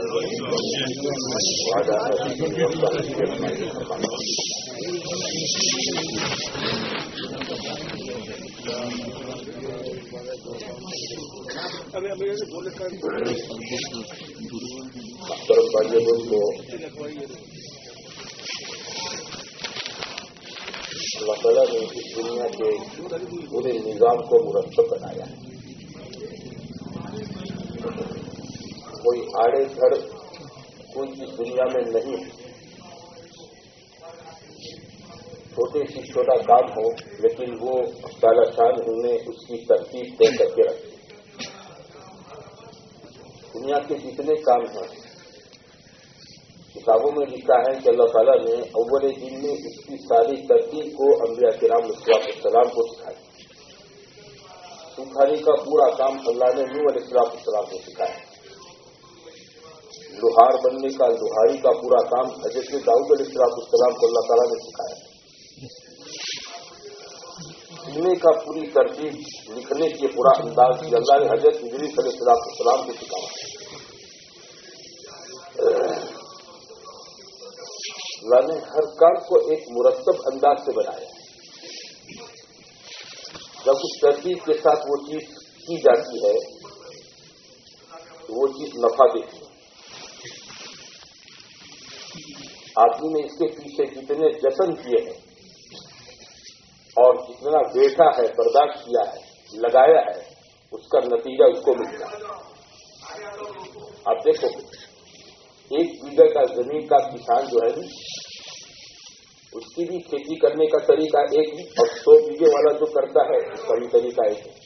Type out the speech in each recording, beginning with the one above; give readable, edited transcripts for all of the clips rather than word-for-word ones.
اللہ تعالیٰ نے اس دنیا کے پورے نظام کو مرتب بنایا ہے. کوئی آڑے گھر کوئی اس دنیا میں نہیں ہے. چھوٹے سے چھوٹا کام ہو لیکن وہ تعالیٰ شان انہیں اس کی ترتیب دے کر کے رکھے. دنیا کے جتنے کام ہیں کتابوں میں لکھا ہے کہ اللہ تعالیٰ نے اول دن میں اس کی ساری ترتیب کو انبیاء کرام علیہ السلام کو سکھایا. سکھانے کا پورا کام اللہ نے نوح علیہ السلام کو سکھایا. لوہار بننے کا لوہاری کا پورا کام حضرت داؤد علیہ السلام کو اللہ تعالیٰ نے سکھایا. سینے کا پوری ترتیب لکھنے کے پورا انداز کی اللہ نے حضرت ادریس علیہ السلام کو سکھایا. اللہ نے ہر کام کو ایک مرتب انداز سے بنایا. جب اس ترتیب کے ساتھ وہ چیز کی جاتی ہے تو وہ چیز نفع دیتی ہے. آدمی نے اس کے پیچھے جتنے جشن کیے ہیں اور جتنا بیٹھا ہے برداشت کیا ہے لگایا ہے اس کا نتیجہ اس کو ملتا ہے. آپ دیکھو 1 بیگھے کا زمین کا کسان جو ہے اس کی بھی کھیتی کرنے کا طریقہ ایک ہے اور 100 بیگھے والا جو کرتا ہے اس کا بھی طریقہ ایک ہے.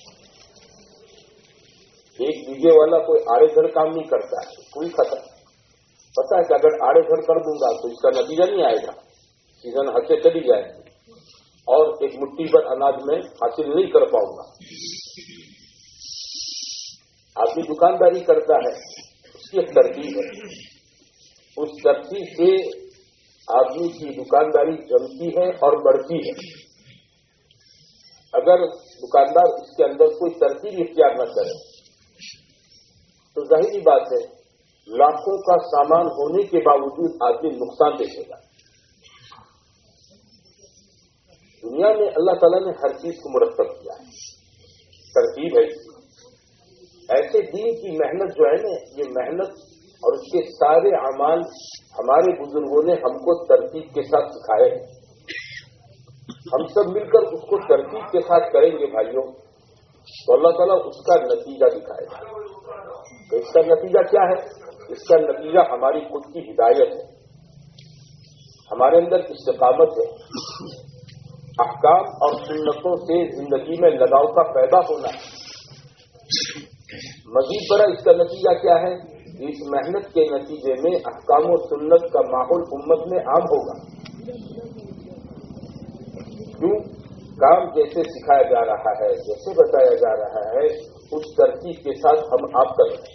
1 بیگھے والا کوئی آڑے دھڑ کام نہیں کرتا ہے. کوئی خطر پتا ہے کہ اگر آڑے دھڑ کر دوں گا تو اس کا نتیجہ نہیں آئے گا. سیزن حد سے چلی جائے گی اور ایک مٹھی پر اناج میں حاصل نہیں کر پاؤں گا. آدمی دکانداری کرتا ہے اس کی ایک ترتیب ہے. اس ترتیب سے آدمی کی دکانداری جمتی ہے اور بڑھتی ہے. اگر دکاندار اس کے اندر کوئی ترتیب اختیار نہ کرے تو ظاہری بات ہے لاکھوں کا سامان ہونے کے باوجود آدمی نقصان دیکھے گا. دنیا میں اللہ تعالیٰ نے ہر چیز کو مرتب کیا ہے. ترتیب ہے. ایسے دین کی محنت جو ہے نا یہ محنت اور اس کے سارے اعمال ہمارے بزرگوں نے ہم کو ترتیب کے ساتھ سکھائے ہیں. ہم سب مل کر اس کو ترتیب کے ساتھ کریں گے بھائیوں تو اللہ تعالیٰ اس کا نتیجہ دکھائے گا. تو اس کا نتیجہ کیا ہے؟ اس کا نتیجہ ہماری خود کی ہدایت ہے. ہمارے اندر استقامت ہے. احکام اور سنتوں سے زندگی میں لگاؤ کا پیدا ہونا ہے. مزید بڑا اس کا نتیجہ کیا ہے؟ اس محنت کے نتیجے میں احکام و سنت کا ماحول امت میں عام ہوگا. کیوں؟ کام جیسے سکھایا جا رہا ہے جیسے بتایا جا رہا ہے اس ترتیب کے ساتھ ہم آپ کر رہے ہیں.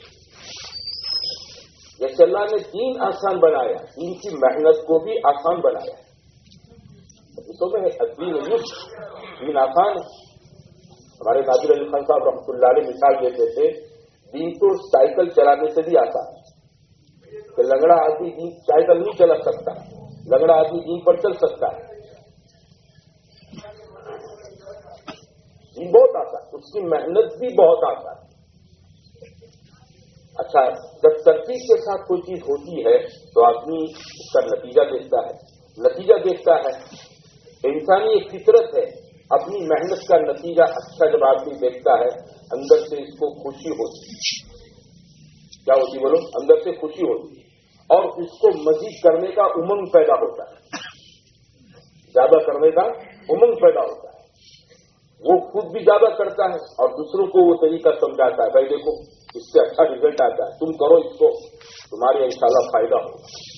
جیسے اللہ نے دین آسان بنایا دین کی محنت کو بھی آسان بنایا. تو میں دین آسان ہے. ہمارے نادر علی خان صاحب رحمۃ اللہ علیہ مثال دیتے تھے دین تو سائیکل چلانے سے بھی آسان ہے کہ لنگڑا آدمی دین سائیکل نہیں چلا سکتا. لنگڑا آدمی دین پر چل سکتا ہے. دین بہت آسان اس کی محنت بھی بہت آسان. اچھا جب ترتیب کے ساتھ کوئی چیز ہوتی ہے تو آدمی اس کا نتیجہ دیکھتا ہے. نتیجہ دیکھتا ہے. انسانی ایک فطرت ہے اپنی محنت کا نتیجہ اچھا جب آدمی دیکھتا ہے اندر سے اس کو خوشی ہوتی. کیا ہوتی بولو؟ اندر سے خوشی ہوتی اور اس کو مزید کرنے کا امنگ پیدا ہوتا ہے. زیادہ کرنے کا امنگ پیدا ہوتا ہے. وہ خود بھی زیادہ کرتا ہے اور دوسروں کو وہ طریقہ سمجھاتا ہے بھائی دیکھو اس سے اچھا رزلٹ آتا ہے تم کرو اس کو تمہارے انشاءاللہ فائدہ ہوگا.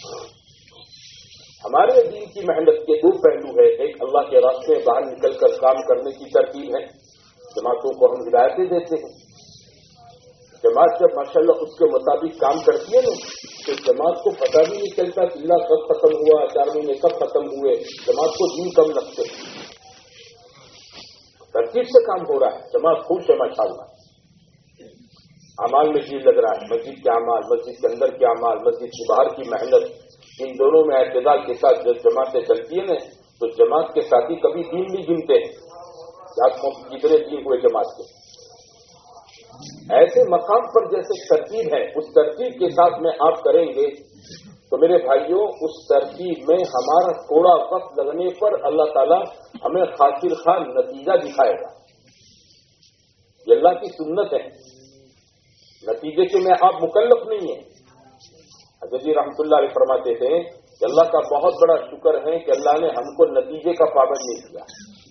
ہمارے دین کی محنت کے 2 پہلو ہے. ایک اللہ کے راستے میں باہر نکل کر کام کرنے کی ترتیب ہے. جماعتوں کو ہم ہدایتیں دیتے ہیں. جماعت جب ماشاءاللہ اس کے مطابق کام کرتی ہے نا تو جماعت کو پتہ بھی نہیں چلتا کہ اللہ کب ختم ہوا 4 مہینے کب ختم ہوئے. جماعت کو دن کم لگتے ہیں. ترتیب سے کام ہو رہا ہے. جماعت خوش ہے ماشاءاللہ. اعمال میں جی لگ رہا ہے، مسجد کے اعمال، مسجد کے اندر کے اعمال، مسجد کی باہر کی محنت، ان دونوں میں اعتدال کے ساتھ جب جماعتیں چلتی ہیں نا تو جماعت کے ساتھی کبھی دین بھی گنتے ہیں آپ کو کتنے دین ہوئے جماعت کے. ایسے مقام پر جیسے ترتیب ہے اس ترتیب کے ساتھ میں آپ کریں گے تو میرے بھائیوں اس ترتیب میں ہمارا تھوڑا وقت لگنے پر اللہ تعالیٰ ہمیں خاطر خواہ نتیجہ دکھائے گا. یہ اللہ کی سنت ہے، نتیجے کے میں آپ مکلف نہیں ہیں. حضرت جی رحمۃ اللہ علیہ فرماتے تھے کہ اللہ کا بہت بڑا شکر ہے کہ اللہ نے ہم کو نتیجے کا پابند نہیں کیا.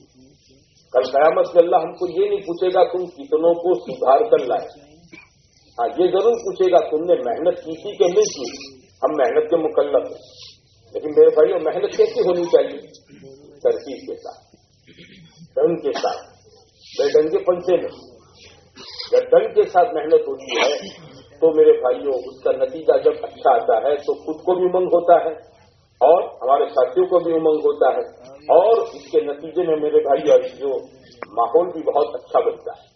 کل قیامت میں اللہ ہم کو یہ نہیں پوچھے گا تم کتنوں کو سدھار کر لائے. ہاں یہ ضرور پوچھے گا تم نے محنت کی تھی کہ نہیں کی. ہم محنت کے مکلف ہیں، لیکن میرے بھائیوں محنت کیسی ہونی چاہیے؟ ترتیب کے ساتھ، ڈنگ کے ساتھ، بے ڈنگے پنچے میں. جب ڈنگ کے ساتھ محنت ہوتی ہے تو میرے بھائیوں اس کا نتیجہ جب اچھا آتا ہے تو خود کو بھی امنگ ہوتا ہے اور ہمارے ساتھیوں کو بھی امنگ ہوتا ہے، اور اس کے نتیجے میں میرے بھائی اور جو ماحول بھی بہت اچھا بنتا ہے.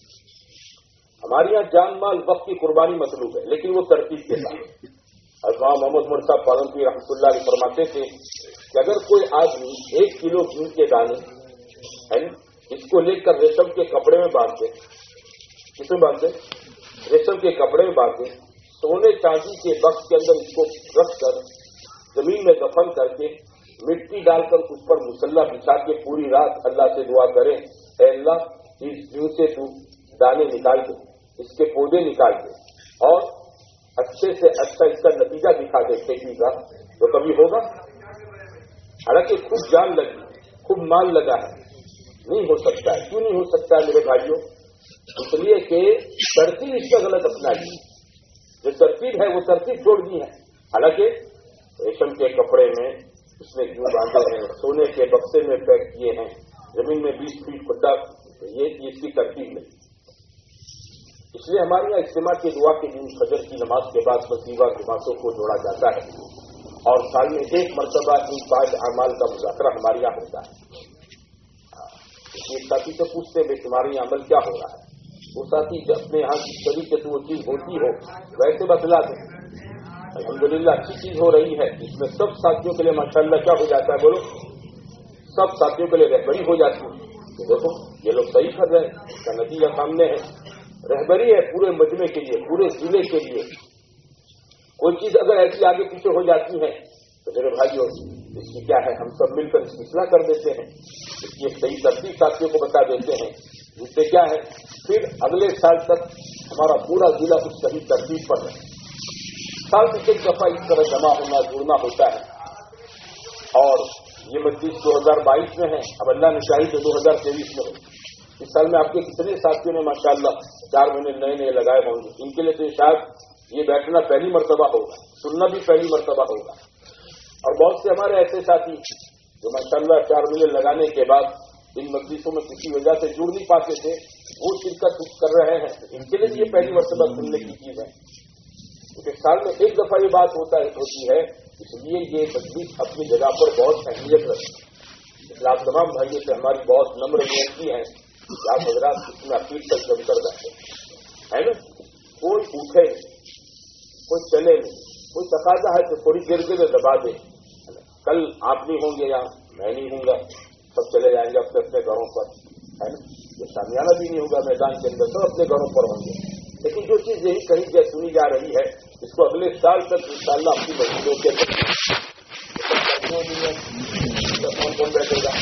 ہمارے یہاں جان مال وقت کی قربانی مطلوب ہے لیکن وہ ترتیب کے ساتھ. اور محمد عمر صاحب پالنپور رحمۃ اللہ علیہ فرماتے تھے کہ اگر کوئی آدمی 1 کلو گھیم کے دانے ہے اس کو لے کر ریشم کے کپڑے میں باندھ دے، کس میں باندھ دے؟ ریشم کے کپڑے میں باندھ دے، سونے چاندی کے بکس کے اندر اس کو رکھ کر زمین میں دفن کر کے مٹی ڈال کر اس پر مسلح بچھا کے پوری رات اللہ سے دعا کریں اے اللہ اس جوں سے تو دانے نکال دے، اس کے پودے نکال دے اور اچھے سے اچھا اس کا نتیجہ دکھا دے کھیتی کا، تو کبھی ہوگا؟ حالانکہ خوب جان لگی، خوب مال لگا ہے، نہیں ہو سکتا ہے. کیوں نہیں ہو سکتا ہے میرے بھائیوں؟ اس لیے کہ ترتیب اس کا غلط اپنائی. جو ترتیب ہے وہ ترتیب چھوڑ دی ہے. حالانکہ ریشم کے کپڑے میں اس نے کیوں باندھے ہیں، سونے کے بکسے میں پیک کیے ہیں، زمین میں 20 فیٹ کھڈا، یہ اس کی ترتیب نہیں. اس لیے ہمارے یہاں اجتماع کی دعا کے دن فجر کی نماز کے بعد وظیفہ جماعتوں کو جوڑا جاتا ہے اور سال میں 1 مرتبہ ان 5 اعمال کا مذاکرہ ہمارے یہاں ہوتا ہے. ایک ساتھی سے پوچھتے ہیں تمہارے یہاں عمل کیا ہو رہا ہے؟ وہ ساتھی اپنے یہاں جس طریقے سے وہ چیز ہوتی ہو ویسے بتلا دیں. الحمدللہ اچھی چیز ہو رہی ہے. اس میں سب ساتھیوں کے لیے ماشاءاللہ کیا ہو جاتا ہے؟ بولو، سب ساتھیوں کے لیے رہبری ہو جاتی ہے. تو دیکھو یہ لوگ صحیح کر رہے ہیں، اس کا نتیجہ سامنے ہے. رہبری ہے پورے مجمع کے لیے، پورے ضلع کے لیے. کوئی چیز اگر ایسی آگے پیچھے ہو جاتی ہے تو میرے بھائیوں اس کی کیا ہے، ہم سب مل کر اس کی اصلاح کر دیتے ہیں، اس کی ایک صحیح ترتیب ساتھیوں کو بتا دیتے ہیں، جس سے کیا ہے پھر اگلے سال تک ہمارا پورا ضلع اس صحیح ترتیب پر ہے. سال میں 1 دفعہ اس طرح جمع ہونا جڑنا ہوتا ہے. اور یہ مجلس 2022 میں ہے، اب اللہ نے چاہی تو 2023 میں ہو. اس سال میں آپ کے کتنے ساتھیوں نے ماشاءاللہ 4 مہینے نئے لگائے ہوں گے. ان کے لیے تو شاید یہ بیٹھنا پہلی مرتبہ ہوگا، سننا بھی پہلی مرتبہ ہوگا. اور بہت سے ہمارے ایسے ساتھی جو ماشاءاللہ 4 مہینے لگانے کے بعد ان مجلسوں میں کسی وجہ سے جڑ نہیں پاتے تھے، وہ شرکت کر رہے ہیں. ان کے لیے یہ پہلی مرتبہ سننے کی چیز ہے. کیونکہ سال میں 1 دفعہ یہ بات ہوتی ہے، اس لیے یہ مجلس اپنی جگہ پر بہت اہمیت رکھتی ہے. اس لیے آپ تمام بھائیوں سے ہماری بہت نمر وینتی ہے کہ آپ حضرات اس میں اپیل تک جم کر بیٹھے ہے نا. کوئی اٹھے نہیں، کوئی چلے نہیں، کوئی تقاضا ہے تو تھوڑی دیر کے لیے دبا دے. کل آپ نہیں ہوں گے یا میں نہیں ہوں گا، سب چلے جائیں گے اپنے اپنے گھروں پر ہے نا. یہ شامیانہ بھی نہیں ہوگا میدان کے اندر، سب اپنے گھروں پر ہوں گے. لیکن جو چیز یہی کہیں سنی جا رہی ہے اس کو اگلے سال تک انشاءاللہ اپنی مسجدوں کے اندر کون بیٹھے گا؟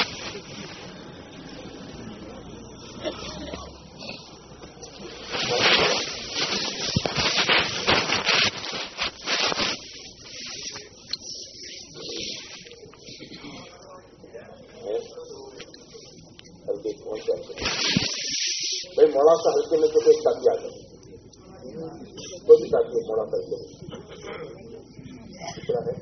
بھائی موڑا سا ہلکے میں تو کوئی ساتھی آ جائے، کوئی بھی ساتھی ہے موڑا سا ہلکے میں دوسرا ہے.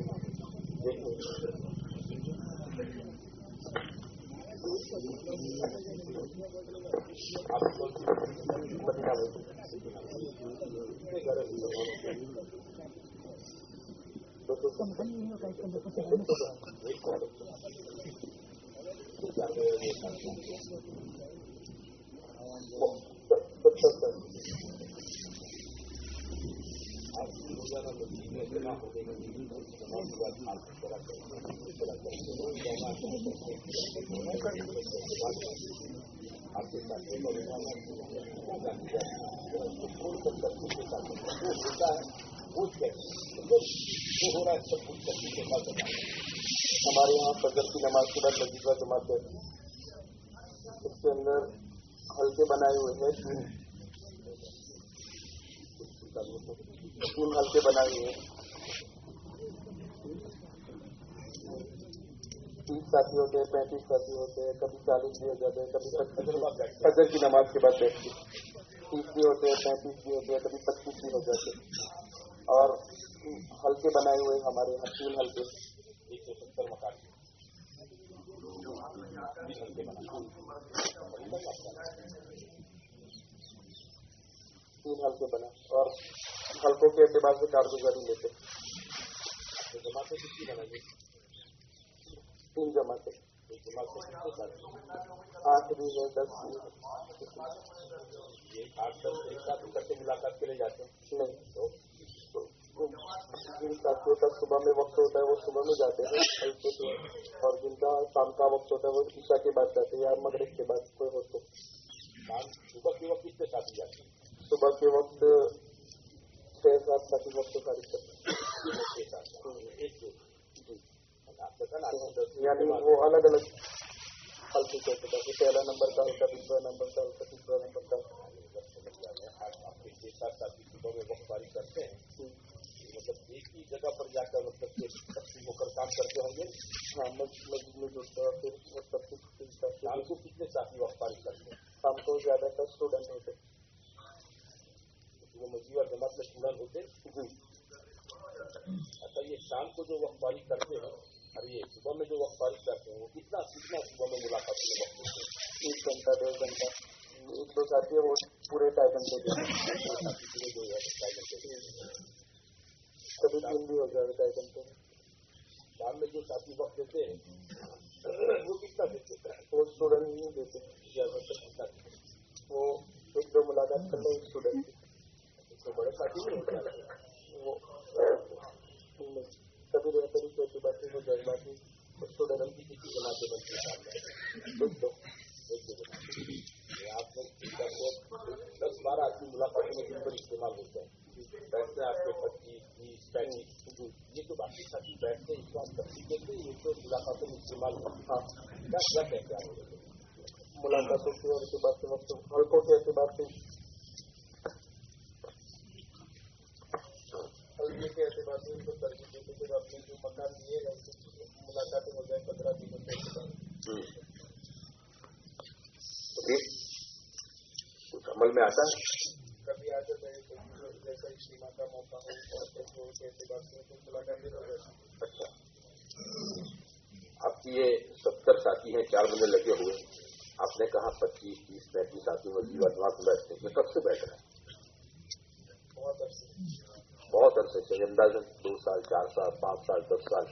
ہمارے یہاں فجر کی نماز کے بعد وظیفہ جماعت ہے، اس کے اندر حلقے بنائے ہوئے ہیں، تین حلقے بنائے ہوئے ہیں، 30 ساتھی ہوتے ہیں، 35 ساتھی ہوتے ہیں، کبھی 40 بھی ہو جاتے ہیں، کبھی فجر کی نماز کے بعد بیٹھتے 30 بھی ہوتے ہیں، 35 بھی ہوتے ہیں، کبھی 25 بھی ہو جاتے ہیں، اور حلقے بنائے ہوئے ہمارے یہاں 3 حلقے، 170 مکان 3 حلقے بنا، اور حلقوں کے اعتبار سے کارگزاری لیتے. جماعتیں کتنی بنائیے؟ 3 جماعتیں، 8 بھی ہے، 10 بھی ہے. 8-10 ایک ساتھ اکٹھے ملاقات کے لیے جاتے ہیں؟ نہیں، جن ساتھیوں کا صبح میں وقت ہوتا ہے وہ صبح میں جاتے ہیں حلقے پہ، اور جن کا شام کا وقت ہوتا ہے وہ عشاء کے بعد جاتے ہیں یا مغرب کے بعد کوئی ہو تو. صبح کے وقت کتنے ساتھی جاتے ہیں؟ صبح کے وقت 6-7 ساتھی وقت فارغ کرتے ہیں، یعنی وہ الگ الگ حلقے کے ہوتے ہیں، پہلا نمبر کا حلقہ، دوسرا نمبر کا حلقہ، تیسرا نمبر کا. آپ کے 6-7 ساتھی صبح میں وقت فارغ کرتے ہیں، مطلب ایک ہی جگہ پر جا کر مطلب کہ تقسیم ہو کر کام کرتے ہوں گے. ہاں، مسجد میں جڑتے ہیں، پھر سب کچھ. شام کو کتنے ساتھی وقت فارغ کرتے ہیں؟ شام کو زیادہ تر اسٹوڈنٹ ہوتے، وہ مسجد اور جماعت میں اسٹوڈنٹ ہوتے. اچھا، یہ شام کو جو وقت فارغ کرتے ہیں اور یہ صبح میں جو وقت فارغ کرتے ہیں وہ کتنا صبح میں ملاقات میں وقت ہوتے ہیں؟ 1 گھنٹہ 1.5 گھنٹہ. 1-2 ساتھی ہے وہ پورے 2.5 گھنٹے کبھی 3 بھی ہو جائے 2.5 گھنٹے. شام میں جو ساتھی وقت دیتے ہیں وہ کتنا دیتے ہیں؟ وہ اسٹوڈنٹ نہیں دیتے زیادہ تر، وہ 1-2 ملاقات کر لیں اسٹوڈنٹ کی. تو بڑے ساتھی نہیں ہوتے وہ، کبھی رہتے ہی چھوٹی باتیں ہو جائے. باقی اسٹوڈنٹ کی کسی جماعتیں بنتی ہے آپ نے 10-12 آدمی ملاقاتوں میں دن پر استعمال ہوتے ہیں، بیٹھتے ہیں آپ کے 25-30 35. یہ تو باقی ساتھی بیٹھتے ہیں اس بات ترتیب دیتے ہیں، یہ تو ملاقاتوں میں استعمال ہوتا ہے. کیا کہتے ہیں ملاقاتوں کے اعتبار سے وقت حلقوں کے اعتبار سے حلقے کے اعتبار سے ان کو ترجیح دیتے کہ اپنے جو مکان دیے ہیں ملاقاتیں ہو جائے 15 دنوں کے اعتبار. کچھ عمل میں آتا ہے، کبھی آ جاتا ہے جیسا اجتماع کا موقع ہو اور کے اعتبار سے ملاقاتیں ہو جاتی. اچھا، آپ کی یہ 70 ساتھی ہیں، 4 مہینے لگے ہوئے، آپ نے کہا 25-30 35 ساتھی وزیر اجلاس میں بیٹھتے ہیں، یہ کب سے بیٹھ رہے ہیں؟ بہت عرصے سے، اندازہ 2 سال 4 سال 5 سال 10 سال.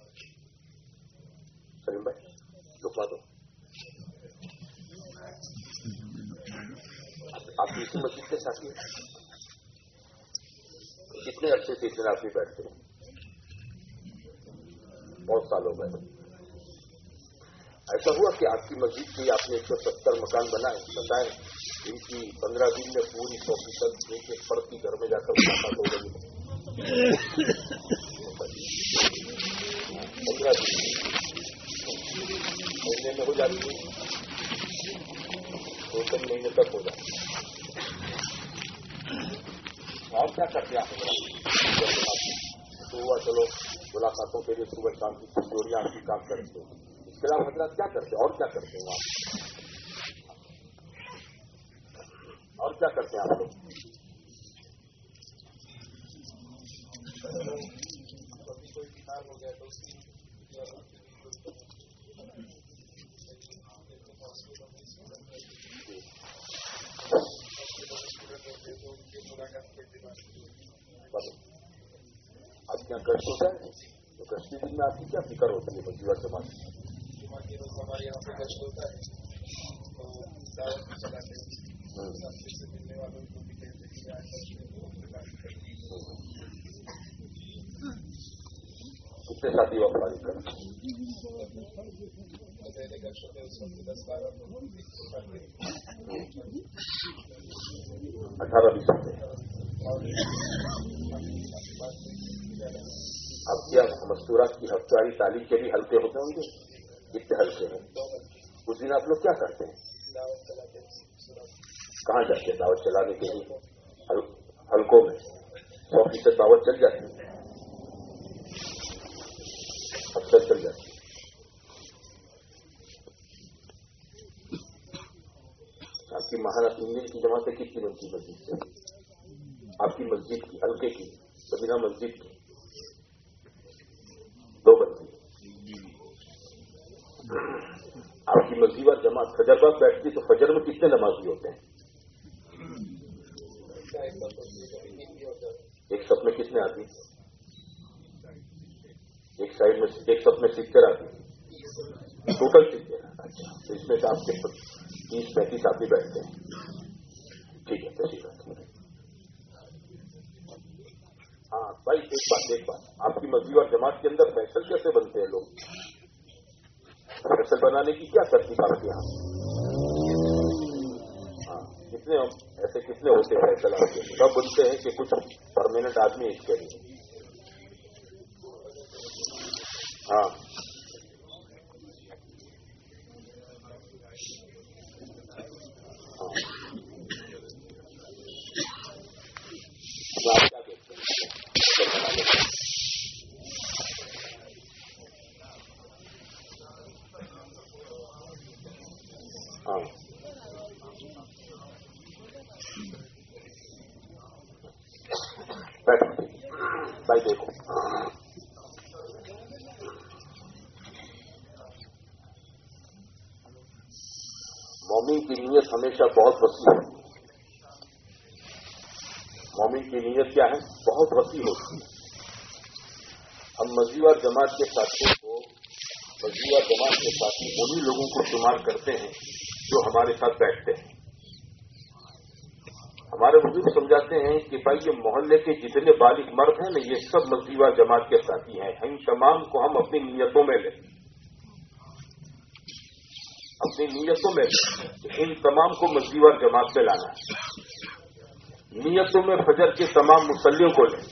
سلیم بھائی رکوا دو. آپ کی اسی مسجد کے ساتھی ہیں، کتنے عرصے سے اتنے آدمی بیٹھتے ہیں؟ بہت سال ہو گئے. ایسا ہوا کہ آپ کی مسجد کی آپ نے 170 مکان بتائے، ان کی 15 دن میں پوری 100% ایک فرد کی گھر میں جا کر ملاقات ہو گئی. 15 دن مہینے میں ہو جاتی ہے، 2-3 مہینے تک ہو جاتی ہے. اور کیا کرتے ہیں آپ؟ تو ہوا چلو ملاقاتوں کے لیے صبح شام کی چوریاں کی کام کرتے ہیں، اس کے علاوہ حضرات کیا کرتے ہیں؟ اور کیا کرتے ہیں آپ؟ اور کیا کرتے ہیں آپ لوگ؟ کوئی کتاب ہو گیا تو اس کی آپ کیا گشت ہوتا ہے؟ تو گشت کے دن میں آپ کی کیا فکر ہوتی ہے؟ مسجد اور جماعت ہمارے یہاں پہ گشت ہوتا ہے تو دعوت بھی چلاتے ہیں، سے ملنے والوں کو بھی کہتے ہیں. कितने साथी वफादारी करते हैं? 18-20 होते हैं। अब क्या मस्तूरात की हफ्तारी तालीम के भी हल्के होते होंगे? कितने हल्के हैं? उस दिन आप लोग क्या करते हैं? कहाँ जाते हैं दावत चलाने के लिए? हल्कों में 100% दावत चल जाती है, अक्सर चल जाती है। आपकी महाना 3 दिन की जमातें कितनी बनती मस्जिद से? आपकी मस्जिद की हल्के की, मदीना मस्जिद की 2 बनती। आपकी मस्जिद और जमात फजर पर बैठती तो फजर में कितने नमाजी होते हैं? एक सप में कितने आती? एक साइड में, एक सप में 70 आती, टोटल 70। अच्छा, तो इसमें से आपके 30-35 आदमी बैठते हैं। ठीक है, अच्छी बात। हाँ भाई, एक बात, आपकी मस्जिद और जमात के अंदर फैसल कैसे बनते हैं लोग? फैसल बनाने की क्या तरकीब आपके यहाँ? हाँ, कितने होते हैं फैसल आपके? सब बनते हैं कि कुछ परमानेंट आदमी इसके लिए? हाँ, आप क्या देखते हैं? हाँ, भाई देखो, मौमिन की नीयत हमेशा बहुत वसी होती है। मौमिन की नीयत क्या है? बहुत वसी होती है। हम मस्जिद और जमात के साथियों को, मस्जिद और जमात के साथी उन्हीं लोगों को शुमार करते हैं जो हमारे साथ बैठते हैं। हमारे बुजुर्ग समझाते हैं कि भाई ये मोहल्ले के जितने बालिग मर्द हैं ना, ये सब मस्जिद और जमात के साथी हैं। इन तमाम को हम अपनी नीयतों में लें, अपनी नीयतों में इन तमाम को मस्जिद और जमात में लाना है। नीयतों में फजर के तमाम मुसल्लियों को लें।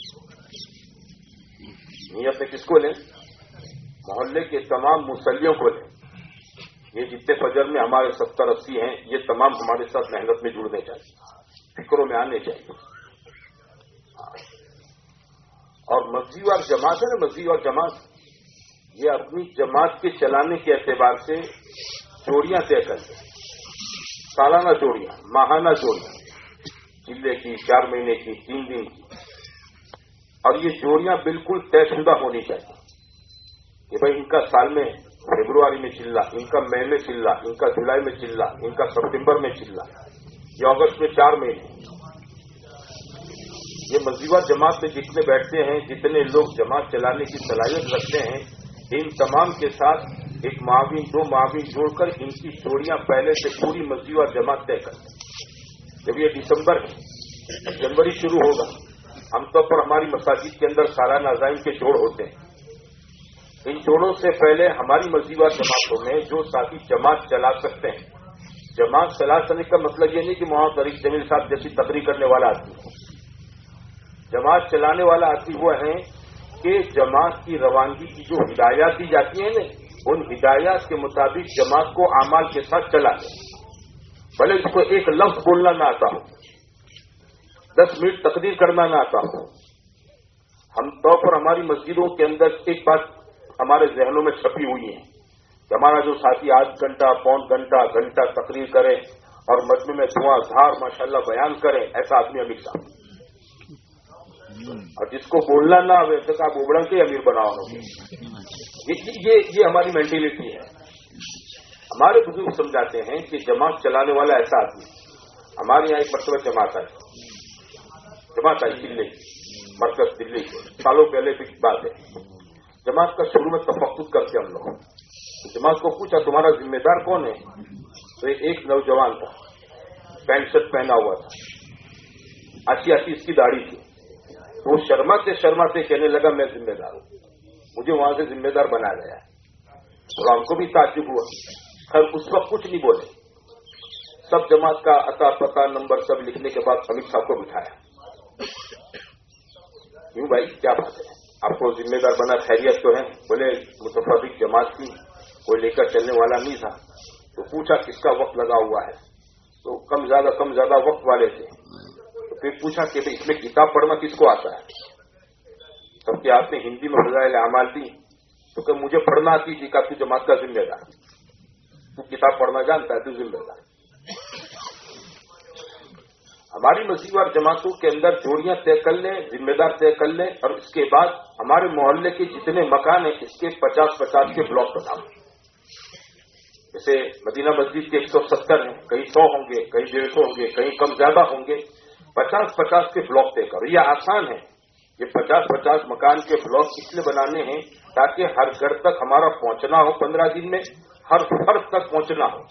नीयत में किसको लें? मोहल्ले के तमाम मुसल्लियों को लें। ये जितने फजर में हमारे 70-80 हैं, ये तमाम हमारे साथ मेहनत में जुड़ने चाहिए, फिक्रों में आने चाहिए। और मस्जिद और जमात है ना, मस्जिद और जमात, ये अपनी जमात के चलाने के एतबार से जोड़ियां तय करते हैं। सालाना जोड़ियां, माहाना जोड़ियां, जिले की, 4 महीने की, 3 दिन की। और ये जोड़ियां बिल्कुल तयशुदा होनी चाहिए कि भाई इनका साल में फरवरी में चिल्ला, इनका मई में चिल्ला, इनका जुलाई में चिल्ला, इनका सितंबर में चिल्ला, ये अगस्त में 4 महीने। ये मस्जिद और जमात में जितने बैठते हैं, जितने लोग जमात चलाने की सलाहियत रखते हैं, इन तमाम के साथ एक माविन, 2 माविन जोड़कर इनकी जोड़ियां पहले से पूरी मस्जिद और जमात तय करते हैं। जब ये दिसंबर है, जनवरी शुरू होगा, आमतौर पर हमारी मसाजिद के अंदर सालाना अज़ाइम के जोड़ होते हैं। इन जोड़ों से पहले हमारी मस्जिद और जमातों में जो साथी जमात चला सकते हैं, जमात चलाने का मतलब ये नहीं कि मोहम्मद तरीक जमील साहब जैसी तकरीर करने वाला आदमी। जमात चलाने वाला आदमी वो है कि जमात की रवानगी की जो हिदायत दी जाती है ना, उन हिदायत के मुताबिक जमात को आमाल के साथ चला दे। भले उसको एक लफ्ज बोलना ना आता हो, 10 मिनट तकरीर करना ना आता हो। हम तौर पर हमारी मस्जिदों के अंदर एक बात हमारे जहनों में छपी हुई है कि हमारा जो साथी 8 घंटा, पौन घंटा तकरीर करे और मजमे में धुआंधार माशाल्लाह बयान करे, ऐसा आदमी अमीर साहब। और जिसको बोलना ना आवे तो आप उबड़न के अमीर बनाओगे। ये हमारी मेंटेलिटी है। हमारे बुजुर्ग समझाते हैं कि जमात चलाने वाला ऐसा आदमी। हमारे यहाँ एक मरतबा जमात आई दिल्ली, मरकज दिल्ली, सालों पहले की बात है। जमात का शुरू में तफक्कुर करते हम लोग, जमात को पूछा तुम्हारा जिम्मेदार कौन है? तो एक नौजवान था, पैंट शर्ट पहना हुआ था, अच्छी इसकी दाढ़ी थी। तो वो शर्माते कहने लगा मैं जिम्मेदार हूं। مجھے وہاں سے ذمہ دار بنایا گیا اور ہم کو بھی تعجب ہوا. خیر اس وقت کچھ نہیں بولے. سب جماعت کا عطا پتہ نمبر سب لکھنے کے بعد حمید صاحب کو بٹھایا. کیوں بھائی کیا بات ہے, آپ کو ذمہ دار بنا, خیریت تو ہے؟ بولے متفرق جماعت کی کوئی لے کر چلنے والا نہیں تھا. تو پوچھا کس کا وقت لگا ہوا ہے, تو کم زیادہ وقت والے تھے. تو پھر پوچھا کہ اس میں کتاب پڑھنا کس کو آتا ہے؟ سب کے آپ نے ہندی میں فضائل اعمال دی, تو کہ مجھے پڑھنا آتی تھی. کہ تو جماعت کا ذمہ دار, تو کتاب پڑھنا جانتا ہے, تو ذمہ دار. ہماری مسیح جماعتوں کے اندر جوڑیاں طے کر لیں, ذمہ دار طے کر لیں, اور اس کے بعد ہمارے محلے کے جتنے مکان ہیں اس کے 50-50 کے بلاک بناؤ. جیسے مدینہ مسجد کے 170 ہیں, کہیں 100 ہوں گے, کہیں 150 ہوں گے, کہیں کم زیادہ ہوں گے. 50-50 کے بلاک طے کرو. یہ آسان ہے. یہ 50-50 مکان کے بلاک اس لیے بنانے ہیں تاکہ ہر گھر تک ہمارا پہنچنا ہو 15 دن میں, ہر فرد تک پہنچنا ہو.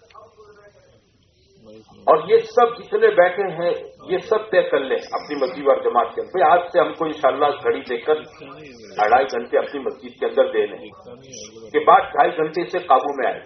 اور یہ سب جتنے بیٹھے ہیں یہ سب طے کر لیں اپنی مسجد اور جماعت کے اندر. آج سے ہم کو انشاءاللہ گھڑی دے کر 2.5 گھنٹے اپنی مسجد کے اندر دے لیں, کے بعد 2.5 گھنٹے سے قابو میں آئے.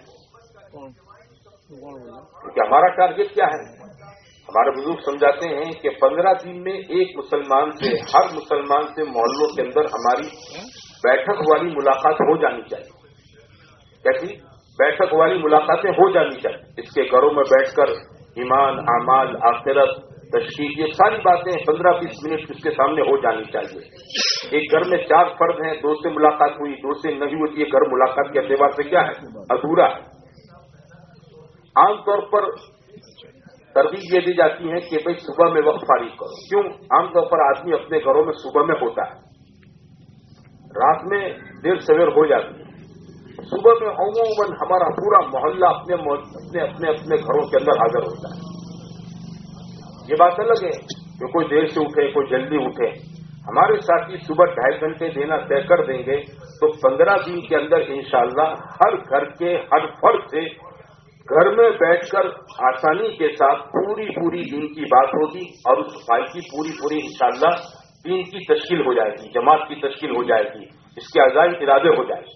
کیونکہ ہمارا ٹارگیٹ کیا ہے؟ ہمارے بزرگ سمجھاتے ہیں کہ 15 دن میں ایک مسلمان سے, ہر مسلمان سے محلوں کے اندر ہماری بیٹھک والی ملاقات ہو جانی چاہیے. کیسی بیٹھک والی ملاقاتیں ہو جانی چاہیے. اس کے گھروں میں بیٹھ کر ایمان, اعمال, آخرت, تشریح, یہ ساری باتیں 15-20 منٹ اس کے سامنے ہو جانی چاہیے. ایک گھر میں 4 فرد ہیں, 2 سے ملاقات ہوئی, 2 سے نہیں ہوتی, یہ گھر ملاقات کے اعتبار سے کیا ہے؟ ادھورا ہے. عام طور پر ترغیب یہ دی جاتی ہے کہ بھئی صبح میں وقت فارغ کرو. کیوں؟ عام طور پر آدمی اپنے گھروں میں صبح میں ہوتا ہے, رات میں دیر سویر ہو جاتی ہے. صبح میں عموماً ہمارا پورا محلہ اپنے گھروں کے اندر حاضر ہوتا ہے. یہ بات الگ ہے کہ کوئی دیر سے اٹھے, کوئی جلدی اٹھے. ہمارے ساتھی صبح 2.5 گھنٹے دینا طے کر دیں گے تو 15 دن کے اندر انشاءاللہ ہر گھر کے ہر فرد سے گھر میں بیٹھ کر آسانی کے ساتھ پوری دین کی بات ہوگی, اور اس بھائی کی پوری انشاءاللہ دین کی تشکیل ہو جائے گی, جماعت کی تشکیل ہو جائے گی, اس کے عزائم ارادے ہو جائے گی.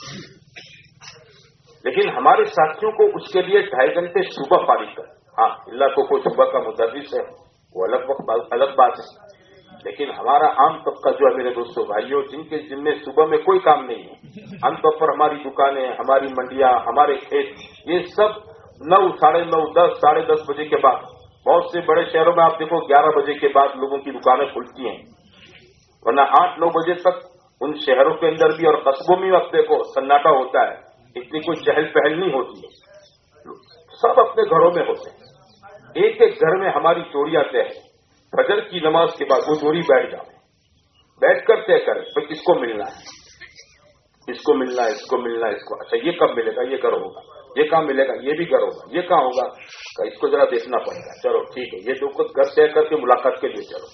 لیکن ہمارے ساتھیوں کو اس کے لیے 2.5 گھنٹے صبح فارغ کر. ہاں, اللہ کو کوئی صبح کا مدرس ہے, وہ الگ بات ہے. لیکن ہمارا عام طبقہ جو ہے میرے دوستوں بھائیوں, جن کے جن میں صبح میں کوئی کام نہیں ہے, عام طور پر ہماری دکانیں, ہماری منڈیاں, ہمارے کھیت, یہ سب 9, 9:30, 10, 10:30 بجے کے بعد, بہت سے بڑے شہروں میں آپ دیکھو 11 بجے کے بعد لوگوں کی دکانیں کھلتی ہیں, ورنہ 8, 9 بجے تک ان شہروں کے اندر بھی اور قصبوں میں آپ دیکھو سناٹا ہوتا ہے, اتنی کوئی چہل پہل نہیں ہوتی ہے, سب اپنے گھروں میں ہوتے ہیں. ایک گھر میں ہماری جوڑیاں طے ہے. فجر کی نماز کے بعد وہ جوڑی بیٹھ جائے, بیٹھ کر طے کرے تو کس کو ملنا ہے, اس کو ملنا ہے, اس کو ملنا ہے, اس کو, اچھا یہ کب ملے گا, یہ گھر ہوگا, یہ کہاں ملے گا, یہ بھی گھر ہوگا, یہ کہاں ہوگا, اس کو ذرا دیکھنا پڑے گا. چلو ٹھیک ہے, یہ دو گھر طے کر کے ملاقات کے لیے چلو.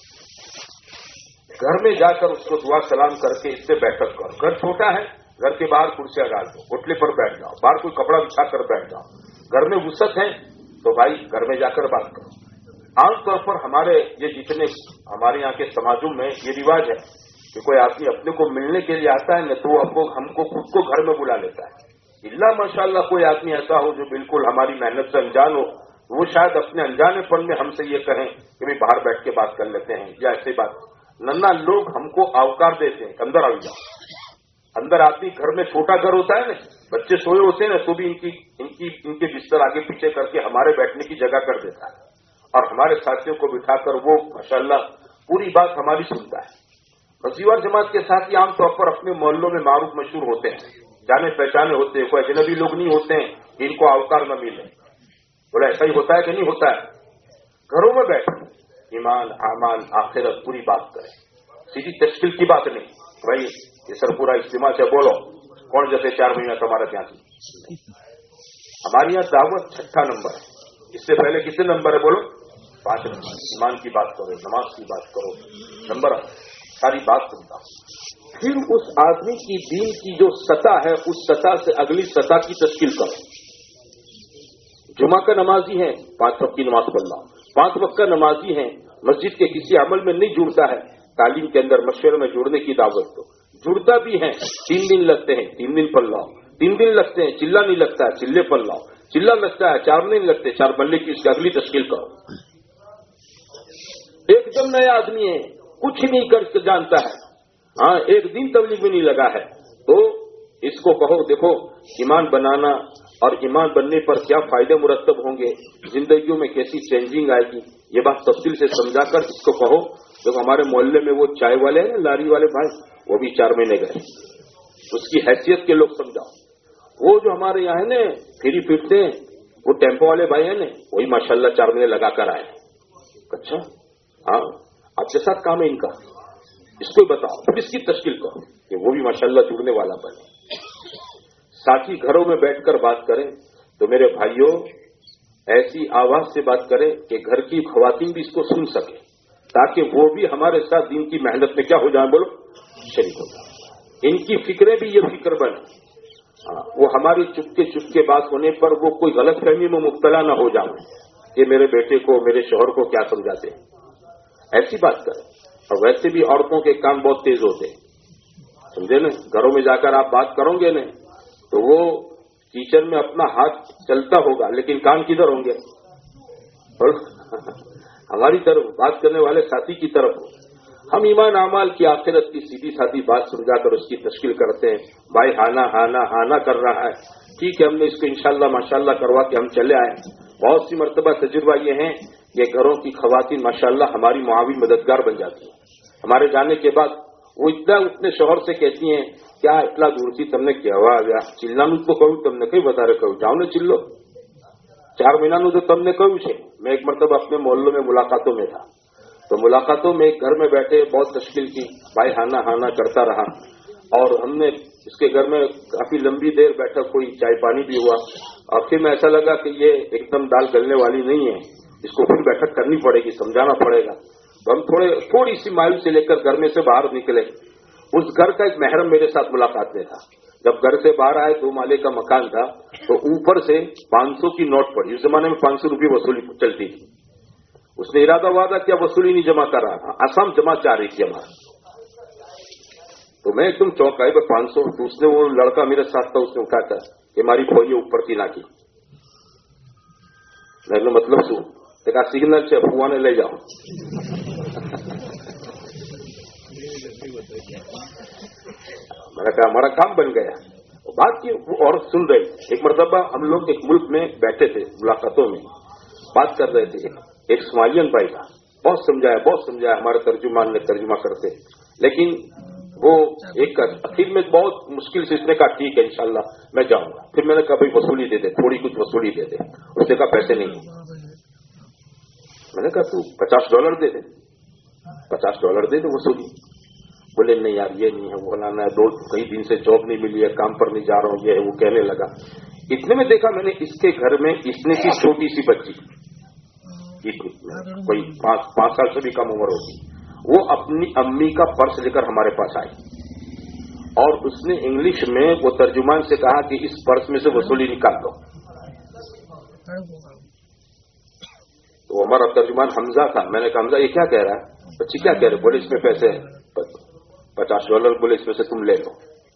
گھر میں جا کر اس کو دعا سلام کر کے اس سے بیٹھک کرو. گھر چھوٹا ہے, گھر کے باہر کرسیاں ڈال دو, گھٹنے پر بیٹھ جاؤ, باہر کوئی کپڑا بچھا کر بیٹھ جاؤ. گھر میں وسعت ہے تو بھائی گھر میں جا کر بات کرو. عام طور پر ہمارے یہ جتنے ہمارے یہاں کے سماجوں میں یہ رواج ہے کہ کوئی آدمی اپنے کو ملنے کے لیے آتا ہے نا تو ہم کو خود کو گھر میں بلا لیتا ہے. اللہ ماشاءاللہ کوئی آدمی ایسا ہو جو بالکل ہماری محنت سے انجان ہو, وہ شاید اپنے انجانے پن میں ہم سے یہ کہیں کہ بھائی باہر بیٹھ کے بات کر لیتے ہیں یا ایسی بات. ننا لوگ ہم کو آوکار دیتے ہیں, اندر آ جاؤ. اندر آدمی گھر میں چھوٹا گھر ہوتا ہے نا, بچے سوئے ہوتے ہیں نا, تو بھی ان کے بستر آگے پیچھے کر کے ہمارے بیٹھنے کی جگہ کر دیتا ہے, اور ہمارے ساتھیوں کو بٹھا کر وہ ماشاءاللہ پوری بات ہماری سنتا ہے. مسیح جماعت کے ساتھی عام طور پر اپنے محلوں میں معروف مشہور ہوتے ہیں, جانے پہچانے ہوتے ہیں, کوئی اجنبی لوگ نہیں ہوتے ہیں جن کو اوقار نہ ملے. بولا ایسا ہی ہوتا ہے کہ نہیں ہوتا ہے؟ گھروں میں بیٹھے ایمان, اعمال, آخرت پوری بات کریں, سیدھی تشکیل کی بات نہیں. بھائی یہ سر پورا اجتماع سے بولو, کون جیسے 4 مہینہ تمہارا یہاں تھی. ہمارے یہاں دعوت 6 نمبر ہے, اس سے پہلے کتنے نمبر ہے بولو؟ 5 نمبر. ایمان کی بات کرو, نماز کی بات کرو, نمبر ساری بات سنتا ہوں. پھر اس آدمی کی دین کی جو سطح ہے اس سطح سے اگلی سطح کی تشکیل کرو. جمعہ کا نمازی ہے, 5 وقت کی نماز پڑھ رہا ہوں, 5 وقت کا نمازی ہے, مسجد کے کسی عمل میں نہیں جڑتا ہے, تعلیم کے اندر مشورے میں جڑنے کی دعوت دو. जुड़ता भी है 3 दिन लगते हैं, 3 दिन पर लाओ, 3 दिन लगते हैं, चिल्ला नहीं लगता है, चिल्ले पर लाओ, चिल्ला लगता है 4 दिन लगते, 4 मल्ले की इसकी अगली तश्कील करो। एकदम नया आदमी है, कुछ नहीं कर जानता है, हाँ 1 दिन तबलीग में नहीं लगा है, तो इसको कहो देखो ईमान बनाना और ईमान बनने पर क्या फायदे मुरतब होंगे, जिंदगियों में कैसी चेंजिंग आएगी, ये बात तफसील से समझाकर इसको कहो। देखो हमारे मोहल्ले में वो चाय वाले हैं ना, लारी वाले भाई, वो भी 4 महीने गए, उसकी हैसियत के लोग समझाओ। वो जो हमारे यहाँ है ना फेरी फिरते हैं, वो टेम्पो वाले भाई है ना, वही माशाल्लाह 4 महीने लगा कर आए। अच्छा हाँ, आपके साथ काम है इनका, इसको बताओ, फिर इसकी तश्कील करो कि वो भी माशाल्लाह जुड़ने वाला बने। साथ ही घरों में बैठकर बात करें तो मेरे भाइयों ऐसी आवाज से बात करें कि घर की खवातीन भी इसको सुन सके, ताकि वो भी हमारे साथ दिन की मेहनत में क्या हो जाए, बोलो शरीक हो जाए। इनकी फिक्रें भी ये फिक्र बने, वो हमारी चुपके बात होने पर वो कोई गलत फहमी में मुब्तला न हो जाए कि मेरे बेटे को मेरे शौहर को क्या समझाते हैं, ऐसी बात करें। और वैसे भी औरतों के कान बहुत तेज होते हैं, समझे ना, घरों में जाकर आप बात करोगे ना तो वो किचन में अपना हाथ चलता होगा लेकिन कान किधर होंगे, और हमारी तरफ बात करने वाले साथी की तरफ हो। हम ईमान अमाल की आखिरत की सीधी साधी बात समझाकर उसकी तश्कील करते हैं। भाई हाना कर रहा है, ठीक है, हमने इसको इंशाल्लाह माशाल्लाह करवा के हम चले आए। बहुत सी मर्तबा तजुर्बा ये है कि घरों की खवातीन माशाल्लाह हमारी मुआविन मददगार बन जाती है। हमारे जाने के बाद वो उतने शोहर से कहती हैं, क्या इतना दूर थी तमने क्या चिल्लानु तो कहूं, तमने कई बता रहे कहूं, जाओ ने चिल्लो, 4 महीना तो तमने कहूं छे। मैं एक मरतबा अपने मोहल्लों में मुलाकातों में था, तो मुलाकातों में एक घर में बैठे बहुत तश्कील की, भाई हाना करता रहा, और हमने इसके घर में काफी लंबी देर बैठा, कोई चाय पानी भी हुआ, और फिर में ऐसा लगा कि ये एकदम दाल गलने वाली नहीं है, इसको फिर बैठक करनी पड़ेगी, समझाना पड़ेगा। तो हम थोड़ी सी माइल से लेकर घर में से बाहर निकले। उस घर का एक महरम मेरे साथ मुलाकात में था। जब घर से बाहर आए, 2 माले का मकान था, तो ऊपर से 500 की नोट पड़ी। उस जमाने में 500 रुपये वसूली चलती थी। उसने इरादा वादा किया वसूली नहीं जमा कर रहा था, आसाम जमा चाह रही थी हमारा। तो मैं एकदम चौंक आए, 500। तो उसने, वो लड़का मेरे साथ था, उसने उठाकर कि हमारी खोई ऊपर की ना की। मैंने मतलब શું एक सिग्नल છે, ફુવાને લઈ જાઓ। मैंने कहा हमारा काम बन गया। बात की और सुन रहे। एक मरतबा हम लोग एक मुल्क में बैठे थे, मुलाकातों में बात कर रहे थे। एक सोमालियन भाई था, बहुत समझाया, हमारे तर्जुमान ने तर्जुमा करते, लेकिन वो एक आखिर में बहुत मुश्किल से इसने कहा ठीक है इंशाल्लाह मैं जाऊंगा। फिर मैंने कहा भाई वसूली दे दे, थोड़ी कुछ वसूली दे दे। उसने कहा पैसे नहीं। मैंने कहा तू $50 दे दे, $50 दे दे वसूली। बोले नहीं यार ये नहीं है, वो लाना है, कई दिन से जॉब नहीं मिली है, काम पर नहीं जा रहा हूं, ये है वो कहने लगा। इतने में देखा मैंने इसके घर में इसने की छोटी सी बच्ची, कोई 5 साल से भी कम उम्र होगी, वो अपनी अम्मी का पर्स लेकर हमारे पास आई, और उसने इंग्लिश में वो तर्जुमान से कहा कि इस पर्स में से वसूली निकाल दो। तो हमारा तर्जुमान हमजा था। मैंने कहा हमजा ये क्या कह रहा है, बच्ची क्या कह रहे? बोले इसमें पैसे हैं $50, बोले इसमें से तुम ले लो।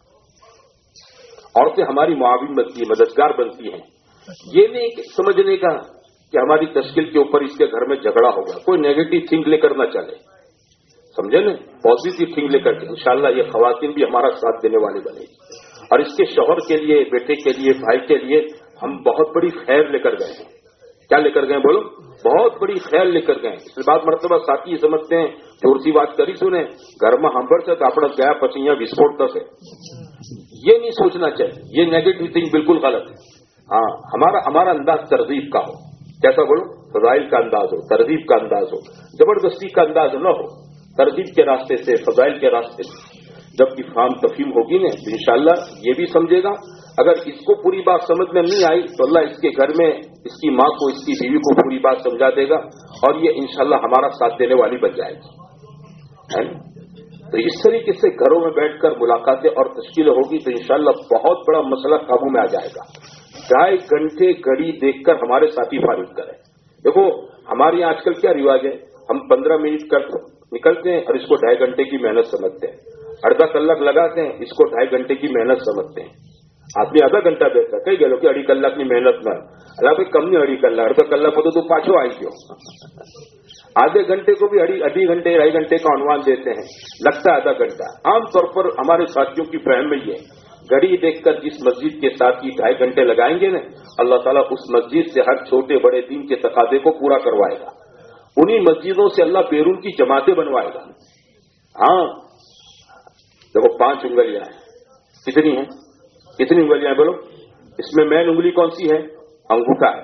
औरतें हमारी मुआविन बनती है, मददगार बनती हैं। ये नहीं समझने का कि हमारी तश्कील के ऊपर इसके घर में झगड़ा होगा, कोई नेगेटिव थिंक लेकर ना चले, समझे न, पॉजिटिव थिंक लेकर। इंशाल्लाह ये खवातीन भी हमारा साथ देने वाली बनेगी। और इसके शौहर के लिए, बेटे के लिए, भाई के लिए हम बहुत बड़ी खैर लेकर गए हैं। क्या लेकर गए बोलो? बहुत बड़ी खैर लेकर गए। इस बात मरतबा साथी समझते हैं, जोर सी बात करी सुने, घर में हंबर से आपड़ा गया પછી यहाँ विस्फोट થશે, ये नहीं सोचना चाहिए। ये नेगेटिव थिंग बिल्कुल गलत है। हाँ, हमारा अंदाज तरजीब का हो। कैसा बोलो? फजाइल का अंदाज हो, तरजीब का अंदाज हो, जबरदस्ती का अंदाज न हो, तरजीब के रास्ते से, फजाइल के रास्ते से। जब इफ़हाम तफहीम होगी ना तो इंशाअल्लाह ये भी समझेगा। अगर इसको पूरी बात समझ में नहीं आई तो अल्लाह इसके घर में इसकी माँ को, इसकी बीवी को पूरी बात समझा देगा, और ये इंशाअल्लाह हमारा साथ देने वाली बन जाएगी, है ना? तो इस तरीके से घरों में बैठकर मुलाकातें और तश्कील होगी तो इंशाअल्लाह बहुत बड़ा मसला काबू में आ जाएगा। 2.5 घंटे घड़ी देखकर हमारे साथी फारिग करें। देखो हमारे यहाँ आजकल क्या रिवाज है, हम 15 मिनट कर निकलते हैं और इसको 2.5 घंटे की मेहनत समझते हैं। अर्धा कलाक लगाते हैं, इसको 2.5 घंटे की मेहनत समझते हैं। आदमी आधा घंटा બેઠા કઈ ગયેલો કે 2.5 કલાકની મહેનતમાં, અલા ભાઈ કમની 2.5 કલાક, અડધો કલાક હતો तो પાછો आई गयो। आधे घंटे को भी 2.5 घंटे 2.5 घंटे का अनुमान देते हैं, लगता है आधा घंटा। आमतौर पर हमारे साथियों की फहम में ये घड़ी देखकर जिस मस्जिद के साथ ही 2.5 घंटे लगाएंगे ना, अल्लाह ताला उस मस्जिद से हर छोटे बड़े दीन के तकादे को पूरा करवाएगा। उन्हीं मस्जिदों से अल्लाह बेरून की जमातें बनवाएगा। हाँ देखो 5 उंगलियां हैं, कितनी हैं? कितनी उंगलियां बोलो? इसमें मेन उंगली कौन सी है? अंगूठा है।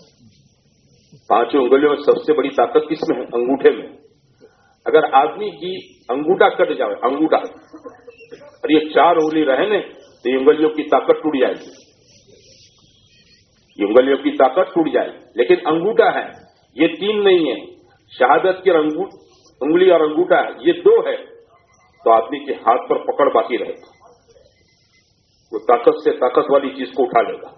5 उंगलियों में सबसे बड़ी ताकत किसमें है? अंगूठे में। अगर आदमी की अंगूठा कट जाए, अंगूठा, और ये 4 उंगली रहे न, तो ये उंगलियों की ताकत टूट जाएगी, ये उंगलियों की ताकत टूट जाएगी। लेकिन अंगूठा है, ये 3 नहीं है। शहादत की उंगली और अंगूठा है, ये 2 है, तो आदमी के हाथ पर पकड़ बाकी रहेगी, वो ताकत से ताकत वाली चीज को उठा लेगा।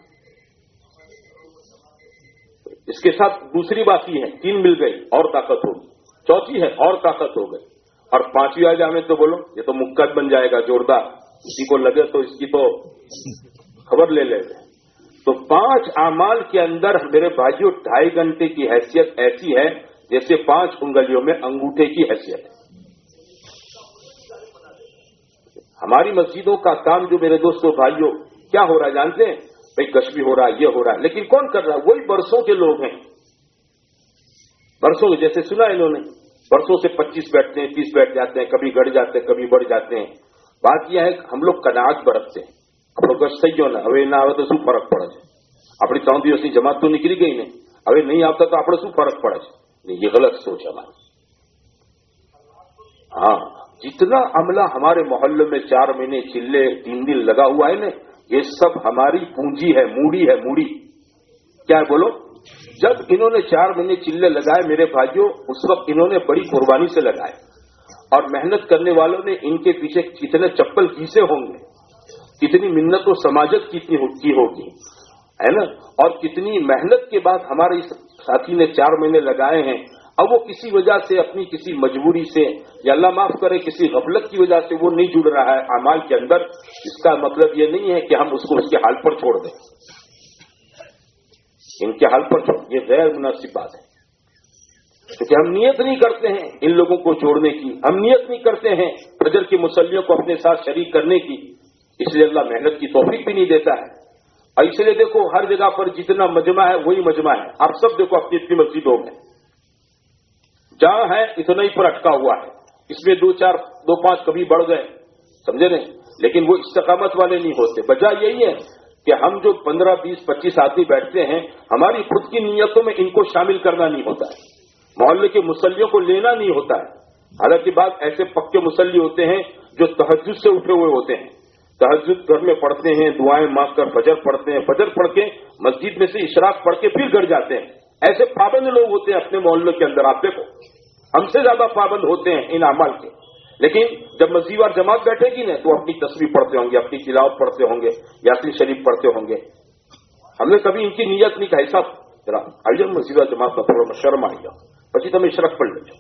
इसके साथ दूसरी बाकी है, 3 मिल गई और ताकत होगी, चौथी है और ताकत हो गई, और 5वीं आ जाए तो बोलो ये तो मुक्कत बन जाएगा जोरदार, किसी को लगे तो इसकी तो खबर ले लेंगे। तो 5 आमाल के अंदर मेरे भाइयों 2.5 घंटे की हैसियत ऐसी है जैसे 5 उंगलियों में अंगूठे की हैसियत है। हमारी मस्जिदों का काम जो मेरे दोस्तों भाइयों क्या हो रहा है जानते हैं? भाई गश्बी हो रहा है, ये हो रहा है, लेकिन कौन कर रहा है? वही बरसों के लोग हैं, बरसों के, जैसे सुना इन्होंने, बरसों से 25 बैठते हैं, 30 बैठ जाते हैं, कभी घट जाते हैं, कभी बढ़ जाते हैं। बात यह है कि हम लोग कनात बरतते हैं, આપણો ગશ થઈ ગયો ને, હવે ના આવે તો શું ફરક પડે છે? આપણી 3 દિવસની જમાત તો નીકળી ગઈ ને, હવે નહીં આવતા તો આપણે શું ફરક પડે છે? ये गलत सोच है हमारी। हाँ, जितना अमला हमारे मोहल्ले में 4 महीने चिल्ले 3 दिन लगा हुआ है ना, ये सब हमारी पूंजी है, मूड़ी है, मूड़ी। क्या है बोलो? जब इन्होंने 4 महीने चिल्ले लगाए मेरे भाइयों, उस वक्त इन्होंने बड़ी कुर्बानी से लगाए, और मेहनत करने वालों ने इनके पीछे कितने चप्पल घीसे होंगे, कितनी मिन्नत और समाजत की होगी, है ना? और कितनी मेहनत के बाद हमारे इस साथी ने 4 महीने लगाए हैं। अब वो किसी वजह से, अपनी किसी मजबूरी से, या अल्लाह माफ करे किसी गफलत की वजह से वो नहीं जुड़ रहा है अमाल के अंदर, इसका मतलब ये नहीं है कि हम उसको उसके हाल पर छोड़ दें, इनके हाल पर छोड़, ये गैर मुनासिब बात है। क्योंकि हम नियत नहीं करते हैं इन लोगों को जोड़ने की, हम नियत नहीं करते हैं फजर की मुसल्लियों को अपने साथ शरीक करने की, इसलिए अल्लाह मेहनत की तौफीक भी नहीं देता है। और इसलिए देखो हर जगह पर जितना मजमा है वही मजमा है। आप सब देखो अपनी अपनी मस्जिदों में जहां है इतना ही पर अटका हुआ है, इसमें 2-5 कभी बढ़ गए, समझे नहीं, लेकिन वो इस्तकामत वाले नहीं होते। वजह यही है कि हम जो 15, 20, 25 आदमी बैठते हैं, हमारी खुद की नीयतों में इनको शामिल करना नहीं होता है, मोहल्ले के मुसल्लियों को लेना नहीं होता है। हालांकि बात ऐसे पक्के मुसल्ली होते हैं जो तहज्जुद से उठे हुए होते हैं, तहज्जुद घर में पढ़ते हैं, दुआएं मांग कर फजर पढ़ते हैं, फजर पढ़ के मस्जिद में से इशराक पढ़ के फिर घर जाते हैं। ऐसे पाबंद लोग होते हैं अपने मोहल्ले के अंदर, आप देखो हमसे ज्यादा पाबंद होते हैं इन अमाल के। लेकिन जब मस्जिद और जमात बैठेगी ना तो अपनी तस्बीह पढ़ते होंगे, अपनी तिलावत पढ़ते होंगे, यासीन शरीफ पढ़ते होंगे। हमने कभी इनकी नीयत नहीं कही, साहब जरा आइए मस्जिद और जमात में थोड़ा शर्म आई जाओ, પછી તમે इशराक पढ़ लीजिए।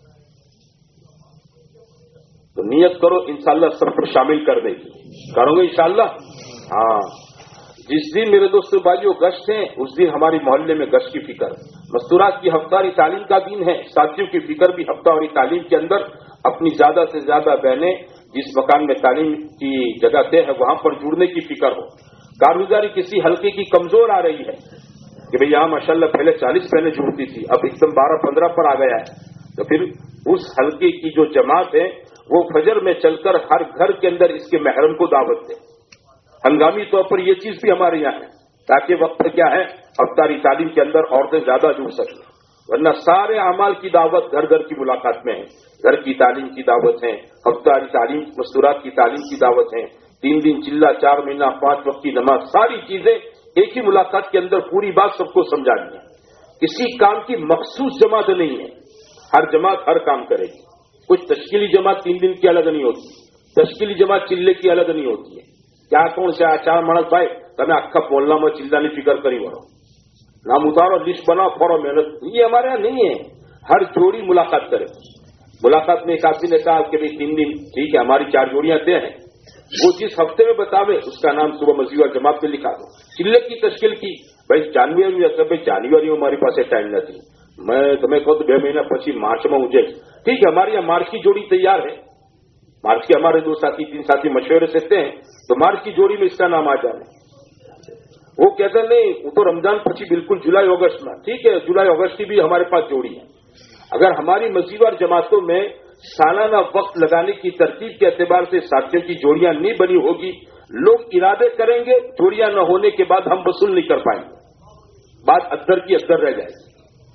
तो नियत करो इंशाअल्लाह सब पर शामिल कर देगी, करोगे इंशाअल्लाह। हाँ, जिस दिन मेरे दोस्तों भाइयों गश्त है उस दिन हमारी मोहल्ले में गश्त की फिक्र, मस्तूरात की हफ्तारी तालीम का दिन है, साथियों की फिक्र भी हफ्तावारी तालीम के अंदर अपनी ज्यादा से ज्यादा बहनें जिस मकान में तालीम की जगह तय है वहां पर जुड़ने की फिक्र हो। कारगुजारी किसी हल्के की कमजोर आ रही है कि भाई यहाँ माशाल्लाह पहले 40 बहनें जुड़ती थी, अब एकदम 12-15 पर आ गया है, तो फिर उस हल्के की जो जमात है वो फजर में चलकर हर घर के अंदर इसके महरम को दावत दे। हंगामी तौर पर यह चीज भी हमारे यहाँ है ताकि वक्त क्या है अफ्तारी तालीम के अंदर औरतें ज्यादा जुड़ सकें, वरना सारे अमाल की दावत घर घर की मुलाकात में है। घर की तालीम की दावत है, अफ्तारी तालीम मस्तूरात की तालीम की दावत है, 3 दिन चिल्ला, 4 महीना, 5 वक्त की नमाज, सारी चीजें एक ही मुलाकात के अंदर पूरी बात सबको समझानी है। किसी काम की मखसूस जमात नहीं है, हर जमात हर काम करेगी। कुछ तश्कीली जमात 3 दिन की अलग नहीं होती, तश्कीली जमात चिल्ले की अलग नहीं होती है। क्या कौन से 4 माणस भाई તમે આખા મોહલ્લામાં ચિલ્લાની ફિકર કરી વળો, नाम उतारो, लिस्ट बनाओ, फॉरो मेहनत, ये हमारे यहाँ नहीं है। हर जोड़ी मुलाकात करे, मुलाकात में एक आदमी ने कहा कि भाई 3 दिन ठीक है, हमारी 4 जोड़ियां तय हैं, वो जिस हफ्ते में बतावे उसका नाम सुबह मस्जिद और जमात में लिखा दो। चिल्ले की तश्कील की भाई जानुआरी में, भाई जानुआरी में हमारी पास टाइम नहीं, मैं तुम्हें कहूँ तो 2 महीना પછી मार्च में मुझे ठीक है, हमारे यहाँ मार्च की जोड़ी तैयार है, मार्च के हमारे 2 साथी 3 साथी मशवरे से थे, तो मार्च की जोड़ी में इसका नाम आ जाए। वो कहता नहीं, वो तो रमजान પછી बिल्कुल जुलाई अगस्त में, ठीक है, जुलाई अगस्त की भी हमारे पास जोड़ी है। अगर हमारी मस्जिद और जमातों में सालाना वक्त लगाने की तरतीब के एतबार से साथियों की जोड़ियां नहीं बनी होगी, लोग इरादे करेंगे, जोड़ियां न होने के बाद हम वसूल नहीं कर पाएंगे, बात अद्दर की अद्दर रह जाएगी।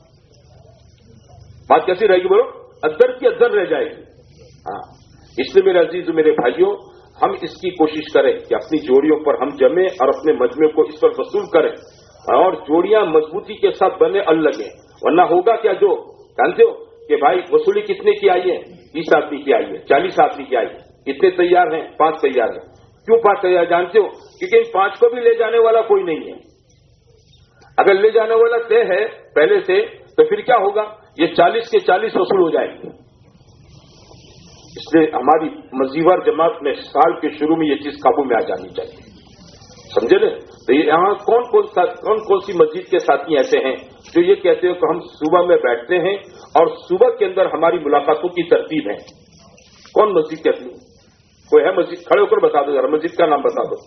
बात कैसी रहेगी बोलो? अद्दर की अद्दर रह जाएगी। हाँ, इसलिए मेरे अजीज मेरे भाइयों, हम इसकी कोशिश करें कि अपनी जोड़ियों पर हम जमे और अपने मजमे को इस पर वसूल करें और जोड़ियां मजबूती के साथ बने अल लगे, वरना होगा क्या, जो जानते हो कि भाई वसूली कितने की आई है, 30 आदमी की आई है, 40 आदमी की आई है, कितने तैयार हैं? 5 तैयार हैं। क्यों 5 तैयार जानते हो? क्योंकि इन 5 को भी ले जाने वाला कोई नहीं है। अगर ले जाने वाला तय है पहले से, तो फिर क्या होगा, ये 40 के 40 वसूल हो जाएंगे। इसलिए हमारी मस्जिद जमात में साल के शुरू में ये चीज काबू में आ जानी चाहिए, समझे ना? तो यहाँ कौन कौन सी मस्जिद के साथी ऐसे हैं जो ये कहते हो कि हम सुबह में बैठते हैं और सुबह के अंदर हमारी मुलाकातों की तरतीब है? कौन मस्जिद कहती है? कोई है मस्जिद? खड़े होकर बता दो जरा, मस्जिद का नाम बता दो।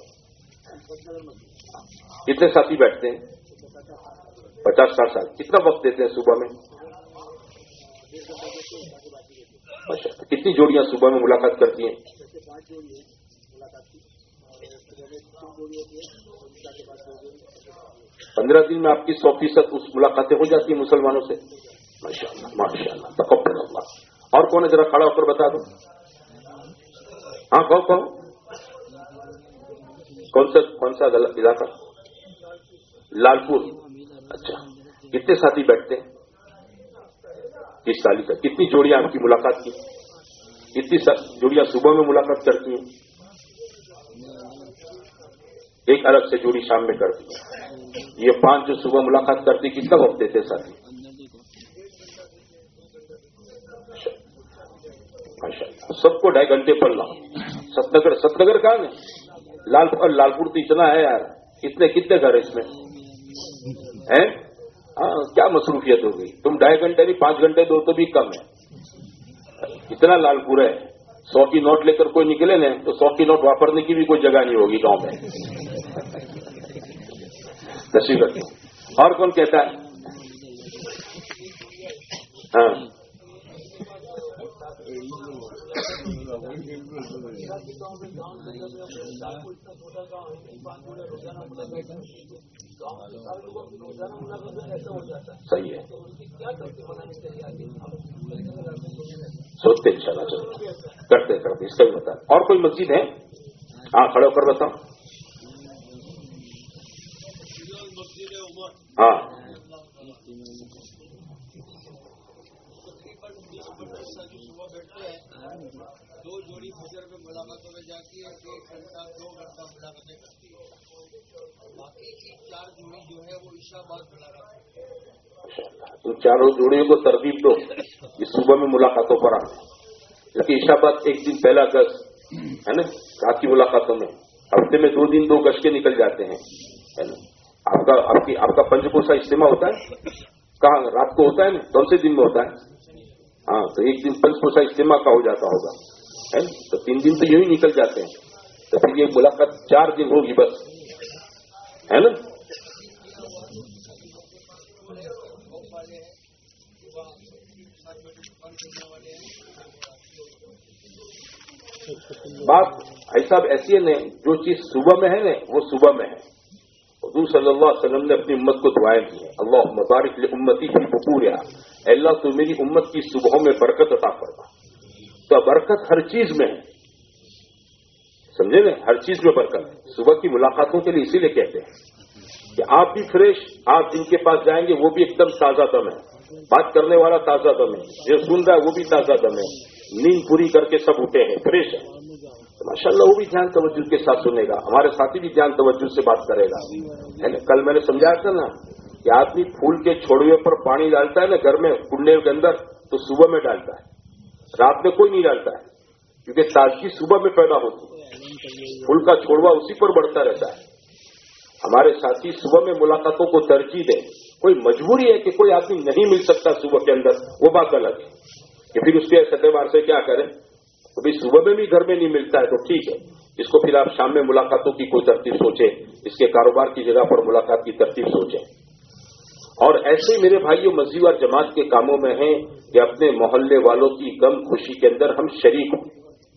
कितने साथी बैठते हैं? 50-60 साल। कितना वक्त देते हैं सुबह में? अच्छा, कितनी जोड़ियां सुबह में मुलाकात करती हैं? 15 दिन में आपकी 100% उस मुलाकातें हो जाती हैं मुसलमानों से। माशाअल्लाह माशाअल्लाह, तकब्बल अल्लाह। और कौन है, जरा खड़ा होकर बता दो। हाँ, कहो कौन सा इलाका? लालपुर। अच्छा, कितने साथी बैठते हैं? 30 साल तक। कितनी जोड़ियां आपकी मुलाकात की? कितनी जोड़ियां सुबह में मुलाकात करती हैं? एक अलग से जोड़ी शाम में करती है। ये 5 जो सुबह मुलाकात करती, कितना वक्त देते साथी? माशाअल्लाह, सबको 2.5 घंटे पर लाओ। सतनगर कहाँ है? लालपुर तो इतना है यार, कितने घर है इसमें हैं? हाँ, क्या मसरूफियत हो गई। तुम 2.5 घंटे नहीं 5 घंटे दो तो भी कम है। इतना लालपुर है, 100 की नोट लेकर कोई निकले ना तो 100 की नोट वापरने की भी कोई जगह नहीं होगी गांव में। नसीब रखो। और कौन कहता है? हाँ, सही है, सोचते इंशाल्लाह, चलो करते इसका भी बता। और कोई मस्जिद है? हाँ, खड़े होकर बताओ। हाँ, दो जोड़ी फजर में मुलाकातों में जाती है, 1 घंटा 2 घंटा मुलाकातें करती है, बाकी की 4 जोड़ी जो है वो ईशा बाद मुलाकात करती है। तो चारों जोड़ियों को तरतीब दो इस सुबह में मुलाकातों पर आने, जबकि ईशा बाद 1 दिन पहला गश है ना, रात की मुलाकातों में हफ्ते में 2 दिन 2 गश के निकल जाते हैं, है ना। आपका पंचकोसा इज्तिमा होता है कहाँ? रात को होता है ना, कौन से दिन में होता है? हाँ, तो 1 दिन पंचकोसा इज्तिमा का हो जाता होगा, है ना। तो 3 दिन तो यूं ही निकल जाते हैं, तो फिर ये मुलाकात 4 दिन होगी बस, है ना। बात ऐसा ऐसी है न, जो चीज सुबह में है न वो सुबह में है। हुजूर सल्लल्लाहु अलैहि वसल्लम ने अपनी उम्मत को दुआएं की हैं, अल्लाहुम्मा बारिक लि उम्मती फी बुकूरिहा, अल्लाह तो मेरी उम्मत की सुबहों में बरकत अता फरमा। तो बरकत हर चीज में है, समझे ना, हर चीज में बरकत। सुबह की मुलाकातों के लिए इसीलिए कहते हैं कि आप भी फ्रेश, आप जिनके पास जाएंगे वो भी एकदम ताजा दम है, बात करने वाला ताजा दम है, जो सुन रहा है वो भी ताजा दम है, नींद पूरी करके सब उठे हैं, फ्रेश है, तो माशाअल्लाह वो भी ध्यान तवज्जुह के साथ सुनेगा, हमारे साथी भी ध्यान तवज्जुह से बात करेगा, है ना। कल मैंने समझाया था ना कि आदमी फूल के छोड़वे पर पानी डालता है ना घर में कुंडे के अंदर, तो सुबह में डालता है, रात में कोई नहीं डालता है, क्योंकि ताजगी सुबह में पैदा होती है, फूल का छोड़वा उसी पर बढ़ता रहता है। हमारे साथी सुबह में मुलाकातों को तरजीह दें। कोई मजबूरी है कि कोई आदमी नहीं मिल सकता सुबह के अंदर, वो बात अलग है कि फिर उसके सतेबार से क्या करें। तो भी सुबह में भी घर में नहीं मिलता है तो ठीक है, इसको फिर आप शाम में मुलाकातों की कोई तरतीब सोचें, इसके कारोबार की जगह पर मुलाकात की तरतीब सोचें। और ऐसे मेरे भाइयों मस्जिद और जमात के कामों में हैं कि अपने मोहल्ले वालों की गम खुशी के अंदर हम शरीक हों।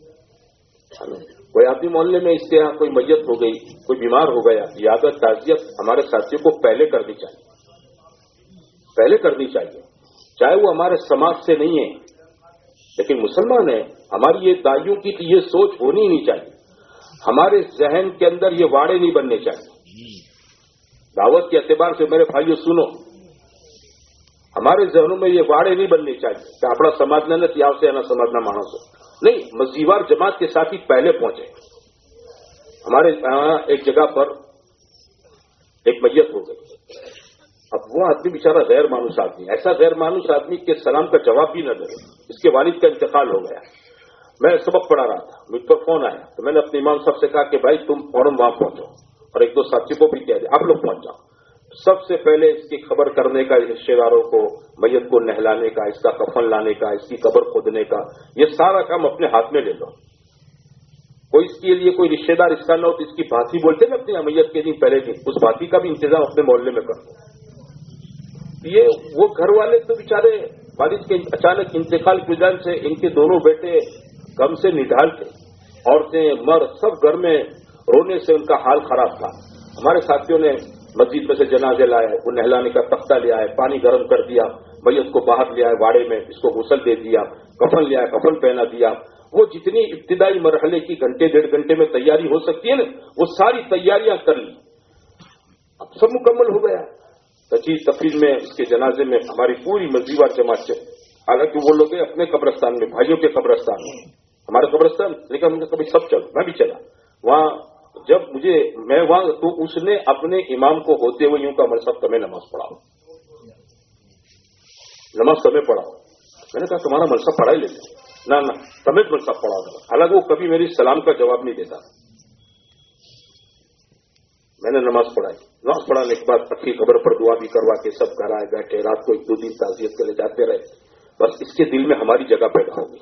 कोई आदमी मोहल्ले में इसके यहाँ कोई मैयत हो गई, कोई बीमार हो गया, यादत ताजियत हमारे साथियों को पहले करनी चाहिए, पहले करनी चाहिए, चाहे वो हमारे समाज से नहीं है लेकिन मुसलमान है। हमारी ये दाइयों की ये सोच होनी ही नहीं चाहिए, हमारे जहन के अंदर ये वाड़े नहीं बनने चाहिए। दावत के एतबार से मेरे भाइयों सुनो, हमारे जहनों में ये वाड़े नहीं बनने चाहिए कि अपना समाजना ने त्याव से ना समाजना मानस हो, नहीं, मस्जिदवार जमात के साथ ही पहले पहुंचे। हमारे यहां एक जगह पर एक मैयत हो गई, अब वो आदमी बेचारा गैर मानूस आदमी, ऐसा गैर मानूस आदमी के सलाम का जवाब भी न दे। इसके वालिद का इंतकाल हो गया। मैं सबक पढ़ा रहा था, मुझ पर फोन आया तो मैंने अपने इमाम साहब से कहा कि भाई तुम फौरन वहां पहुंचो, और एक दो साथी को भी कह दिया आप लोग पहुंच जाओ। सबसे पहले इसकी खबर करने का, रिश्तेदारों को मैयत को नहलाने का, इसका कफन लाने का, इसकी कब्र खोदने का, ये सारा काम अपने हाथ में ले लो। कोई इसके लिए कोई रिश्तेदार इसका न हो तो इसकी भाती बोलते ना अपनी मैयत के दिन पहले दिन, उस भाती का भी इंतजाम अपने मोहल्ले में कर दो। ये वो घर वाले तो बेचारे वालिद के अचानक इंतकाल की वजह से इनके दोनों बेटे गम से निढाल थे, औरतें मर्द सब घर में रोने से उनका हाल खराब था। हमारे साथियों ने मस्जिद में से जनाजे लाए, वो नहलाने का तख्ता ले आए, पानी गर्म कर दिया, मैयत को बाहर ले आए वाड़े में, इसको गुस्ल दे दिया, कफन ले आए, कफन पहना दिया। वो जितनी इब्तिदाई मरहले की घंटे डेढ़ घंटे में तैयारी हो सकती है ना, वो सारी तैयारियां कर ली। अब सब मुकम्मल हो गया। तजीद तफरीर में इसके जनाजे में हमारी पूरी मस्जिदवार जमात चली। हालांकि वो लोग अपने कब्रस्तान में, भाइयों के कब्रस्तान में, हमारा कब्रस्तान, लेकिन हमने कभी सब चल, मैं भी चला वहां। जब मैं वहां तो उसने अपने इमाम को होते हुए यूं का मर साहब तुम्हें नमाज पढ़ाओ, नमाज तुम्हें पढ़ाओ। मैंने कहा तुम्हारा मर साहब पढ़ाई लेते ना, तुम्हें मर साहब पढ़ाओ। हालांकि वो कभी मेरी सलाम का जवाब नहीं देता। मैंने नमाज पढ़ाई, नमाज पढ़ाने के बाद पक्की खबर पर दुआ भी करवा के सब घर आए, बैठे, रात को एक दो दिन ताजियत के लिए जाते रहे। बस इसके दिल में हमारी जगह पैदा हो गई,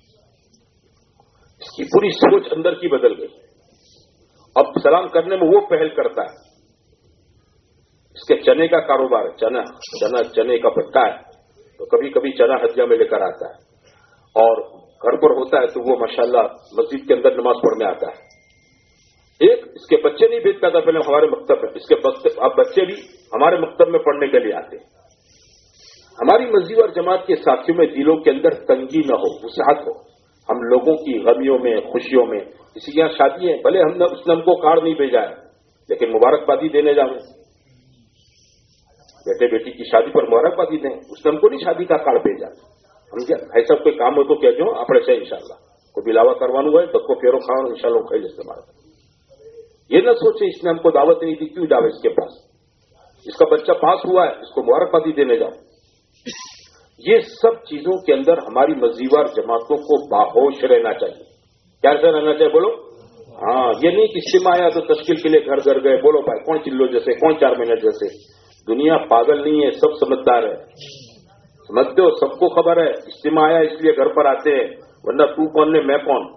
इसकी पूरी सोच अंदर की बदल गई। अब सलाम करने में वो पहल करता है। इसके चने का कारोबार है, चने का पट्टा है, तो कभी कभी चना हदिया में लेकर आता है, और घर पर होता है तो वो माशाल्लाह मस्जिद के अंदर नमाज पढ़ने आता है। एक इसके बच्चे नहीं भेजता था पहले हमारे मकतब में, इसके अब बच्चे भी हमारे मकतब में पढ़ने के लिए आते। हमारी मस्जिद और जमात के साथियों में दिलों के अंदर तंगी न हो, वुसअत हो। हम लोगों की गमियों में, खुशियों में, किसी के यहाँ शादी है, भले हमने उसने हमको कार्ड नहीं भेजा है लेकिन मुबारकबादी देने जाए, बेटे बेटी की शादी पर मुबारकबादी दें, उसने हमको नहीं शादी का कार्ड भेजा। हम क्या ऐसा कोई काम हो तो कह दो अपने से इंशाल्लाह को बिलावा करवाना हुआ है तो को फेरो खावा इंशाल्लाह खाई इस्तेमाल। ये न सोचे इसने हमको दावत नहीं दी, क्यों जावे इसके पास, इसका बच्चा पास हुआ है इसको मुबारकबादी देने जाओ। ये सब चीजों के अंदर हमारी मस्जिदवार जमातों को बाहोश रहना चाहिए। क्या रहना चाहिए बोलो? हाँ, ये नहीं कि इज्तिमा आया तो तश्कील के लिए घर घर गए, बोलो भाई कौन चिल्लो जैसे, कौन 4 मिनट जैसे। दुनिया पागल नहीं है, सब समझदार है, समझते हो, सबको खबर है इज्तिमा आया इसलिए घर पर आते हैं, वरना तू कौन ने मैं कौन।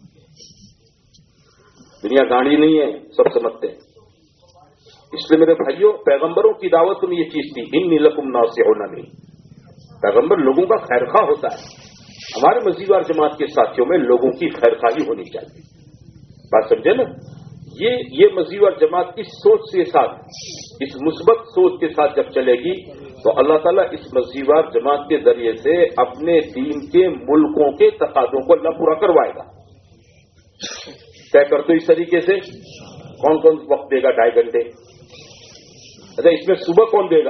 दुनिया गाड़ी नहीं है, सब समझते हैं। इसलिए मेरे भाइयों, पैगंबरों की दावत में ये चीज थी, इन्नी लकुम नासिहुन नहीं, पैगंबर लोगों का खैरखा होता है। हमारे मस्जिदवार जमात के साथियों में लोगों की खैरखाही होनी चाहिए। बात समझे ना? ये मस्जिदवार जमात की सोच के साथ, इस मुस्बत सोच के साथ जब चलेगी तो अल्लाह ताला इस मस्जिदवार जमात के जरिए से अपने दीन के मुल्कों के तकादों को अल्लाह पूरा करवाएगा। तय करते हो इस तरीके से कौन कौन वक्त देगा 2.5 घंटे, अच्छा इसमें सुबह कौन देगा?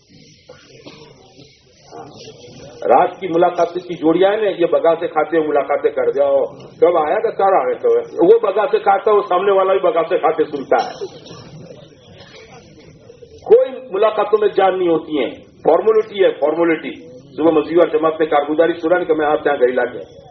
रात की मुलाकात की जोड़ियां है ना, ये बगा से खाते हुए मुलाकातें कर जाओ, कब आया का सारा आए तो वो बगा से खाता है, वो सामने वाला भी बगा से खाते सुनता है। कोई मुलाकातों में जान नहीं होती है, फॉर्मुलिटी है, फॉर्मुलिटी। सुबह मस्जिद और जमात में कारगुजारी सुना नहीं कि मैं आप यहाँ गई लाके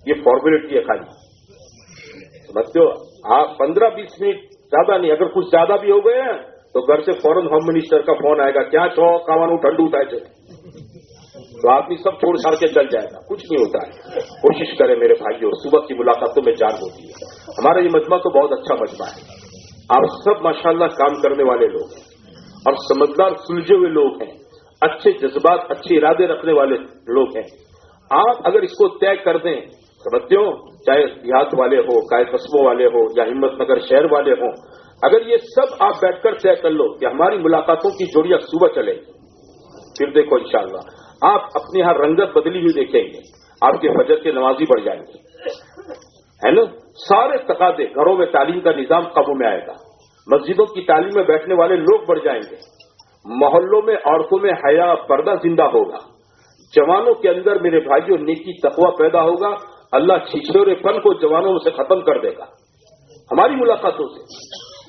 ये फॉर्मेलिटी है खाली, समझते हो आप। 15-20 मिनट ज्यादा नहीं, अगर कुछ ज्यादा भी हो गए हैं तो घर से फौरन होम मिनिस्टर का फोन आएगा, क्या छो खावानू ठंडू उठाए थे, तो आदमी सब छोड़ छाड़ के चल जाएगा, कुछ नहीं होता है। कोशिश करें मेरे भाइयों, सुबह की मुलाकातों में जान होती है। हमारा ये मजमा तो बहुत अच्छा मजमा है, आप सब माशाल्लाह काम करने वाले लोग हैं और समझदार सुलझे हुए लोग हैं, अच्छे जज्बात अच्छे इरादे रखने वाले लोग हैं। आप अगर इसको तय कर दें, समझते हो, चाहे देहात वाले हो, चाहे कस्बों वाले हो या हिम्मतनगर शहर वाले हो, अगर ये सब आप बैठकर तय कर लो कि हमारी मुलाकातों की जोड़ियां सुबह चलेगी, फिर देखो इंशाअल्लाह आप अपने यहां रंगत बदली हुई देखेंगे, आपके फजर के नमाजी बढ़ जाएंगे, है ना। सारे तकादे, घरों में तालीम का निजाम काबू में आएगा, मस्जिदों की तालीम में बैठने वाले लोग बढ़ जाएंगे, मोहल्लों में औरतों में हया पर्दा जिंदा होगा, जवानों के अंदर मेरे भाइयों नेकी तकवा पैदा होगा, अल्लाह छिछोरेपन को जवानों से खत्म कर देगा हमारी मुलाकातों से।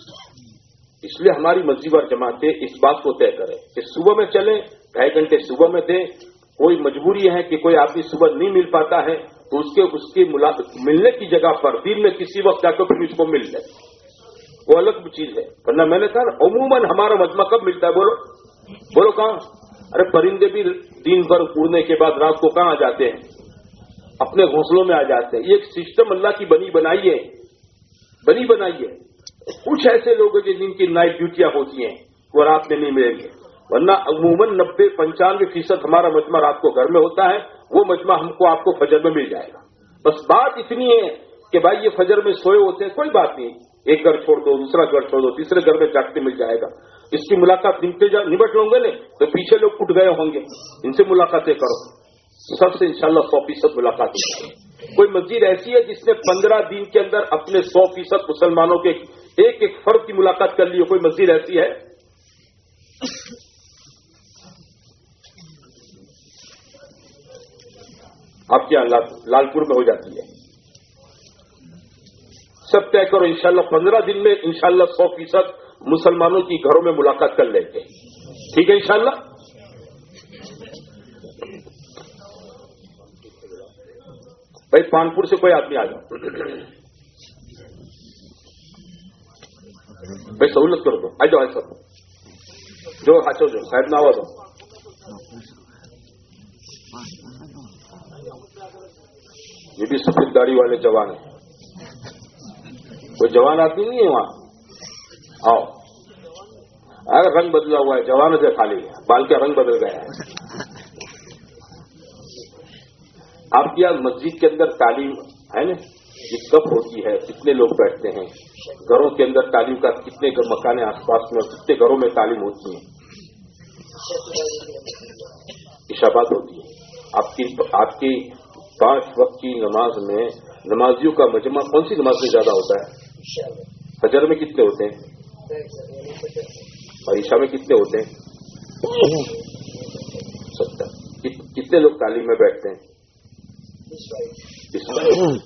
इसलिए हमारी मस्जिद और जमातें इस बात को तय करें कि सुबह में चलें, 2.5 घंटे सुबह में दें। कोई मजबूरी है कि कोई आदमी सुबह नहीं मिल पाता है तो उसके मिलने की जगह पर दिन में किसी वक्त जाकर फिर उसको मिल जाए, वो अलग चीज है। वरना मैंने कहा अमूमन हमारा मजमा कब मिलता है, बोलो कहां? अरे परिंदे भी दिन भर उड़ने के बाद रात को कहां आ जाते हैं, अपने घोंसलों में आ जाते हैं। ये एक सिस्टम अल्लाह की बनी बनाई है। कुछ ऐसे लोग हैं जिनकी नाइट ड्यूटियां होती हैं, वो रात में नहीं मिलेंगे, वरना अमूमन 90-95% हमारा मजमा रात को घर में होता है। वो मजमा हमको आपको फजर में मिल जाएगा। बस बात इतनी है कि भाई ये फजर में सोए होते हैं, कोई बात नहीं, एक घर छोड़ दो, दूसरा घर छोड़ दो, तीसरे घर में जागते मिल जाएगा। इसकी मुलाकात निबट लोगे ना तो पीछे लोग उठ गए होंगे, इनसे मुलाकातें करो, सबसे इंशाल्लाह 100% मुलाकात होगी। कोई मस्जिद ऐसी है जिसने 15 दिन के अंदर अपने 100% मुसलमानों के एक फर्द की मुलाकात कर ली हो? कोई मस्जिद ऐसी है? आपके यहां लालपुर में हो जाती है। सब तय करो इंशाल्लाह 15 दिन में इंशाल्लाह 100% मुसलमानों की घरों में मुलाकात कर लेंगे, ठीक है इंशाल्लाह। भाई कानपुर से कोई आदमी आ जाओ, भाई सहूलत करो दो, आ जाओ सब जो हाचो जो साहब ना आवा दो। ये भी सफेद दाढ़ी वाले जवान है, कोई जवान आदमी नहीं है वहां, आओ। अरे रंग बदला हुआ है, जवान से खाली है, बाल का रंग बदल गया है। आपकी यहाँ मस्जिद के अंदर तालीम है ना, ये कब होती है, कितने लोग बैठते हैं, घरों के अंदर तालीम का कितने मकाने आसपास में और कितने घरों में तालीम होती है? इशाबाद होती है। आपकी 5 वक्त की नमाज में नमाजियों का मजमा कौन सी नमाज में ज्यादा होता है? फजर में कितने होते हैं और ईशा में कितने होते हैं? 70। कितने लोग तालीम में बैठते हैं? 20।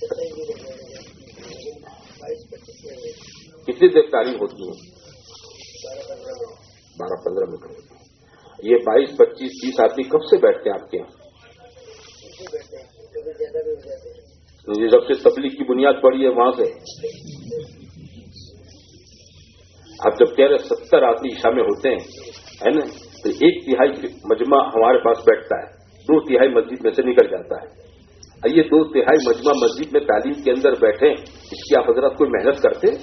कितनी देर तालीम होती है? 12-15 मिनट होती है। ये 22, 25, 30 आदमी कब से बैठते हैं आपके यहाँ? जब से तबलीग की बुनियाद पड़ी है वहां से। आप जब कह रहे 70 आदमी ईशा में होते हैं, है ना, तो 1/3 मजमा हमारे पास बैठता है, 2/3 मस्जिद में से निकल जाता है। ये 2/3 मजमा मस्जिद में तालीम के अंदर बैठे, इसकी आप हजरत कोई मेहनत करते?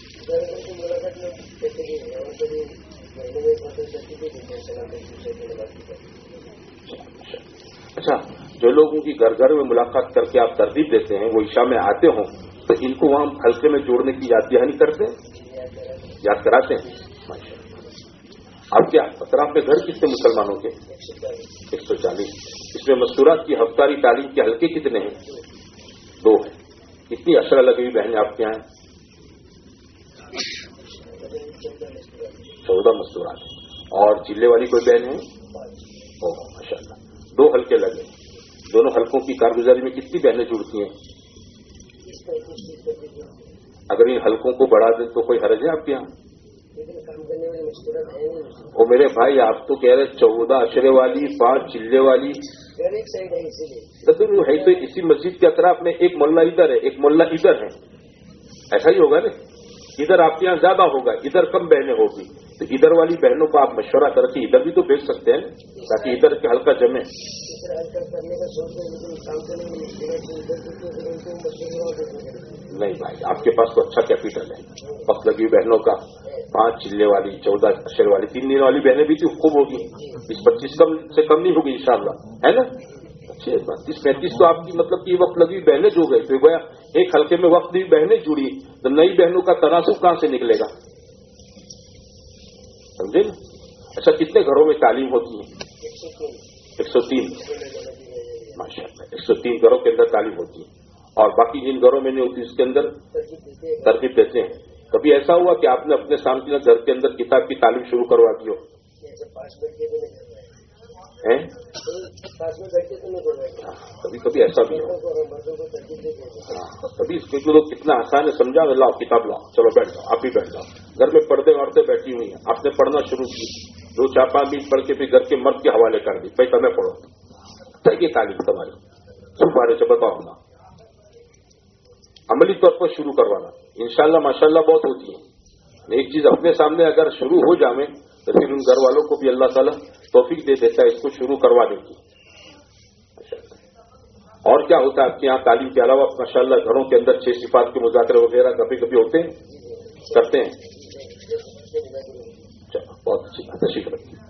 अच्छा, जो लोग उनकी घर घर में मुलाकात करके आप तरतीब देते हैं, वो ईशा में आते हों, तो इनको वहां हल्के में जोड़ने की याद दहानी करते हैं, याद कराते हैं? माशाअल्लाह। आपके अतराफ में घर कितने मुसलमानों के? 140। इसमें मस्तूरात की हफ्तारी तालीम के हल्के कितने हैं? 2 हैं। कितनी अशरा लगी हुई बहनें आपके यहाँ? 14 मस्तूरात। और जिले वाली कोई बहन है? ओह माशाअल्लाह, 2 हल्के लगे। दोनों हल्कों की कारगुजारी में कितनी बहनें जुड़ती हैं? अगर इन हल्कों को बढ़ा दें तो कोई हर्ज है आपके यहाँ? وہ میرے بھائی آپ تو کہہ رہے 14 اشرے والی 5 چلے والی تو پھر ہے تو اسی مسجد کے اطراف میں ایک ملا ادھر ہے ایک ملا ادھر ہے، ایسا ہی ہوگا نا؟ ادھر آپ کے یہاں زیادہ ہوگا، ادھر کم بہنیں ہوگی، تو ادھر والی بہنوں کو آپ مشورہ کر کے ادھر بھی تو بھیج سکتے ہیں تاکہ ادھر کے حلقہ جمے۔ نہیں بھائی، آپ کے پاس تو اچھا کیپیٹل ہے، وقت لگی بہنوں کا 5 چلے والی 14 اشر والی 3 دن والی بہنیں بھی تھی، خوب ہوگی، 25 سے کم نہیں ہوگی انشاءاللہ، ہے نا؟ 32-35 تو آپ کی مطلب کہ وقت لگی بہنیں جو گئی، تو گویا ایک حلقے میں وقت لگی بہنیں جڑی، تو نئی بہنوں کا تناسب کہاں سے نکلے گا؟ سمجھے نا؟ اچھا کتنے گھروں میں تعلیم ہوتی ہے؟ 103 ماشاء اللہ، 103 گھروں کے اندر تعلیم ہوتی ہے، اور باقی جن گھروں میں نہیں ہوتی اس کے اندر ترغیب دیتے ہیں۔ کبھی ایسا ہوا کہ آپ نے اپنے سامنے گھر کے اندر کتاب کی تعلیم شروع کروا دی ہو؟ کبھی کبھی ایسا بھی ہو، کبھی اس کے لوگ کتنا آسان ہے سمجھا، لاؤ کتاب لاؤ، چلو بیٹھ جاؤ، آپ بھی بیٹھ جاؤ، گھر میں پردے عورتیں بیٹھی ہوئی ہیں، آپ نے پڑھنا شروع کی، 2-4-5 دن پڑھ کے پھر گھر کے مرد کے حوالے کر دی، بھائی تمہیں پڑھو، یہ تعلیم تمہاری بارے سے بتاؤ نا، عملی طور پر شروع کروانا انشاءاللہ ماشاءاللہ بہت ہوتی ہے۔ ایک چیز اپنے سامنے اگر شروع ہو جائے تو پھر ان گھر والوں کو بھی اللہ تعالیٰ توفیق دے دیتا ہے اس کو شروع کروانے کی۔ اور کیا ہوتا ہے آپ کے یہاں تعلیم کے علاوہ ماشاءاللہ گھروں کے اندر 6 صفات کے مذاکرے وغیرہ کبھی کبھی ہوتے ہیں، کرتے ہیں؟ چلو بہت اچھی بات ہے، شکر ہے۔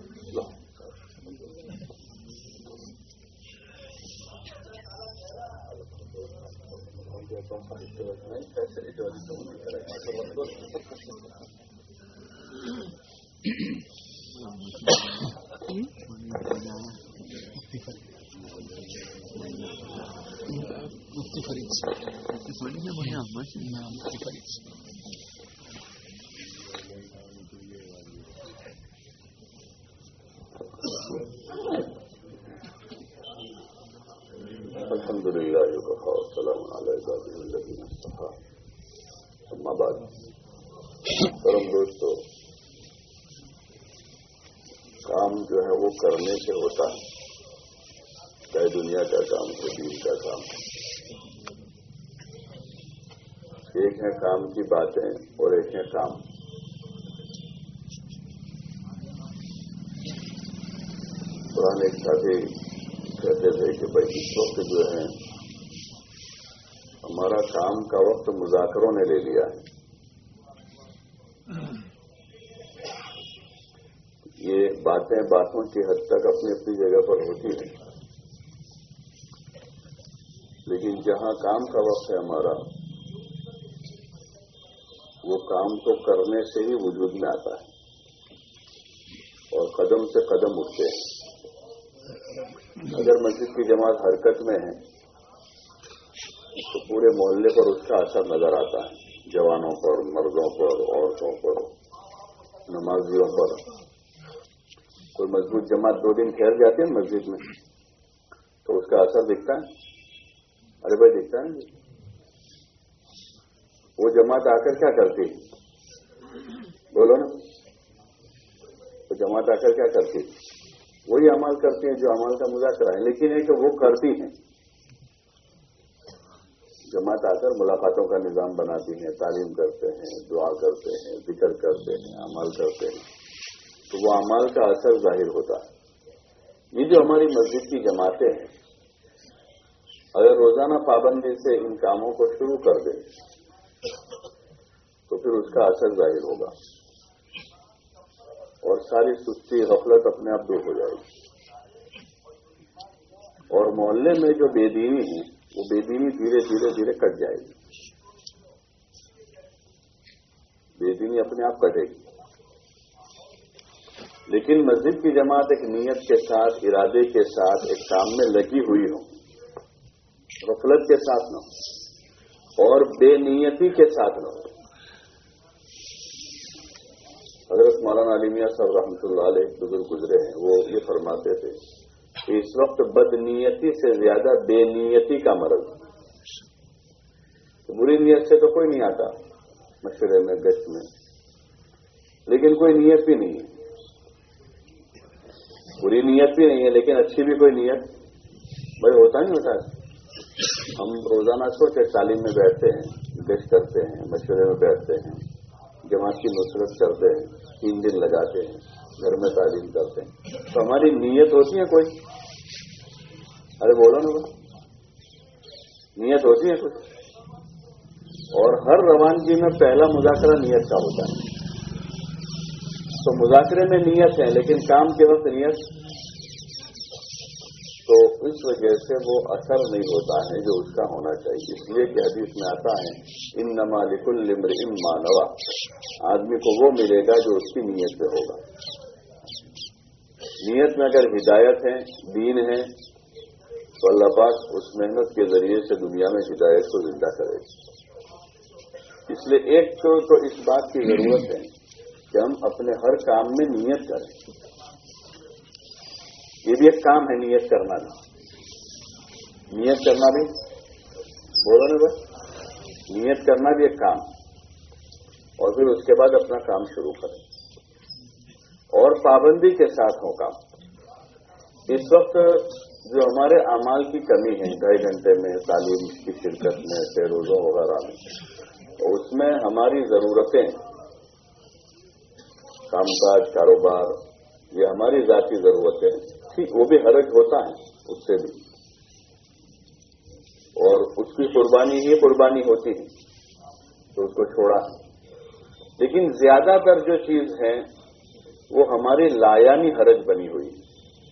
الحمدللہ وکفی والسلام علی عبادہ الذین اصطفی، اما بعد۔ کرم دوستو، کام جو ہے وہ کرنے سے ہوتا ہے، چاہے دنیا کا کام ہو دین کا کام ہو۔ ایک ہے کام کی باتیں اور ایک ہے کام۔ قرآن ایک ساتھی کہتے تھے کہ بھائی اس وقت جو ہے ہمارا کام کا وقت مذاکروں نے لے لیا ہے۔ یہ باتیں باتوں کی حد تک اپنی اپنی جگہ پر ہوتی ہیں، لیکن جہاں کام کا وقت ہے ہمارا، وہ کام تو کرنے سے ہی وجود میں آتا ہے اور قدم سے قدم اٹھتے ہیں۔ اگر مسجد کی جماعت حرکت میں ہے تو پورے محلے پر اس کا اثر نظر آتا ہے، جوانوں پر، مردوں پر، عورتوں پر، نمازیوں پر۔ کوئی مضبوط جماعت 2 دن ٹھہر جاتی ہے مسجد میں تو اس کا اثر دکھتا ہے، ارے بھائی دکھتا ہے۔ وہ جماعت آ کر کیا کرتی، بولو نا، وہ جماعت آ کر کیا کرتی، وہی عمل کرتی ہیں جو عمل کا مذاکرہ ہے، لیکن ہے کہ وہ کرتی ہیں۔ جماعت آ کر ملاقاتوں کا نظام بناتی ہیں، تعلیم کرتے ہیں، دعا کرتے ہیں، ذکر کرتے ہیں، عمل کرتے ہیں، تو وہ عمل کا اثر ظاہر ہوتا ہے۔ یہ جو ہماری مسجد کی جماعتیں ہیں، اگر روزانہ پابندی سے ان کاموں کو شروع کر دیں تو پھر اس کا اثر ظاہر ہوگا اور ساری سستی غفلت اپنے آپ دور ہو جائے گی، اور محلے میں جو بے دینی ہے وہ بے دینی دھیرے دھیرے دھیرے کٹ جائے گی، بے دینی اپنے آپ کٹے گی۔ لیکن مسجد کی جماعت ایک نیت کے ساتھ، ارادے کے ساتھ ایک کام میں لگی ہوئی ہو، غفلت کے ساتھ نہ ہو اور بے نیتی کے ساتھ نہ ہو۔ حضرت مولانا علی میاں صاحب رحمۃ اللہ علیہ بزرگ گزرے ہیں، وہ یہ فرماتے تھے کہ اس وقت بدنیتی سے زیادہ بے نیتی کا مرض، بری نیت سے تو کوئی نہیں آتا مشورے میں گشت میں، لیکن کوئی نیت بھی نہیں ہے، بری نیت بھی نہیں ہے لیکن اچھی بھی کوئی نیت بھائی ہوتا نہیں ہوتا ہے۔ ہم روزانہ سوچے تعلیم میں بیٹھتے ہیں، گشت کرتے ہیں، مشورے میں بیٹھتے ہیں، جماعت کی نصرت کرتے ہیں، 3 دن لگاتے ہیں، گھر میں تعلیم کرتے ہیں، تو ہماری نیت ہوتی ہے کوئی؟ ارے بولو نا، نیت ہوتی ہے کچھ؟ اور ہر روانگی میں پہلا مذاکرہ نیت کا ہوتا ہے، تو مذاکرے میں نیت ہے لیکن کام کے وقت نیت، تو اس وجہ سے وہ اثر نہیں ہوتا ہے جو اس کا ہونا چاہیے۔ اس لیے کہ حدیث میں آتا ہے انما لکل امرئ ما نوى، آدمی کو وہ ملے گا جو اس کی نیت سے ہوگا۔ نیت میں اگر ہدایت ہے، دین ہے، تو اللہ پاک اس محنت کے ذریعے سے دنیا میں ہدایت کو زندہ کرے گا۔ اس لیے ایک تو اس بات کی ضرورت ہے کہ ہم اپنے ہر کام میں نیت کریں، یہ بھی ایک کام ہے نیت کرنا بھی، نیت کرنا بھی بولو نا بس، نیت کرنا بھی ایک کام، اور پھر اس کے بعد اپنا کام شروع کریں اور پابندی کے ساتھ ہو کام۔ اس وقت جو ہمارے اعمال کی کمی ہے 2.5 گھنٹے میں تعلیم کی شرکت میں، روزوں وغیرہ میں، تو اس میں ہماری ضرورتیں، کام کاج، کاروبار، یہ ہماری ذاتی ضرورتیں ٹھیک، وہ بھی حرج ہوتا ہے اس سے بھی، اور اس کی قربانی ہی قربانی ہوتی ہے تو اس کو چھوڑا ہے، لیکن زیادہ تر جو چیز ہے وہ ہماری لایانی حرج بنی ہوئی ہے،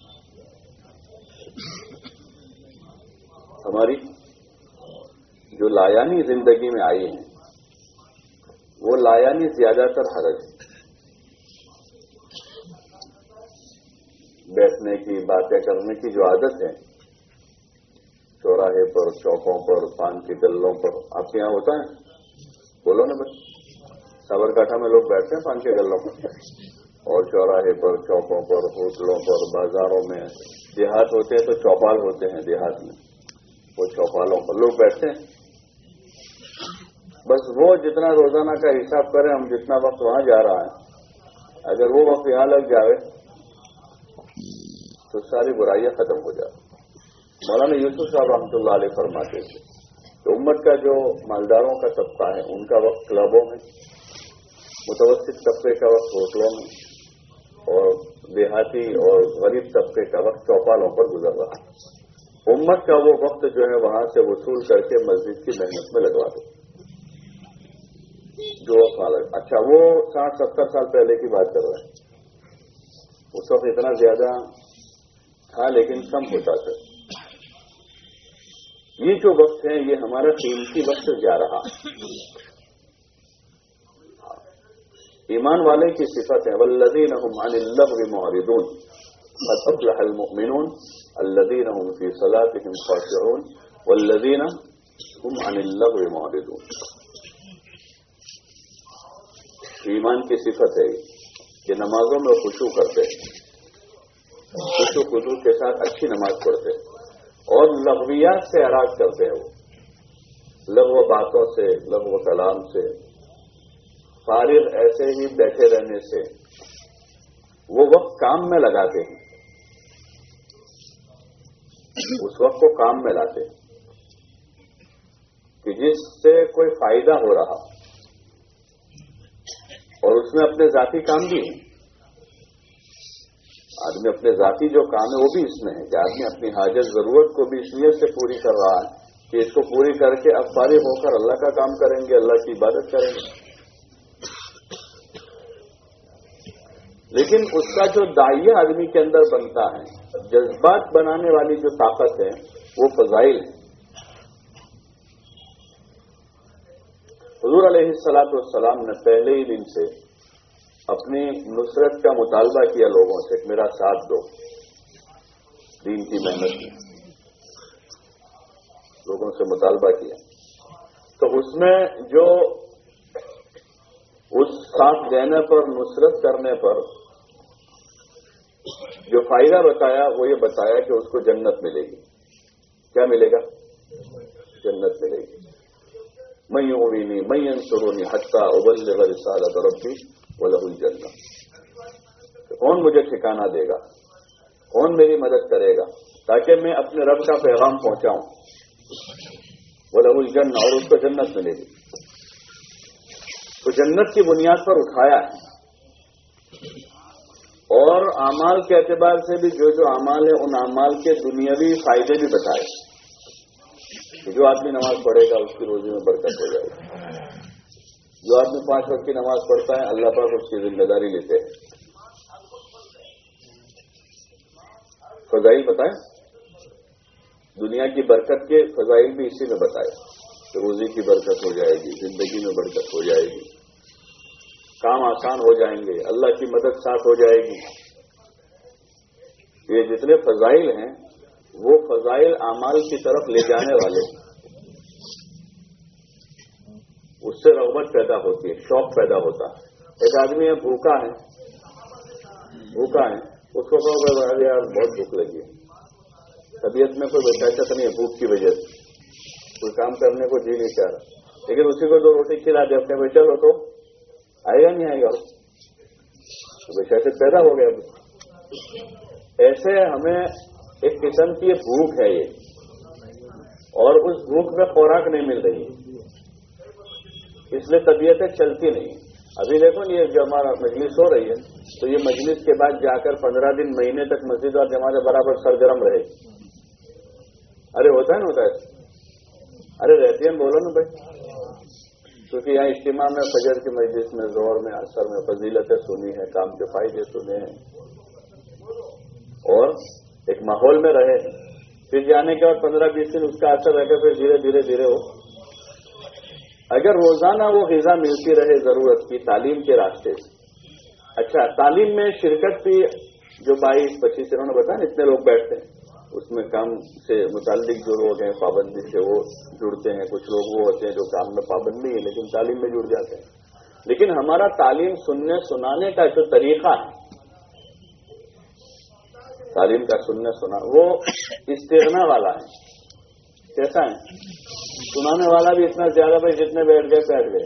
ہماری جو لایانی زندگی میں آئی ہیں وہ لایانی زیادہ تر حرج ہے۔ بیٹھنے کی، باتیں کرنے کی جو عادت ہے، چوراہے پر، چوکوں پر، پان کے گلوں پر، آپ کے یہاں ہوتا ہے؟ بولو نا بھائی، سابرکاٹھا میں لوگ بیٹھتے ہیں پان کے گلوں پر، اور چوراہے پر، چوکوں پر، ہوٹلوں پر، بازاروں میں، دیہات ہوتے ہیں تو چوپال ہوتے ہیں دیہات میں، وہ چوپالوں پر لوگ بیٹھتے ہیں۔ بس وہ جتنا روزانہ کا حساب کریں، ہم جتنا وقت وہاں جا رہا ہے، اگر وہ وقت یہاں لگ جاوے تو ساری برائیاں ختم ہو جاتی۔ مولانا یوسف صاحب رحمۃ اللہ علیہ فرماتے تھے کہ امت کا جو مالداروں کا طبقہ ہے ان کا وقت کلبوں میں، متوسط طبقے کا وقت ہوٹلوں میں، اور دیہاتی اور غریب طبقے کا وقت چوپالوں پر گزر رہا ہے۔ امت کا وہ وقت جو ہے وہاں سے وصول کر کے مسجد کی محنت میں لگوا دو، جو وقت الگ۔ اچھا، وہ 60-70 سال پہلے کی بات کر رہے ہیں، اس وقت اتنا زیادہ تھا لیکن کم ہوتا تھا۔ یہ جو وقت ہے یہ ہمارا قیمتی وقت جا رہا۔ ایمان والے کی صفت ہے والذین هم عن اللغو معرضون قد افلح المؤمنون الذین هم فی صلاتهم خاشعون والذین هم عن اللغو معرضون۔ ایمان کی صفت ہے کہ نمازوں میں خشوع کرتے ہیں، خشوع خضوع کے ساتھ اچھی نماز پڑھتے ہیں، اور لغویات سے اراض کرتے ہیں، وہ لغو باتوں سے، لغو کلام سے، فارغ ایسے ہی بیٹھے رہنے سے وہ وقت کام میں لگاتے ہیں، اس وقت کو کام میں لاتے ہیں کہ جس سے کوئی فائدہ ہو رہا، اور اس میں اپنے ذاتی کام بھی ہیں۔ آدمی اپنے ذاتی جو کام ہے وہ بھی اس میں ہے کہ آدمی اپنی حاجت ضرورت کو بھی اس نیت سے پوری کر رہا ہے کہ اس کو پوری کر کے اب فارغ ہو کر اللہ کا کام کریں گے، اللہ کی عبادت کریں گے۔ لیکن اس کا جو داعیہ آدمی کے اندر بنتا ہے، جذبات بنانے والی جو طاقت ہے وہ فضائل ہے۔ حضور علیہ الصلوۃ والسلام نے پہلے ہی دن سے اپنی نصرت کا مطالبہ کیا لوگوں سے کہ میرا ساتھ دو دین کی محنت میں، لوگوں سے مطالبہ کیا۔ تو اس میں جو اس ساتھ دینے پر، نصرت کرنے پر جو فائدہ بتایا وہ یہ بتایا کہ اس کو جنت ملے گی۔ کیا ملے گا؟ جنت ملے گی۔ من يعوینی من ینصرنی حتی ابلغ رسالۃ ربی वलहुल जन्नह। कौन मुझे ठिकाना देगा, कौन मेरी मदद करेगा ताकि मैं अपने रब का पैगाम पहुंचाऊं। वलहुल जन्नह, और उसको जन्नत मिलेगी। तो जन्नत की बुनियाद पर उठाया है। और आमाल के एतबार से भी जो जो आमाल है उन आमाल के दुनियावी फायदे भी बताए कि जो आदमी नमाज पढ़ेगा उसकी रोजी में बरकत हो जाएगी। जो आदमी 5 वक्त की नमाज पढ़ता है अल्लाह पाक उसकी जिम्मेदारी लेते हैं। फजाइल बताए, दुनिया की बरकत के फजाइल भी इसी में बताए कि रोजी की बरकत हो जाएगी, जिंदगी में बरकत हो जाएगी, काम आसान हो जाएंगे, अल्लाह की मदद साथ हो जाएगी। ये जितने फजाइल हैं वो फजाइल आमाल की तरफ ले जाने वाले, उससे रग़बत पैदा होती है, शौक पैदा होता है। एक आदमी है भूखा है, उसको कहोगे अरे यार बहुत भूख लगी है, तबीयत में कोई बचाचत नहीं है भूख की वजह से, कोई काम करने को जी नहीं चाह रहा, लेकिन उसी को 2 रोटी खिला दे अपने भाई चलो तो आएगा नहीं आएगा, तो बचाचत पैदा हो गया। ऐसे हमें एक किस्म की भूख है ये, और उस भूख में खुराक नहीं मिल रही है, इसलिए तबीयतें चलती नहीं। अभी देखो ये जो हमारा मजलिस हो रही है, तो ये मजलिस के बाद जाकर 15 दिन महीने तक मस्जिद और जमात बराबर सरगर्म रहे। अरे होता है ना, होता है, अरे रहती है, बोलो ना भाई, क्योंकि यहाँ इज्तिमा में फजर की मजलिस में जोहर में असर में फजीलतें सुनी है, काम के फायदे सुने हैं, और एक माहौल में रहे। फिर जाने के बाद 15-20 दिन उसका असर रहकर फिर धीरे धीरे धीरे हो। अगर रोजाना वो ग़िज़ा मिलती रहे जरूरत की तालीम के रास्ते से। अच्छा, तालीम में शिरकत भी जो 22-25 इन्होंने बताया इतने लोग बैठते हैं, उसमें काम से मुताल्लिक जो लोग हैं पाबंदी से वो जुड़ते हैं, कुछ लोग वो होते हैं जो काम में पाबंद नहीं है लेकिन तालीम में जुड़ जाते हैं। लेकिन हमारा तालीम सुनने सुनाने का जो तरीका है, तालीम का सुनने सुना वो इस्तिग़ना वाला है। कैसा है? सुनाने वाला भी इतना ज्यादा भाई जितने बैठ गए,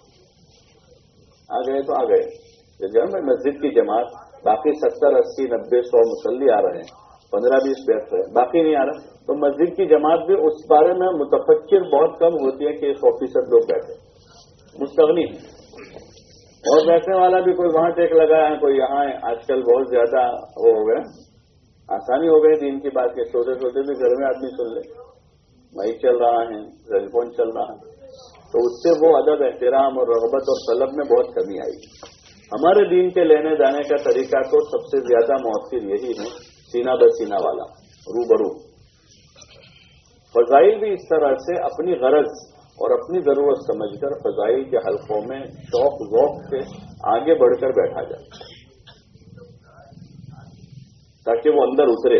आ गए तो आ गए। जब मैं मस्जिद की जमात बाकी 70, 80, 90, 100 मुसल्ली आ रहे हैं, 15-20 बैठ रहे हैं, बाकी नहीं आ रहा, तो मस्जिद की जमात भी उस बारे में मुतफक्किर बहुत कम होती है कि 100% लोग बैठे, मुस्तगनी है। और बैठने वाला भी कोई वहां टेक लगाया है, कोई यहाँ है। आजकल बहुत ज्यादा वो हो गया, आसानी हो गई दीन की बात के, सोते सोते भी घर में आदमी सुन ले, माइक चल रहा है, टेलीफोन चल रहा है, तो उससे वो अदब, एहतराम और रग़बत और तलब में बहुत कमी आई। हमारे दीन के लेने जाने का तरीका तो सबसे ज्यादा मौक़िर यही है, सीना बसीना वाला, रूबरू। फजाइल भी इस तरह से अपनी गरज और अपनी जरूरत समझकर फजाइल के हलकों में शौक ज़ौक़ से आगे बढ़कर बैठा जाए ताकि वो अंदर उतरे,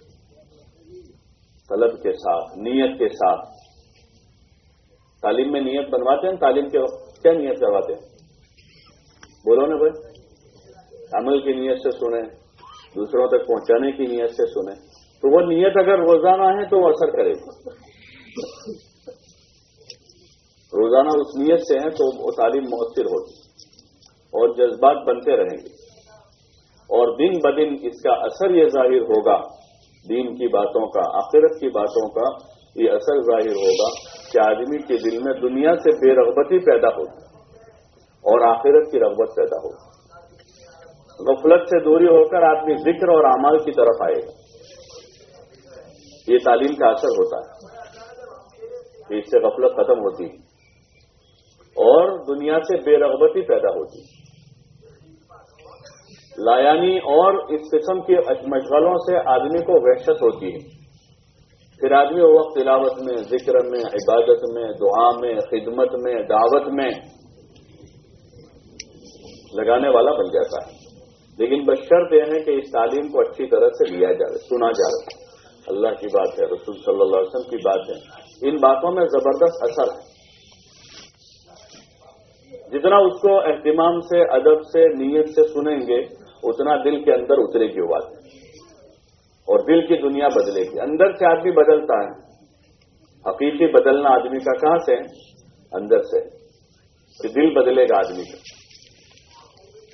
तलब के साथ, नीयत के साथ। तालीम में नीयत बनवाते हैं, तालीम के वक्त क्या नीयत करवाते हैं? बोलो ना भाई। अमल की नीयत से सुने, दूसरों तक पहुंचाने की नीयत से सुने, तो वो नीयत अगर रोजाना है तो वो असर करेगी। रोजाना उस नीयत से है तो वो तालीम मौसर होगी और जज्बात बनते रहेंगे, और दिन ब दिन इसका असर ये जाहिर होगा, दीन की बातों का, आखिरत की बातों का ये असर जाहिर होगा कि आदमी के दिल में दुनिया से बेरग़बती पैदा होगी और आखिरत की रग़बत पैदा होगी। गफलत से दूरी होकर आदमी जिक्र और अमाल की तरफ आएगा। ये तालीम का असर होता है, इससे गफलत खत्म होती है और दुनिया से बेरग़बती पैदा होती है। लायानी और इस किस्म के मशगलों से आदमी को वहशत होती है। फिर आदमी वो वक्त तिलावत में, जिक्र में, इबादत में, दुआ में, खिदमत में, दावत में लगाने वाला बन जाता है। लेकिन बशर्त यह है कि इस तालीम को अच्छी तरह से लिया जाए, सुना जाए। अल्लाह की बात है, रसूल सल्लल्लाहु अलैहि वसल्लम की बात है, इन बातों में जबरदस्त असर है। जितना उसको एहतिमाम से, अदब से, नीयत से सुनेंगे उतना दिल के अंदर उतरेगी वो बात और दिल की दुनिया बदलेगी। अंदर से आदमी बदलता है। हकीकी बदलना आदमी का कहां से है? अंदर से, कि दिल बदलेगा आदमी का।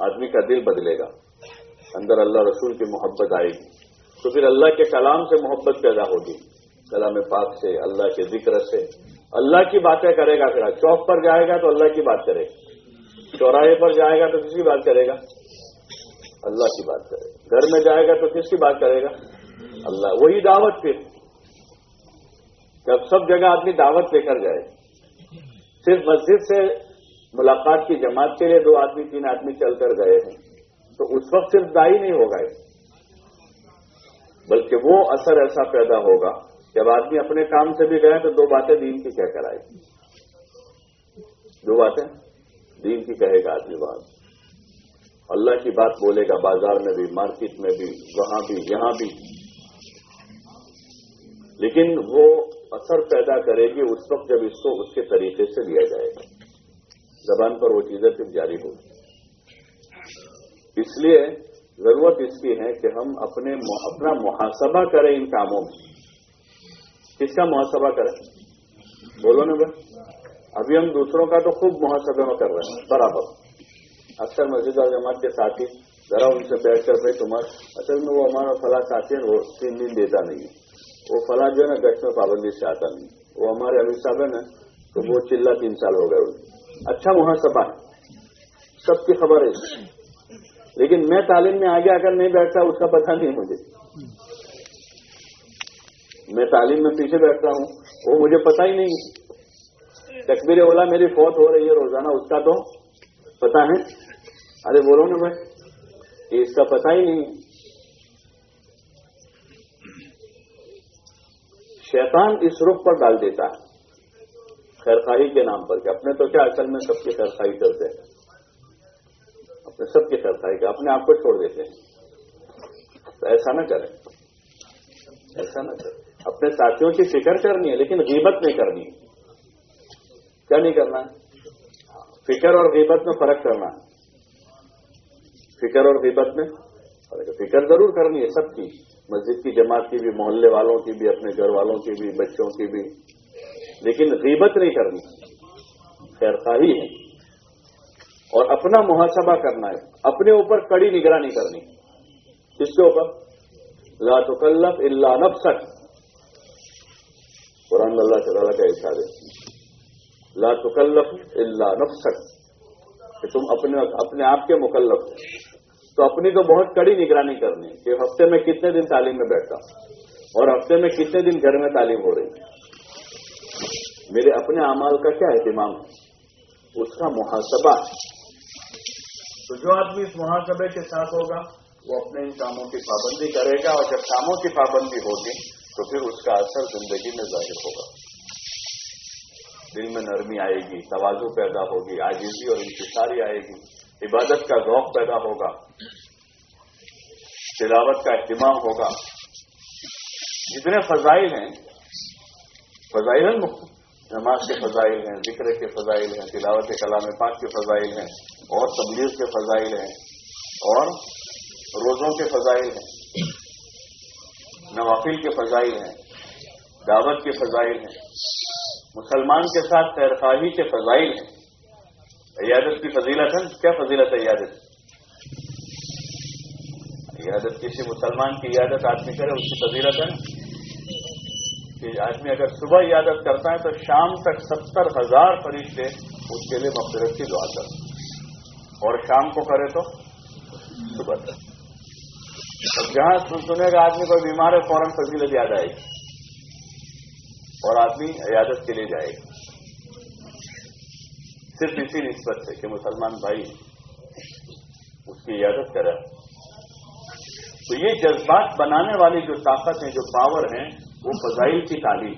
آدمی کا دل بدلے گا، اندر اللہ رسول کی محبت آئے گی، تو پھر اللہ کے کلام سے محبت پیدا ہوگی، کلام پاک سے، اللہ کے ذکر سے، اللہ کی باتیں کرے گا۔ پھر چوک پر جائے گا تو اللہ کی بات کرے گا، چوراہے پر جائے گا تو کس کی بات کرے گا؟ اللہ کی بات کرے گا۔ گھر میں جائے گا تو کس کی بات کرے گا؟ اللہ۔ وہی دعوت پھر جب سب جگہ آدمی دعوت لے کر جائے، صرف مسجد سے ملاقات کی جماعت کے لیے 2 آدمی 3 آدمی چل کر گئے ہیں تو اس وقت صرف دائی نہیں ہوگا، بلکہ وہ اثر ایسا پیدا ہوگا جب آدمی اپنے کام سے بھی گئے تو 2 باتیں دین کی کہہ کر آئے، 2 باتیں دین کی کہے گا آدمی، وہاں اللہ کی بات بولے گا، بازار میں بھی، مارکیٹ میں بھی، وہاں بھی، یہاں بھی، لیکن وہ اثر پیدا کرے گی اس وقت جب اس کو اس کے طریقے سے لیا جائے گا، زبان پر وہ چیزیں پھر جاری ہوگی۔ اس لیے ضرورت اس کی ہے کہ ہم اپنا محاسبہ کریں ان کاموں میں۔ کس کا محاسبہ کریں؟ بولو نا بھائی، ابھی ہم دوسروں کا تو خوب محاسبہ میں کر رہے ہیں برابر۔ اکثر مسجد اور جماعت کے ساتھی ذرا ان سے بیٹھ کر بھائی تمہارا اصل میں وہ ہمارا فلاں ساتھی ہے، وہ 3 دن دیتا نہیں ہے، وہ فلاں جو ہے نا گشت میں پابندی سے آتا نہیں، وہ ہمارے امیر صاحب ہے نا تو وہ چلہ 3 سال ہو گئے۔ اچھا محاسبہ ہے، سب کی خبر ہے، لیکن میں تعلیم میں آگے آ کر نہیں بیٹھتا، اس کا پتہ نہیں مجھے۔ میں تعلیم میں پیچھے بیٹھتا ہوں، وہ مجھے پتہ ہی نہیں۔ تکبیر اولا میری فوت ہو رہی ہے روزانہ، اس کا تو پتہ ہے؟ ارے بولو نا بھائی، اس کا پتہ ہی نہیں۔ شیطان اس رخ پر ڈال دیتا ہے خیرخواہی کے نام پر کہ اپنے تو کیا اصل میں سب کی خیرخواہی کرتے ہیں، اپنے سب کی خیرخواہی کا اپنے آپ کو چھوڑ دیتے ہیں۔ تو ایسا نہ کریں، ایسا نہ کریں۔ اپنے ساتھیوں کی فکر کرنی ہے لیکن غیبت نہیں کرنی ہے۔ کیا نہیں کرنا ہے؟ فکر اور غیبت میں فرق کرنا ہے۔ فکر اور غیبت میں فرق ہے۔ فکر ضرور کرنی ہے سب کی، مسجد کی جماعت کی بھی، محلے والوں کی بھی، اپنے گھر والوں کی بھی، بچوں کی بھی، لیکن غیبت نہیں کرنی، خیرخواہی ہے۔ اور اپنا محاسبہ کرنا ہے، اپنے اوپر کڑی نگرانی کرنی۔ کس کے اوپر؟ لا تکلف الا نفسک، قرآن اللہ تعالیٰ کا ارشاد ہے، لا تکلف الا نفسک، کہ تم اپنے آپ کے مکلف ہو۔ تو اپنی تو بہت کڑی نگرانی کرنی ہے کہ ہفتے میں کتنے دن تعلیم میں بیٹھتا ہوں اور ہفتے میں کتنے دن گھر میں تعلیم ہو رہی ہے، میرے اپنے اعمال کا کیا اہتمام ہے، اس کا محاسبہ۔ تو جو آدمی اس محاسبے کے ساتھ ہوگا وہ اپنے ان کاموں کی پابندی کرے گا، اور جب کاموں کی پابندی ہوگی تو پھر اس کا اثر زندگی میں ظاہر ہوگا۔ دل میں نرمی آئے گی، تواضع پیدا ہوگی، عاجزی اور انکساری آئے گی، عبادت کا ذوق پیدا ہوگا، تلاوت کا اہتمام ہوگا۔ جتنے فضائل ہیں نماز کے فضائل ہیں، ذکر کے فضائل ہیں، تلاوت کلام پاک کے فضائل ہیں، اور تبلیغ کے فضائل ہیں، اور روزوں کے فضائل ہیں، نوافل کے فضائل ہیں، دعوت کے فضائل ہیں، مسلمان کے ساتھ خیرخواہی کے فضائل ہیں۔ عیادت کی فضیلت ہے، کیا فضیلت ہے عیادت؟ عیادت کسی مسلمان کی عیادت آدمی کرے اس کی فضیلت ہے کہ آدمی اگر صبح عیادت کرتا ہے تو شام تک 70,000 فرشتے اس کے لیے مغفرت کی دعا کرتے ہیں، اور شام کو کرے تو صبح تک۔ اب جہاں سنے گا آدمی کوئی بیمار ہے فوراً فضیلت یاد آئے گی اور آدمی عیادت کے لیے جائے گا، صرف اسی نسبت سے کہ مسلمان بھائی اس کی عیادت کرے۔ تو یہ جذبات بنانے والی جو طاقت ہیں، جو پاور ہیں، وہ فضائل کی تعلیم،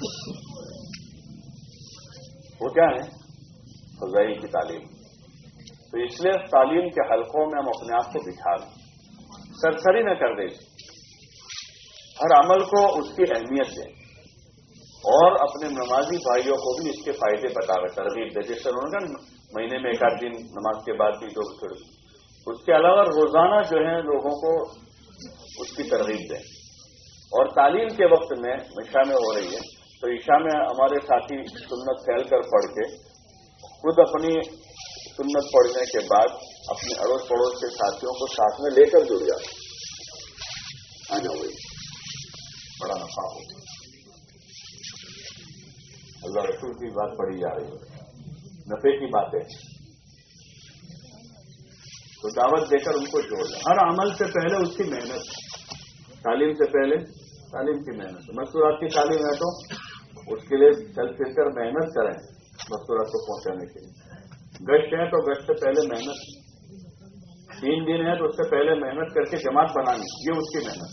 وہ کیا ہے؟ فضائل کی تعلیم۔ تو اس لیے تعلیم کے حلقوں میں ہم اپنے آپ کو بٹھا لیں، سرسری نہ کر دیں، ہر عمل کو اس کی اہمیت دیں، اور اپنے نمازی بھائیوں کو بھی اس کے فائدے بتاوے، ترغیب دے۔ جیسے انہوں نے مہینے میں 1 دن نماز کے بعد بھی 2 چھوڑ، اس کے علاوہ روزانہ جو ہے لوگوں کو اس کی ترغیب دیں۔ اور تعلیم کے وقت میں عشاء میں ہو رہی ہے تو عشاء میں ہمارے ساتھی سنت پھیل کر پڑھ کے خود اپنی سنت پڑھنے کے بعد اپنے اڑوس پڑوس کے ساتھیوں کو ساتھ میں لے کر جڑ جاتے آنا ہوئی بڑا نفع ہو. اللہ رسول کی بات پڑھی جا رہی ہے، نفے کی باتیں، تو دعوت دے کر ان کو جوڑنا. ہر عمل سے پہلے اس کی محنت، تعلیم سے پہلے تعلیم کی محنت. مستورات کی تعلیم ہے تو اس کے لیے چل پھر کر محنت کریں مستورات کو پہنچانے کے لیے. گشت ہے تو گشت سے پہلے محنت، 3 دن ہے تو اس سے پہلے محنت کر کے جماعت بنانی، یہ اس کی محنت.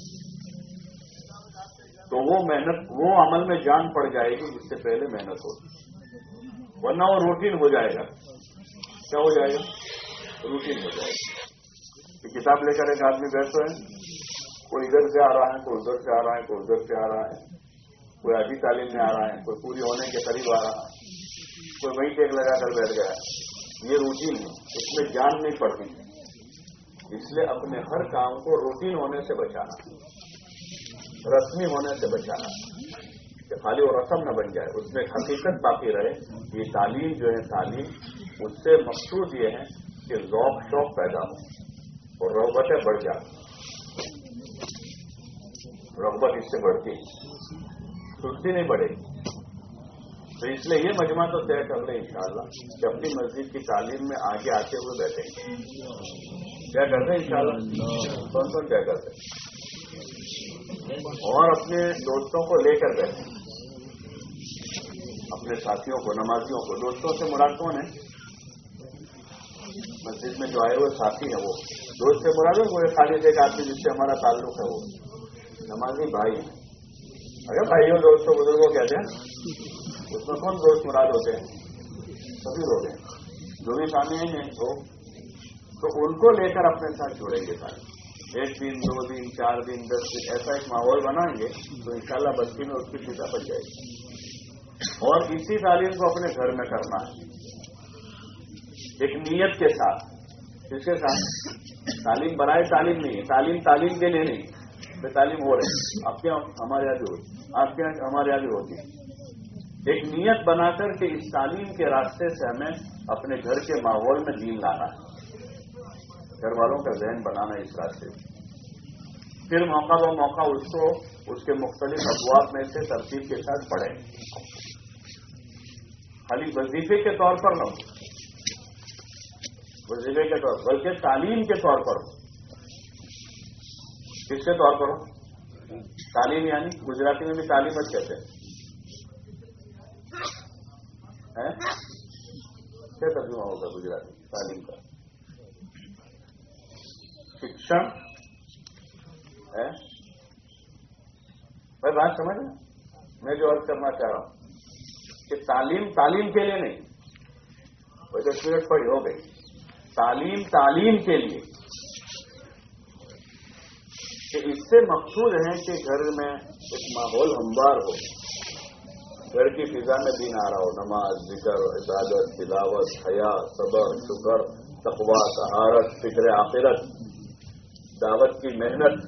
تو وہ محنت وہ عمل میں جان پڑ جائے گی جس سے پہلے محنت ہوگی، ورنہ وہ روٹین ہو جائے گا. کیا ہو جائے گا؟ روٹین ہو جائے گا. کہ کتاب لے کر ایک آدمی بیٹھے ہیں، کوئی ادھر سے آ رہا ہے، کوئی ادھر سے آ رہا ہے، کوئی ادھر سے آ رہا ہے، کوئی آدھی تعلیم میں آ رہا ہے، کوئی پوری ہونے کے قریب آ رہا ہے، کوئی وہی ٹیک لگا کر بیٹھ گیا. یہ روٹین ہے، اس میں جان نہیں پڑتی. اس لیے اپنے ہر کام کو روٹین ہونے سے بچانا، رسمی ہونے سے بچانا، کہ خالی وہ رسم نہ بن جائے، اس میں حقیقت باقی رہے. یہ تعلیم جو ہے، تعلیم اس سے مقصود یہ ہے کہ ذوق شوق پیدا ہو اور رغبتیں بڑھ جائیں. رغبت اس سے بڑھتی، سستی نہیں بڑھے گی. تو اس لیے یہ مجمع تو طے کر لیں انشاءاللہ کہ اپنی مسجد کی تعلیم میں آگے آتے ہوئے بیٹھیں گے. کیا کرتے ہیں انشاءاللہ؟ کون کون کیا کرتے ہیں؟ اور اپنے دوستوں کو لے کر بیٹھیں، اپنے ساتھیوں کو، نمازیوں کو. دوستوں سے مراد کون ہے؟ مسجد میں جو آئے ہوئے ساتھی ہیں وہ دوست سے مراد ہے. وہ خالی ایک آدمی جس سے ہمارا تعلق ہے وہ نمازی بھائی ہیں. اگر بھائیوں دوستوں بزرگوں کہتے ہیں، اس میں کون دوست مراد ہوتے ہیں؟ سبھی لوگ ہیں جو بھی سامنے ہیں تو ان کو لے کر اپنے ساتھ جوڑیں گے. سارے 1 دن 2 دن 4 دن 10 دن ایسا ایک ماحول بنائیں گے تو انشاءاللہ بستی میں اس کی فضا بن جائے گی. اور اسی تعلیم کو اپنے گھر میں کرنا ہے ایک نیت کے ساتھ. اس کے ساتھ تعلیم برائے تعلیم نہیں ہے، تعلیم کے لیے نہیں. بے تعلیم ہو رہے ہیں آپ کے یہاں، ہمارے یہاں بھی ہوتی، آپ کے یہاں ہمارے یہاں بھی ہوتی ہے. ایک نیت بنا کر کے اس تعلیم کے راستے سے ہمیں اپنے گھر کے ماحول میں دین لانا ہے، گھر والوں کا ذہن بنانا اس راستے سے. پھر موقع ب موقع اس کو اس کے مختلف ابواب میں سے ترتیب کے ساتھ پڑھیں. خالی وظیفے کے طور پر نہ ہو، وظیفے کے طور پر بلکہ تعلیم کے طور پر ہو. کس کے طور پر ہو؟ تعلیم یعنی گجراتی میں بھی تعلیم کہتے ہیں. کیا ترجمہ ہوگا گجراتی تعلیم کا؟ شکشن ہے. بھائی بات سمجھ رہے ہیں؟ میں جو عرض کرنا چاہ رہا ہوں کہ تعلیم کے لیے نہیں، وہ جو سورج پڑی ہو گئی. تعلیم کے لیے، کہ اس سے مقصود ہے کہ گھر میں ایک ماحول ہموار ہو، گھر کی فضا میں دین آ رہا ہو، نماز، ذکر، عبادت، تلاوت، حیا، صبر، شکر، تقویٰ، طہارت، فکر آخرت، دعوت کی محنت،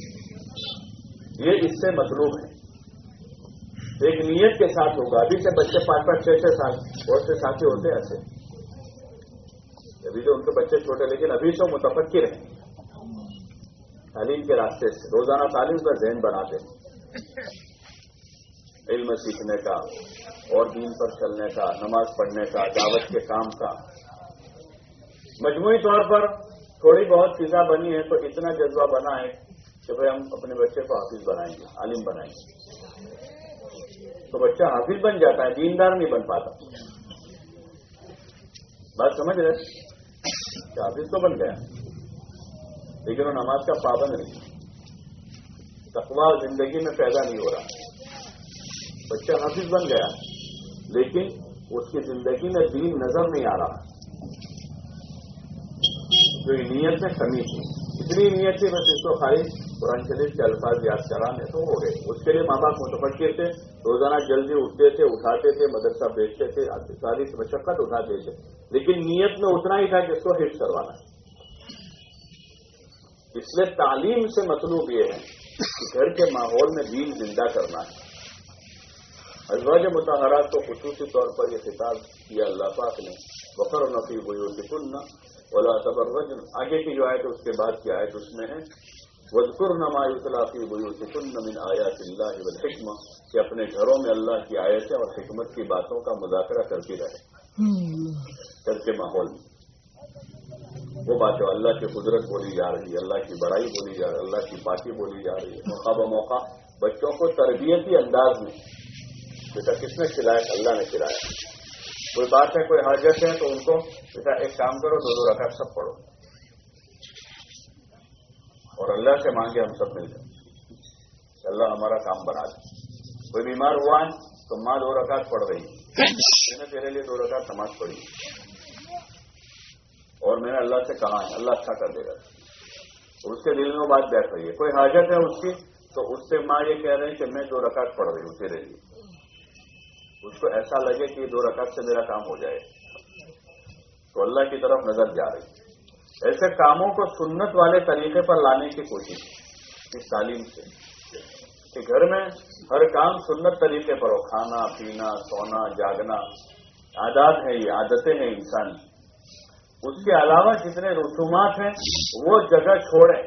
یہ اس سے مطلوب ہے. ایک نیت کے ساتھ ہوگا. ابھی سے بچے 5-5 6-6 سال بہت سے ساتھی ہوتے ہیں ایسے، ابھی تو ان کے بچے چھوٹے لیکن ابھی سے متفکر ہیں تعلیم کے راستے سے. روزانہ تعلیم کا ذہن بناتے ہیں، علم سیکھنے کا اور دین پر چلنے کا، نماز پڑھنے کا، دعوت کے کام کا. مجموعی طور پر تھوڑی بہت فضا بنی ہے تو اتنا جذبہ بنا ہے کہ بھائی ہم اپنے بچے کو حافظ بنائیں گے، عالم بنائیں گے. تو بچہ حافظ بن جاتا ہے، دیندار نہیں بن پاتا. بات سمجھ رہے؟ کہ حافظ تو بن گیا لیکن وہ نماز کا پابند نہیں، تقویٰ زندگی میں پیدا نہیں ہو رہا. بچہ حافظ بن گیا لیکن اس کی زندگی میں دین نظر نہیں آ رہا. جو نیت میں کمی تھی، اتنی نیت تھی بس اس کو خالی قرآن شریف کے الفاظ یاد کرانے تو ہو گئے. اس کے لیے ماں باپ متفکر تھے، روزانہ جلدی اٹھتے تھے، اٹھاتے تھے، مدرسہ بیچتے تھے، ساری مشقت اٹھاتے تھے، لیکن نیت میں اتنا ہی تھا کہ اس کو حفظ کروانا. اس لیے تعلیم سے مطلوب یہ ہے کہ گھر کے ماحول میں دین زندہ کرنا ہے. ازواج مطہرات کو خصوصی طور پر یہ خطاب کیا اللہ پاک نے، وقرن فی بیوتکن ولا تبرجن، آگے کی جو آیت اس کے بعد کی آیت اس میں ہے واذکرن ما یتلی فی بیوتکن من آیات اللہ والحکمہ، کہ اپنے گھروں میں اللہ کی آیتیں اور حکمت کی باتوں کا مذاکرہ کرتی رہے گھر کے ماحول میں۔ وہ باتیں اللہ کی قدرت بولی جا رہی ہے، اللہ کی بڑائی بولی جا رہی ہے، اللہ کی پاکی بولی جا رہی ہے، موقع بموقع بچوں کو تربیتی انداز میں، بیٹا کس نے کھلایا؟ اللہ نے کھلایا، کوئی بات ہے کوئی حاجت ہے تو ان کو بیٹا ایک کام کرو، 2 رکعت سب پڑھو اور اللہ سے مانگے ہم سب مل کر کہ اللہ ہمارا کام بنا دے۔ کوئی بیمار ہوا ہے تو ماں 2 رکعت پڑھ رہی ہے، میں نے تیرے لیے 2 رکعت نماز پڑھی اور میں نے اللہ سے کہا ہے اللہ اچھا کر دے گا، تو اس کے دل میں وہ بات بیٹھ رہی ہے۔ کوئی حاجت ہے اس کی تو اس سے ماں یہ کہہ رہی ہے کہ میں 2 رکعت پڑھ رہی ہوں تیرے لیے، اس کو ایسا لگے کہ 2 رکعت سے میرا کام ہو جائے تو اللہ کی طرف نظر جا رہی ہے۔ ایسے کاموں کو سنت والے طریقے پر لانے کی کوشش اس تعلیم سے کہ گھر میں ہر کام سنت طریقے پر ہو، کھانا پینا سونا جاگنا عادات ہیں، یہ عادتیں ہیں انسان۔ اس کے علاوہ جتنے رسومات ہیں وہ جگہ چھوڑیں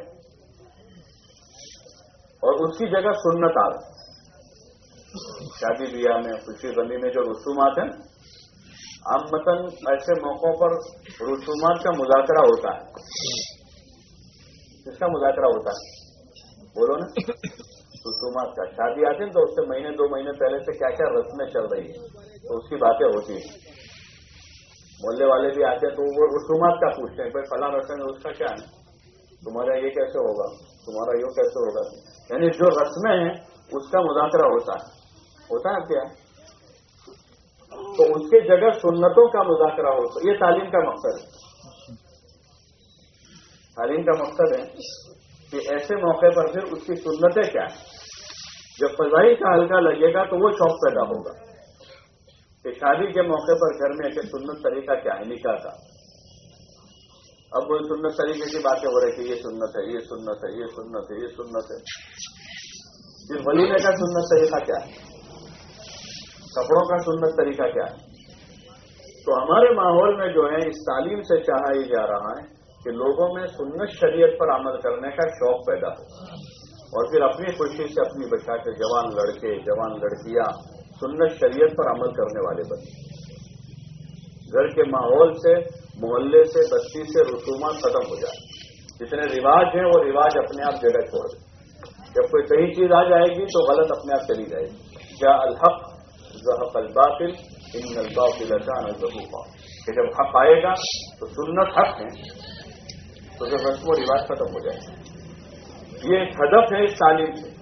اور اس کی جگہ سنت آ رہی۔ شادی بیاہ میں خوشی غمی میں جو رسومات ہیں، عامتاً ایسے موقعوں پر رسومات کا مذاکرہ ہوتا ہے۔ کس کا مذاکرہ ہوتا ہے؟ بولو نا، رسومات کا۔ شادی آتی ہے تو اس سے مہینے 2 مہینے پہلے سے کیا کیا رسمیں چل رہی ہیں تو اس کی باتیں ہوتی ہیں۔ محلے والے بھی آتے ہیں تو وہ رسومات کا پوچھتے ہیں، بھائی فلاں رسم ہے اس کا کیا ہے، تمہارا یہ کیسے ہوگا، تمہارا یہ کیسے ہوگا، یعنی جو رسمیں ہیں اس کا مذاکرہ ہوتا ہے کیا، تو اس کی جگہ سنتوں کا مذاکرہ ہوتا ہے۔ یہ تعلیم کا مقصد ہے۔ تعلیم کا مقصد ہے کہ ایسے موقع پر پھر اس کی سنتیں کیا ہیں۔ جب فضائی کا ہلکا لگے گا تو وہ شوق پیدا ہوگا کہ شادی کے موقع پر گھر میں ایسے سنت طریقہ کیا ہے نکاح کا۔ اب وہ سنت طریقے کی باتیں ہو رہی کہ یہ سنت ہے، یہ سنت ہے، یہ سنت ہے، یہ سنت ہے۔ پھر ولیمے کا سنت طریقہ کیا ہے، کپڑوں کا سنت طریقہ کیا ہے۔ تو ہمارے ماحول میں جو ہے اس تعلیم سے چاہا ہی جا رہا ہے کہ لوگوں میں سنت شریعت پر عمل کرنے کا شوق پیدا ہو اور پھر اپنی خوشی سے اپنی بچا کے جوان لڑکے جوان لڑکیاں سنت شریعت پر عمل کرنے والے بنے۔ گھر کے ماحول سے، محلے سے، بستی سے رسومات ختم ہو جائے، جتنے رواج ہیں وہ رواج اپنے آپ جگہ چھوڑ دیں۔ جب کوئی صحیح چیز آ جائے گی تو غلط اپنے آپ چلی جائے گی۔ جاء الحق زهق الباطل ان الباطل كان زهوقا، کہ جب حق آئے گا تو سنت حق ہے تو پھر رسم و رواج ختم ہو جائے گا۔ یہ ایک ہدف ہے اس تعلیم سے،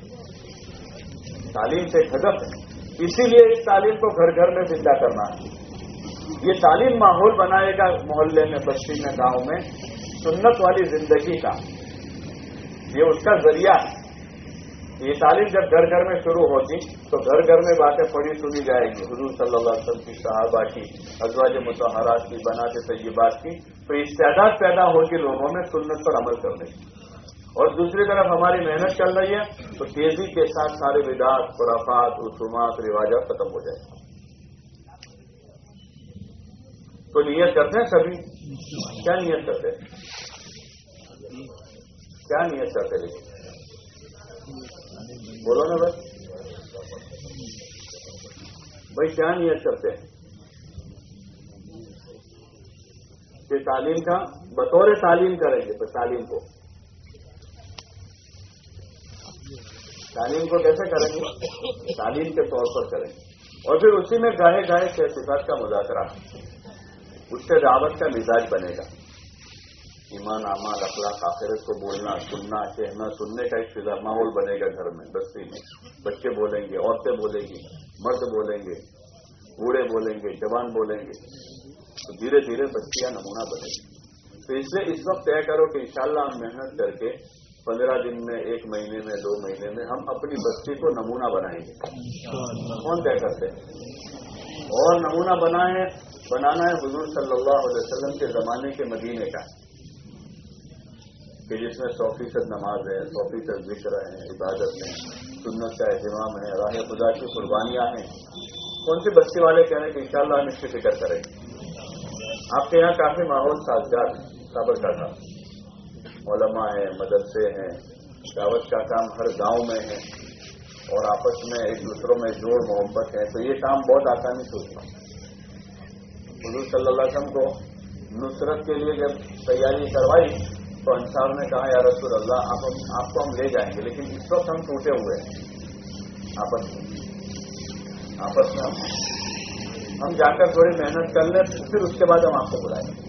تعلیم سے ایک ہدف ہے، اسی لیے اس تعلیم کو گھر گھر میں زندہ کرنا ہے۔ یہ تعلیم ماحول بنائے گا محلے میں، بستی میں، گاؤں میں سنت والی زندگی کا، یہ اس کا ذریعہ ہے۔ یہ تعلیم جب گھر گھر میں شروع ہوتی تو گھر گھر میں باتیں پڑھی سنی جائے گی، حضور صلی اللہ علیہ وسلم کی، صحابہ کی، ازواج مطہرات کی، بنات طیبات کی، تو استعداد پیدا ہوگی لوگوں میں سنت پر عمل کرنے کی۔ اور دوسری طرف ہماری محنت چل رہی ہے تو تیزی کے ساتھ سارے بدعات، خرافات، رسومات، رواجات ختم ہو جائیں گے۔ تو نیت کرتے ہیں سبھی، کیا نیت کرتے ہیں، کیا نیت کرتے ہیں، بولو نا بھائی کیا نیت کرتے ہیں کہ تعلیم کا بطور تعلیم کریں گے، تو تعلیم کو کیسے کریں گے، تعلیم کے طور پر کریں گے، اور پھر اسی میں گاہے گاہے صفات کا مذاکرہ، اس سے دعوت کا مزاج بنے گا، ایمان، اعمال، اخلاق، آخرت کو بولنا، سننا، کہنا، سننے کا ایک فضا ماحول بنے گا گھر میں، بستی میں۔ بچے بولیں گے، عورتیں بولیں گی، مرد بولیں گے، بوڑھے بولیں گے، جوان بولیں گے، تو دھیرے دھیرے بستیاں نمونہ بنے گی۔ تو اس لیے اس وقت طے کرو کہ انشاءاللہ ہم محنت کر کے 15 دن میں، 1 مہینے میں، 2 مہینے میں ہم اپنی بستی کو نمونہ بنائیں گے۔ کون طے کرتے ہیں؟ اور نمونہ بنانا ہے حضور صلی اللہ علیہ وسلم کے زمانے کے مدینے کا، کہ جس میں 100% نماز ہے، 100% ذکر ہے، عبادت ہے، سنت کا اہتمام ہے، راہ خدا کی قربانیاں ہیں، کون سی بستی والے کہہ رہے ہیں کہ انشاءاللہ ہم اس کی فکر کریں گے. آپ کے یہاں کافی ماحول سازگار ہے، صبر کا کام، علماء ہیں، مدرسے ہیں، دعوت کا کام ہر گاؤں میں ہے، اور آپس میں ایک دوسروں میں جوڑ محبت ہے، تو یہ کام بہت آسانی سے ہوتا ہے. حضور صلی اللہ علیہ وسلم کو نصرت کے لیے جب تیاری کروائی تو انصار نے کہا یا رسول اللہ آپ کو ہم لے جائیں گے، لیکن اس وقت ہم ٹوٹے ہوئے ہیں آپس میں ہم جا کر تھوڑی محنت کر لیں، پھر اس کے بعد ہم آپ کو بلائیں گے.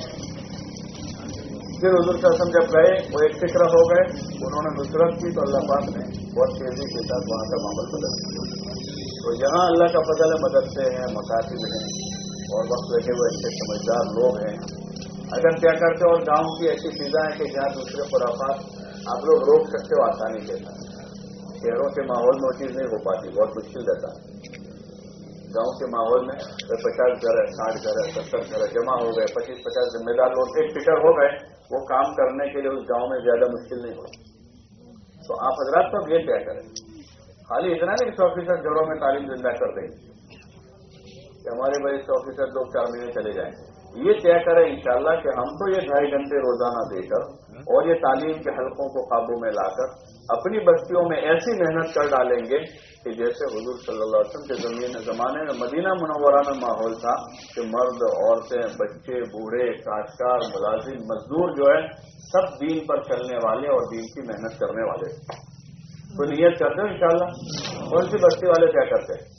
پھر حضور صلی اللہ علیہ وسلم جب گئے وہ ایک فکر ہو گئے، انہوں نے نصرت کی تو اللہ پاک نے بہت تیزی کے ساتھ وہاں کا معامل بدل دیا. تو جہاں اللہ کا فضل ہے، مدرسے ہیں، مکاتب ہیں، اور وقت لگے ہوئے اچھے سمجھدار لوگ ہیں، اگر کیا کرتے اور گاؤں کی ایسی فضا ہے کہ جہاں دوسرے خرافات آپ لوگ روک سکتے ہو آسانی کے ساتھ. شہروں کے ماحول میں وہ چیز نہیں ہو پاتی، بہت مشکل رہتا ہے. گاؤں کے ماحول میں 50 گھر ہے، 60 گھر ہے، 70 گھر ہے، جمع ہو گئے، 25-50 ذمہ دار لوگ ایک فکر ہو گئے، وہ کام کرنے کے لیے اس گاؤں میں زیادہ مشکل نہیں ہو. تو آپ حضرات تو یہ طے کریں، خالی اتنا نہیں کہ 100% گھروں میں تعلیم زندہ کر دیں کہ ہمارے بھائی 100% لوگ 4 مہینے چلے جائیں. یہ طے کریں انشاءاللہ کہ ہم تو یہ 2.5 گھنٹے روزانہ دے کر اور یہ تعلیم کے حلقوں کو قابو میں لا کر اپنی بستیوں میں ایسی محنت کر ڈالیں گے کہ جیسے حضور صلی اللہ علیہ وسلم کے زمانے میں مدینہ منورہ میں ماحول تھا کہ مرد، عورتیں، بچے، بوڑھے، کاشتکار، ملازم، مزدور جو ہے سب دین پر چلنے والے اور دین کی محنت کرنے والے. تو نیت کرتے ہو انشاءاللہ. کون سی بستی والے کیا کرتے ہیں؟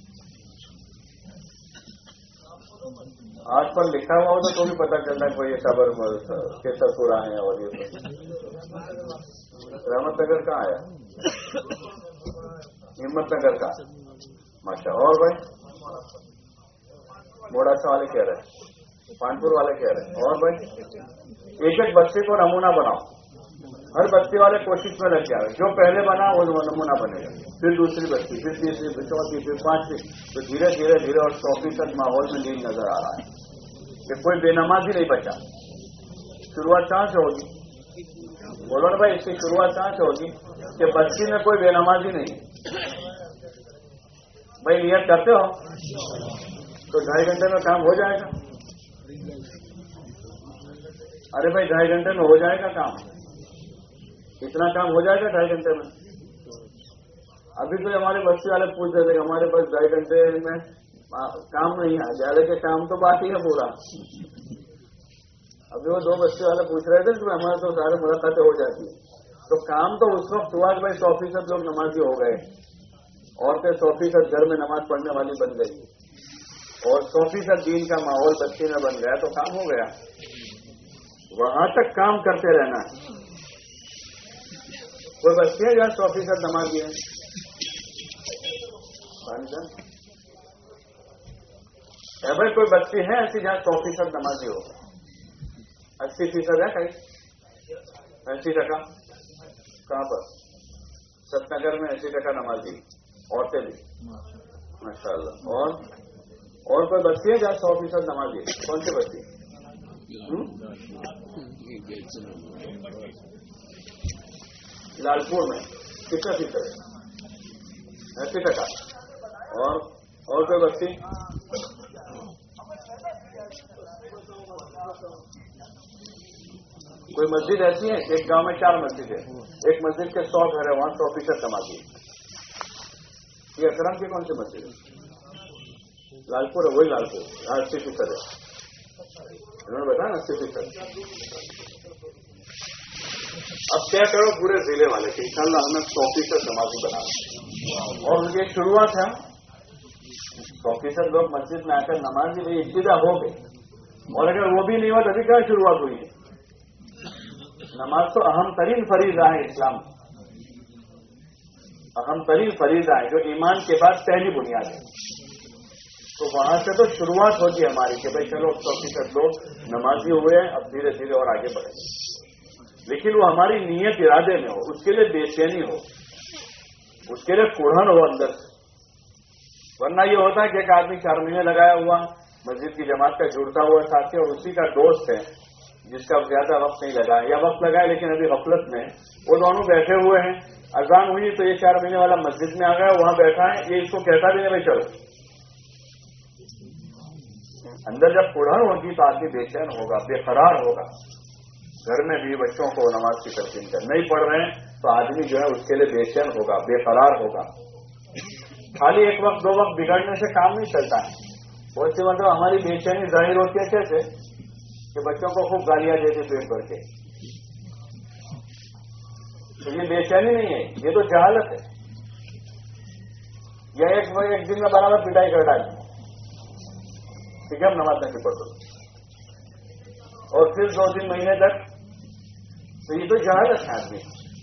آج پر لکھا ہوا ہوتا تو بھی پتہ چلتا ہے کوئی خبر کیسا پورا ہے. اور یہ رحمت نگر کہاں آیا؟ ہمت نگر کا ماشاء. اور بھائی موڑاسا والے کہہ رہے ہیں، پانپور والے کہہ رہے ہیں. اور بھائی ایک ایک بستی کو نمونہ بناؤ. ہر بستی والے کوشش میں لگ جائے، جو پہلے بنا وہ نمونہ بنے گا، پھر دوسری بستی، پھر تیسری، پھر چوتھی، پھر 5ویں. تو دھیرے دھیرے اور 100% ماحول میں دین نظر آ رہا ہے کہ کوئی بے نمازی نہیں بچا. شروعات کہاں سے ہوگی؟ بولو نا بھائی، اس کی شروعات کہاں سے ہوگی کہ بستی میں کوئی بے نمازی نہیں ہے. بھائی نیت کرتے ہو تو 2.5 گھنٹے میں کام ہو جائے گا. ارے بھائی 2.5 گھنٹے میں ہو جائے گا کام. اتنا کام ہو جائے گا 2.5 گھنٹے میں. ابھی تو ہمارے بستی والے پوچھ رہے تھے کہ ہمارے پاس 2.5 گھنٹے میں کام نہیں ہے. زیادہ کے کام تو باقی ہے پورا. ابھی وہ 2 بستی والے پوچھ رہے تھے کہ ہمارے تو سارے ملاقاتیں ہو جاتی ہیں. تو کام تو اس وقت ہوا کہ بھائی 100% لوگ نمازی ہو گئے، عورتیں 100% گھر میں نماز پڑھنے والی بن گئی، اور 100% دین کا ماحول بستی میں بن گیا، تو کام ہو گیا. وہاں تک کام کرتے رہنا ہے. کوئی بستی ہے جہاں 100% نمازی ہے؟ بھائی کوئی بستی ہے ایسی جہاں 100% نمازی ہو؟ 80% ہے کہیں؟ 80%؟ کہاں پر؟ ست نگر میں 80% نمازی، عورتیں بھی ماشاء اللہ. اور کوئی بستی ہے جہاں 100% نمازی ہے؟ کون سی بستی؟ لالپور میں کتنا فیصد ہے؟ 80%. اور کوئی بستی؟ کوئی مسجد ایسی ہے؟ ایک گاؤں میں 4 مسجد ہے، ایک مسجد کے 100 گھر ہے، وہاں 100% نمازی. یہ اکرم کی کون سی مسجد ہے؟ لالپور ہے، وہی لالپور 80% ہے. انہوں نے بتایا 80%. اب کیا کرو پورے ضلع والے کہ انشاءاللہ ہمیں 100% نمازی بنا، اور ان کی ایک شروعات ہے. 100% لوگ مسجد میں آ کر نمازی بھی ابتدا ہو گئی، اور اگر وہ بھی نہیں ہوا تبھی کیا شروعات ہوئی ہے؟ نماز تو اہم ترین فریضہ ہے اسلام، اہم ترین فریضہ ہے جو ایمان کے بعد پہلی بنیاد ہے. تو وہاں سے تو شروعات ہوتی ہے ہماری کہ بھائی چلو 100% لوگ نمازی ہوئے ہیں، اب دھیرے دھیرے اور آگے بڑھیں. لیکن وہ ہماری نیت ارادے میں ہو، اس کے لیے بے چینی ہو، اس کے لیے کڑھن ہو اندر سے. ورنہ یہ ہوتا ہے کہ ایک آدمی 4 مہینے لگایا ہوا مسجد کی جماعت کا جڑتا ہوا ساتھی اور اسی کا دوست ہے، جس کا زیادہ وقت نہیں لگا یا وقت لگا ہے لیکن ابھی غفلت میں ہے، وہ دونوں بیٹھے ہوئے ہیں، اذان ہوئی تو یہ 4 مہینے والا مسجد میں آ گیا، وہاں بیٹھا ہے، یہ اس کو کہتا بھی نہیں بھائی چلو. اندر جب کڑھن ہوگی تو آدمی بے چین ہوگا، بے قرار ہوگا. گھر میں بھی بچوں کو نماز کی تلقین کر نہیں پڑھ رہے ہیں تو آدمی جو ہے اس کے لیے بے چین ہوگا، بے قرار ہوگا. خالی ایک وقت 2 وقت بگڑنے سے کام نہیں چلتا ہے. بہت سی مطلب ہماری بے چینی ظاہر ہوتی ہے کیسے کہ بچوں کو خوب گالیاں دیتے پیٹ بھر کے، تو یہ بے چینی نہیں ہے، یہ تو جہالت ہے. یا ایک دن میں برابر پٹائی کر ڈالی ٹھیک ہے، ہم نماز نہیں پڑھ دو، اور پھر 2-3 مہینے تک، تو یہ تو جہالت ہے آدمی.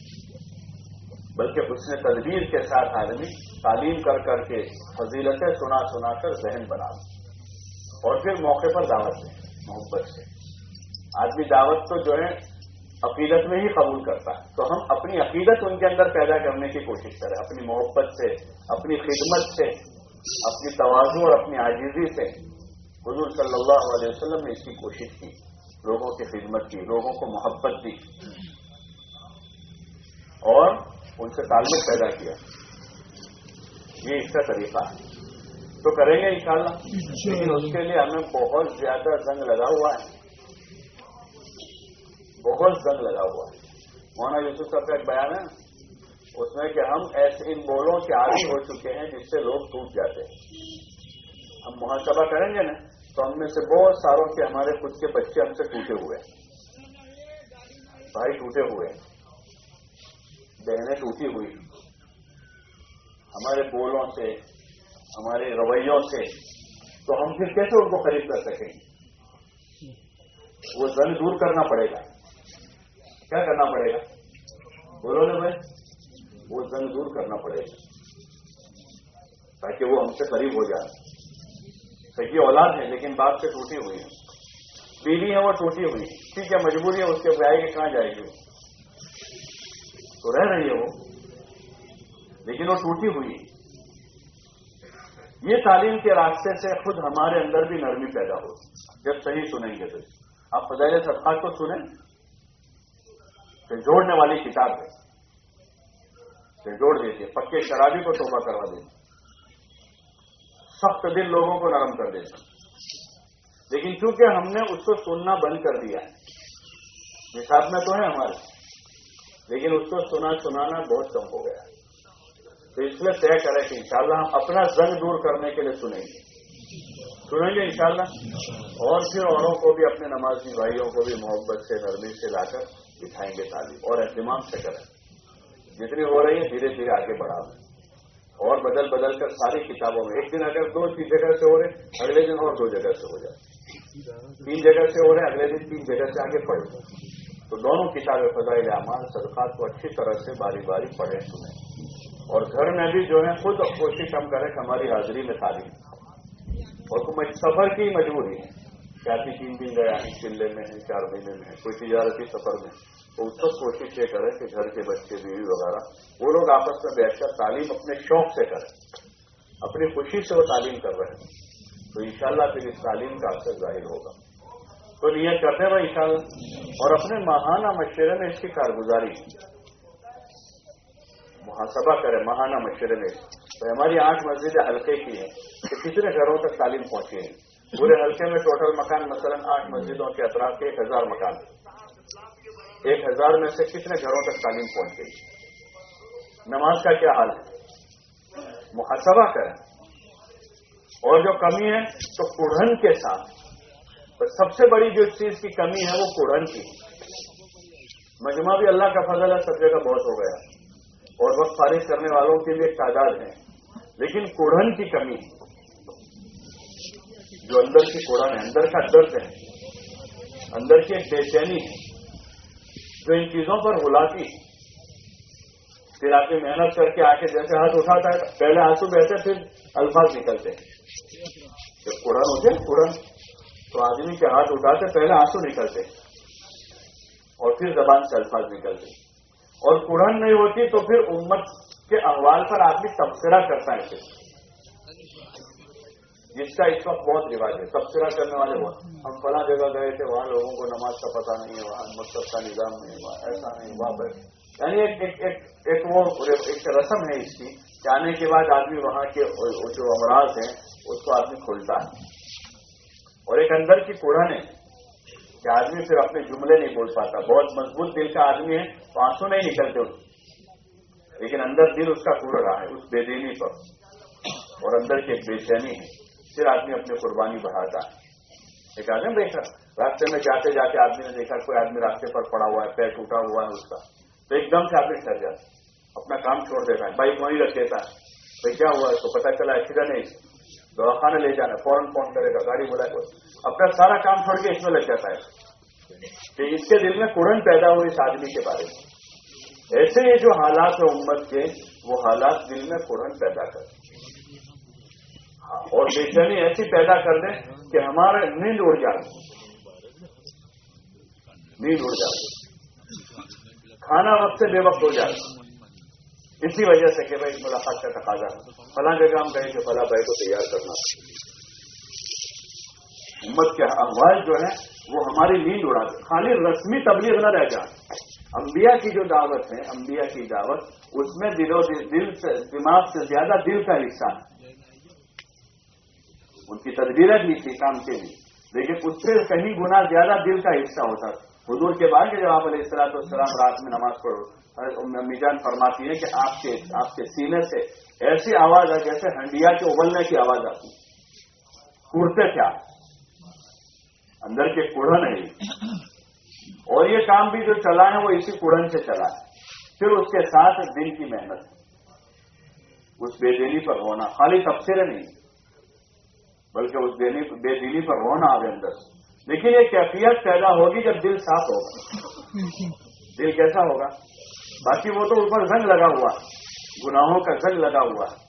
بلکہ حسن تدبیر کے ساتھ آدمی تعلیم کر کر کے فضیلتیں سنا کر ذہن بنا، اور پھر موقع پر دعوت دیں محبت سے. آدمی دعوت تو جو ہے عقیدت میں ہی قبول کرتا ہے، تو ہم اپنی عقیدت ان کے اندر پیدا کرنے کی کوشش کریں، اپنی محبت سے، اپنی خدمت سے، اپنی تواضع اور اپنی عاجزی سے. حضور صلی اللہ علیہ وسلم نے اس کی کوشش کی، لوگوں کی خدمت کی، لوگوں کو محبت دی اور ان سے تعلق پیدا کیا. یہ اس کا طریقہ ہے. تو کریں گے انشاءاللہ، لیکن اس کے لیے ہمیں بہت زیادہ زنگ لگا ہوا ہے، بہت زنگ لگا ہوا ہے. مولانا یوسف صاحب کا ایک بیان ہے اس میں کہ ہم ایسے ان بولوں کے عادی ہو چکے ہیں جس سے لوگ ٹوٹ جاتے ہیں. ہم محاسبہ کریں گے نا تو ہم میں سے بہت ساروں کے ہمارے خود کے بچے ہم سے ٹوٹے ہوئے ہیں، بھائی ٹوٹے ہوئے ہیں، بہنیں ٹوٹی ہوئی ہمارے بولوں سے، ہمارے رویوں سے. تو ہم پھر کیسے ان کو قریب کر سکیں گے؟ وہ زن دور کرنا پڑے گا. کیا کرنا پڑے گا؟ بولو نا بھائی، وہ زن دور کرنا پڑے گا تاکہ وہ ہم سے قریب ہو جائے. صحیح اولاد ہے لیکن باپ سے ٹوٹی ہوئی ہے، بیوی ہے وہ ٹوٹی ہوئی، ٹھیک ہے مجبوری ہے اس کے جائے گی، کہاں جائے گی؟ تو رہ رہی ہے وہ، لیکن وہ ٹوٹی ہوئی. یہ تعلیم کے راستے سے خود ہمارے اندر بھی نرمی پیدا ہو. جب صحیح سنیں گے تو آپ فضائل صدقات کو سنیں، کہ جوڑنے والی کتاب ہے، کہ جوڑ دیتی ہے. پکے شرابی کو توبہ کروا دیتی، سخت دل لوگوں کو نرم کر دیتی. لیکن چونکہ ہم نے اس کو سننا بند کر دیا ہے، نصاب میں تو ہے ہمارے، لیکن اس کو سنانا بہت کم ہو گیا. تو اس لیے طے کریں کہ انشاءاللہ ہم اپنا زنگ دور کرنے کے لیے سنیں گے انشاءاللہ، اور پھر اوروں کو بھی، اپنے نمازی بھائیوں کو بھی محبت سے، نرمی سے لا کر دکھائیں گے تعلیم، اور اہتمام سے کریں. جتنی ہو رہی ہے دھیرے دھیرے آگے بڑھاؤ، اور بدل کر ساری کتابوں میں ایک دن اگر 2 جگہ سے ہو رہے، اگلے دن اور 2 جگہ سے ہو جائے، 3 جگہ سے ہو رہے اگلے دن 3 جگہ سے آگے پڑھے. تو دونوں کتابیں فضائل اعمال صدقات کو اچھی طرح سے باری باری پڑھیں سنیں، اور گھر میں بھی جو ہے خود کوشش ہم کریں کہ ہماری حاضری میں تعلیم. اور سفر کی مجبوری ہے کہ آدمی 3 دن گیا ہے، چلے میں ہے، 4 مہینے میں ہے، کوئی تجارتی سفر میں، تو اس وقت کوشش یہ کریں کہ گھر کے بچے بیوی وغیرہ وہ لوگ آپس میں بیٹھ کر تعلیم اپنے شوق سے کریں، اپنی خوشی سے وہ تعلیم کر رہے ہیں. تو انشاءاللہ پھر اس تعلیم کا اثر ظاہر ہوگا. تو نیت کرتے ہیں انشاءاللہ، اور اپنے ماہانہ مشورے میں اس کی کارگزاری محاسبہ کریں. ماہانہ مشورے میں تو ہماری 8 مسجدیں حلقے کی ہیں، تو کتنے گھروں تک تعلیم پہنچی ہے؟ پورے حلقے میں ٹوٹل مکان مثلا 8 مسجدوں کے اطراف کے 1000 مکان، 1000 میں سے کتنے گھروں تک تعلیم پہنچ گئی؟ نماز کا کیا حال ہے؟ محاسبہ کریں. اور جو کمی ہے تو کڑھن کے ساتھ، سب سے بڑی جو چیز کی کمی ہے وہ کڑھن کی. مجمع بھی اللہ کا فضل ہے، سب جگہ بہت ہو گیا، اور وقت فارغ کرنے والوں کی بھی ایک تعداد ہے، لیکن کڑھن کی کمی ہے. جو اندر کی کڑھن ہے، اندر کا درد ہے، اندر کی ایک بے چینی ہے جو ان چیزوں پر غلاتی ہے. پھر آپ کی محنت کر کے آ کے جیسے ہاتھ اٹھاتا ہے، پہلے آنسو بہتے پھر الفاظ نکلتے ہیں. جب کڑھن ہوتے ہیں کڑھن، تو آدمی کے ہاتھ اٹھاتے پہلے آنسو نکلتے اور پھر زبان سے الفاظ نکلتے. اور کڑھن نہیں ہوتی تو پھر امت کے احوال پر آدمی تبصرہ کرتا ہے. जिसका इस वक्त बहुत रिवाज है। तबसरा करने वाले बहुत, हम फला जगह गए थे, वहां लोगों को नमाज का पता नहीं है, वहां मकसद का निजाम नहीं, वहां ऐसा नहीं, वहां यानी एक रस्म है इसकी कि आने के बाद आदमी वहां के जो अमराज हैं उसको आदमी खोलता है। और एक अंदर की कुड़न है कि आदमी फिर अपने जुमले नहीं बोल पाता। बहुत मजबूत दिल का आदमी है तो आंसू नहीं निकलते उसके, लेकिन अंदर दिल उसका कुड़ रहा है उस बेदीनी पर, और अंदर की एक बेचैनी है, फिर आदमी अपनी कुर्बानी बढ़ाता है। एक आदमी देखा रास्ते में जाते जाते आदमी ने देखा कोई आदमी रास्ते पर पड़ा हुआ है, पैर टूटा हुआ है उसका, तो एकदम से आदमी ठहर जाता, अपना काम छोड़ देता है, बाइक वहीं रख देता है। भाई क्या हुआ है? तो पता चला एक्सीडेंट है, दवाखाने ले जाना, फौरन फोन करेगा, गाड़ी बुला कर अपना सारा काम छोड़ के इसमें लग जाता है कि इसके दिल में कुड़न पैदा हुई इस आदमी के बारे में। ऐसे ये जो हालात है उम्मत के, वो हालात दिल में कुड़न पैदा कर, और बेचैनी ऐसी पैदा कर दे कि हमारा नींद उड़ जाए, नींद उड़ जाए, खाना वक्त से बेवक्त हो जाए, इसी वजह से कि भाई मुलाकात का तकाजा फला जगह हम कहें कि फला भाई को तैयार करना। उम्मत के अहवाल जो है वो हमारी नींद उड़ा दे, खाली रस्मी तबलीग न रह जाए। अंबिया की जो दावत है, अंबिया की दावत, उसमें दिल से, दिमाग से ज्यादा दिल का हिस्सा है। उनकी तदबीरें भी थी काम के लिए, लेकिन उससे कहीं गुना ज्यादा दिल का हिस्सा होता है। हुजूर के बाद के जब आप अलैहिस्सलाम रात में नमाज पढ़ो, मीजान फरमाती है कि आपके सीने से ऐसी आवाज है जैसे हंडिया के उबलने की आवाज आती, कूड़ते क्या अंदर के कुड़न है। और ये काम भी जो चला है वो इसी कुड़न से चला है। फिर उसके साथ दिन की मेहनत, उस बेदीनी पर होना, खाली तबसरे नहीं बल्कि उस बेदीनी पर होना आगे अंदर। लेकिन ये कैफियत पैदा होगी जब दिल साफ होगा। दिल कैसा होगा? बाकी वो तो ऊपर जंग लगा हुआ है, गुनाहों का जंग लगा हुआ है,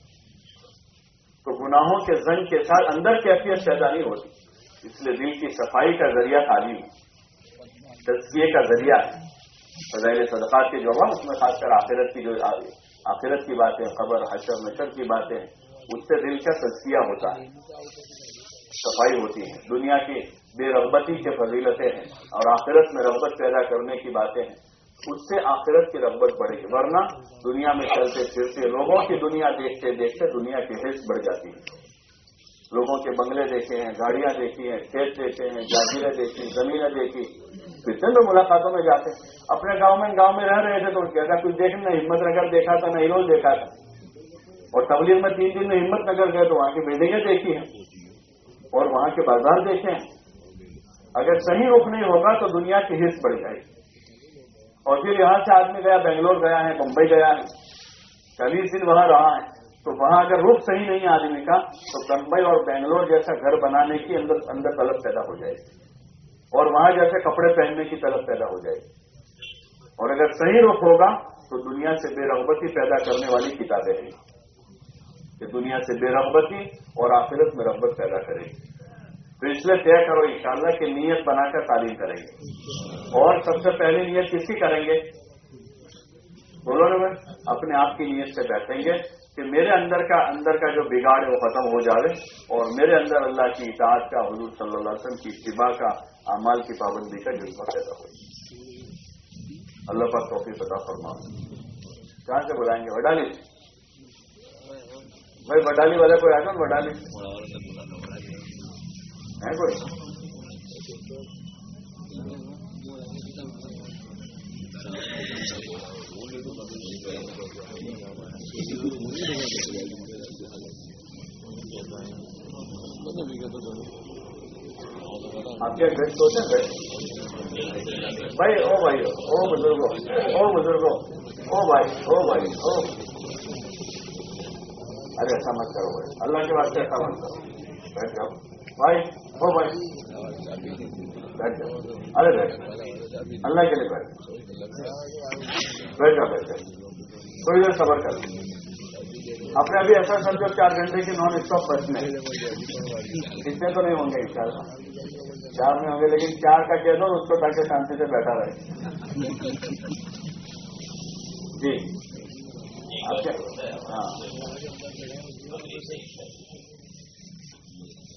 तो गुनाहों के जंग के साथ अंदर कैफियत पैदा नहीं होती। इसलिए दिल की सफाई का जरिया तालीम, तज़किये का जरिया है। फज़ाइल सदक़ात के जो है उसमें खासकर आखिरत की बातें, खबर हशर नशर की बातें, उससे दिल का तज़किया होता है, सफाई होती है। दुनिया की बेरग़बती के फजीलतें हैं और आखिरत में रग़बत पैदा करने की बातें हैं, उससे आखिरत की रग़बत बढ़ेगी। वरना दुनिया में चलते फिरते लोगों की दुनिया देखते देखते दुनिया की हिर्स बढ़ जाती है। लोगों के बंगले देखे हैं, गाड़ियां देखी हैं, खेत देखे हैं, जागीरें देखी, जमीनें देखी, कितने लोग मुलाकातों में जाते हैं। अपने गांव में रह रहे थे तो कहता कुछ देखना, हिम्मतनगर देखा था, नहीरोल देखा था, और तबलीग में 3 दिन में हिम्मतनगर गए तो वहां की बिल्डिंगें देखी हैं और वहां के बाजार देखे हैं। अगर सही रुख नहीं होगा तो दुनिया की हिर्स बढ़ जाएगी। और फिर यहां से आदमी गया, बेंगलोर गया है, मुंबई गया है, 40 दिन वहां रहा है, तो वहां अगर रुख सही नहीं है आदमी का तो मुंबई और बेंगलोर जैसा घर बनाने की अंदर तलब पैदा हो जाएगी, और वहां जैसे कपड़े पहनने की तलब पैदा हो जाएगी। और अगर सही रुख होगा तो दुनिया से बेरग़बती पैदा करने वाली किताबें हैं कि दुनिया से बेरग़बती और आखिरत में रग़बत पैदा करेगी। तो इसलिए तय करो इंशाअल्लाह कि नीयत बनाकर तालीम करेंगे। और सबसे पहली नीयत किसकी करेंगे? बोलो ना, अपने आप की नीयत से बैठेंगे कि मेरे अंदर का जो बिगाड़ है वो खत्म हो जाए और मेरे अंदर अल्लाह की इताअत का, हुजूर सल्लल्लाहु अलैहि वसल्लम की इत्तिबा का, अमाल की पाबंदी का जज्बा पैदा हो। अल्लाह पाक तौफीक अता फरमाए। कहां से बुलाएंगे? वडाली भाई, वडाली वाले कोई आएगा? वडाली है कोई? आपके घर सोचे घर भाई? ओ बुजुर्गो, ओ भाई, अरे ऐसा मत करो भाई, अल्लाह के वास्ते ऐसा मत करो। बैठ जाओ भाई, ओ भाई बैठ जाओ, अरे बैठ, अल्लाह के लिए बैठ जाओ, थोड़ी देर सब्र कर। अपने अभी ऐसा समझो 4 घंटे की नॉन स्टॉप बस में, इतने तो नहीं होंगे इंशाअल्लाह, 4 में होंगे, लेकिन 4 का कह दो उसको ताकि शांति से बैठा रहे। जी अच्छा, हाँ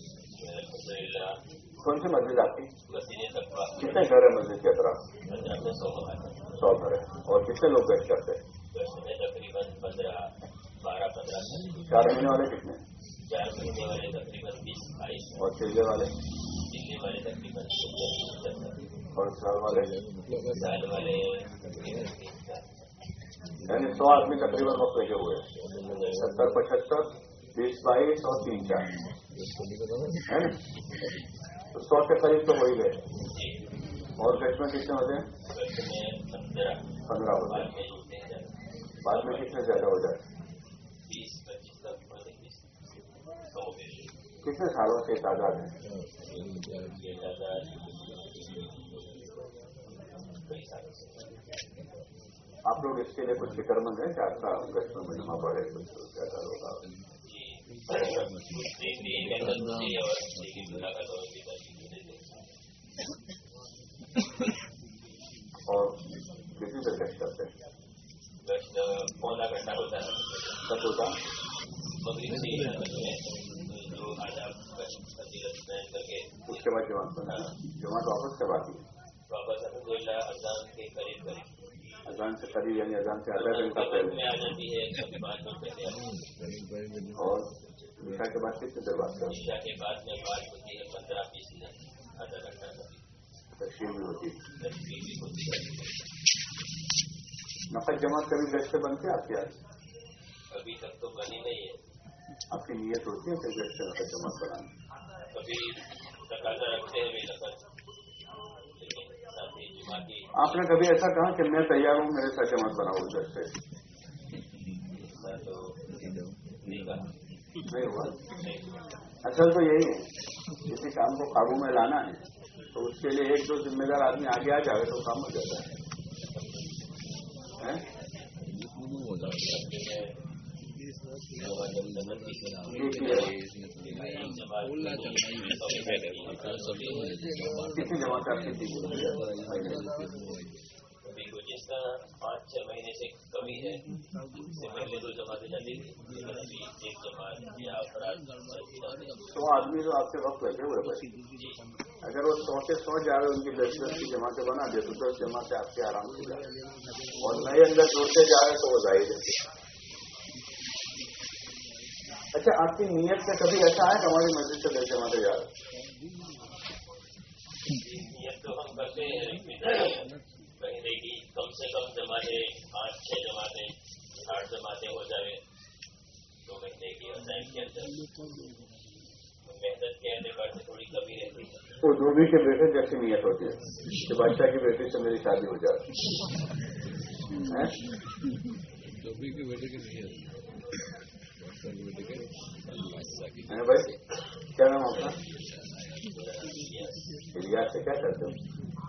کون سی مسجد آپ کی؟ کتنے گھر ہے مسجد کے اطراف؟ 100 گھر ہے. اور کتنے لوگ گشت کرتے ہیں؟ تقریباً 12-15. 4 مہینے والے کتنے؟ 4 مہینے والے تقریباً 20-22. اور چلے والے تقریباً 70. اور سال والے سال والے یعنی 100 آدمی تقریباً وقت لگے ہوئے 70-75 20-22 اور 3-4 ہے نا. تو 100 کے قریب تو ہو ہی گئے. اور گشت میں کتنے ہوتے ہیں؟ 15 ہوتے ہیں. بعد میں کتنے زیادہ ہو جاتے؟ 20-25. کتنے سالوں سے تعداد ہے؟ آپ لوگ اس کے لیے کچھ فکر مند ہیں کہ آپ کا گشت میں مجمع بڑھے کچھ زیادہ ہوگا؟ اور کسی سے گشت کرتے ہیں؟ پونا گھنٹہ ہوتا ہے. کب ہوتا؟ اس کے بعد جماعت واپس کب آتی ہے؟ واپس اذان کے قریب اذان سے قریب یعنی اذان سے آدھا گھنٹہ پہلے میں آ جاتی ہے. اور عشاء کے بعد کتنے دیر بات کریں؟ عشاء کے بعد میں بات ہوتی ہے 15-20 منٹ آدھا گھنٹہ. تشکیل بھی ہوتی ہے. تشکیل بھی ہوتی ہے. نفل جماعت کبھی گشت سے بنتے ہیں آپ کے یہاں؟ ابھی تک تو بنی نہیں ہے. آپ کی نیت ہوتی ہے کہ گشت سے نفل جماعت بنانے؟ کبھی تقاضا رکھتے ہیں بھی نفل. آپ نے کبھی ایسا کہا کہ میں تیار ہوں میرے ساتھ جماعت بناؤ گشت سے؟ نہیں ہوا. اصل تو یہی ہے کسی کام کو قابو میں لانا ہے تو اس کے لیے 1-2 ذمہ دار آدمی آگے آ جائے تو کام ہو جاتا ہے. کتنی جماعت آپ کی؟ جس کا 5-6 مہینے سے کمی ہے. اس سے پہلے 2 جماعتیں جاتی تھی. ایک جماعت یا افراد 100 آدمی تو آپ کے وقت لگے ہوئے بھائی. اگر وہ 100 کے 100 جا رہے ان کی 10 کی جماعتیں بنا دے تو 10 جماعتیں آپ کے آرام سے جا رہے اور نئے اندر جوڑتے جا رہے تو وہ ظاہر ہے. اچھا آپ کی نیت سے کبھی ایسا ہے کہ ہماری مسجد سے 10 جماعتیں جا رہے؟ نیت تو ہم کرتے ہیں مہینے کی کم سے کم جماعتیں 5-6 جماعتیں 8 جماعتیں ہو جائے 2 مہینے کی اور ٹائم کے اندر. محنت کے اعتبار سے تھوڑی کمی رہتی ہے. وہ دھوبی کے بیٹے جیسی نیت ہوتی ہے کہ بادشاہ کی بیٹی سے میری شادی ہو جائے. دھوبی کے بیٹے کی نیت بھائی کیا نام آپ کا؟ الیاس سے کیا کرتے ہو؟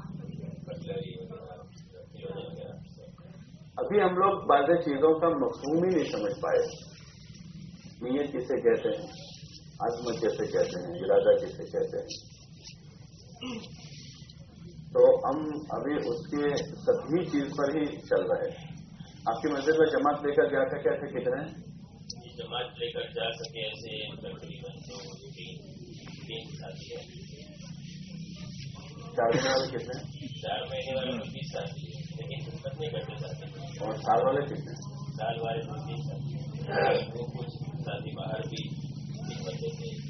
ابھی ہم لوگ بعض چیزوں کا مفہوم ہی نہیں سمجھ پائے. نیت کسے کہتے ہیں, عزم کیسے کہتے ہیں, ارادہ کسے کہتے ہیں. تو ہم ابھی اس کے سبھی چیز پر ہی چل رہے ہیں. آپ کی مسجد میں جماعت لے کر جا سکے ایسے کتنے ہیں؟ جماعت لے کر جا سکے ایسے تقریباً 3 ساتھی ہیں. 4 مہینے والے کتنے ہیں؟ 4 مہینے والے 20 ساتھی ہیں لیکن خدمت نہیں کرتے ساتھی. اور سال والے کتنے ہیں؟ سال والے 3 ساتھی ہیں. وہ کچھ ساتھی باہر بھی خدمت دیتے ہیں.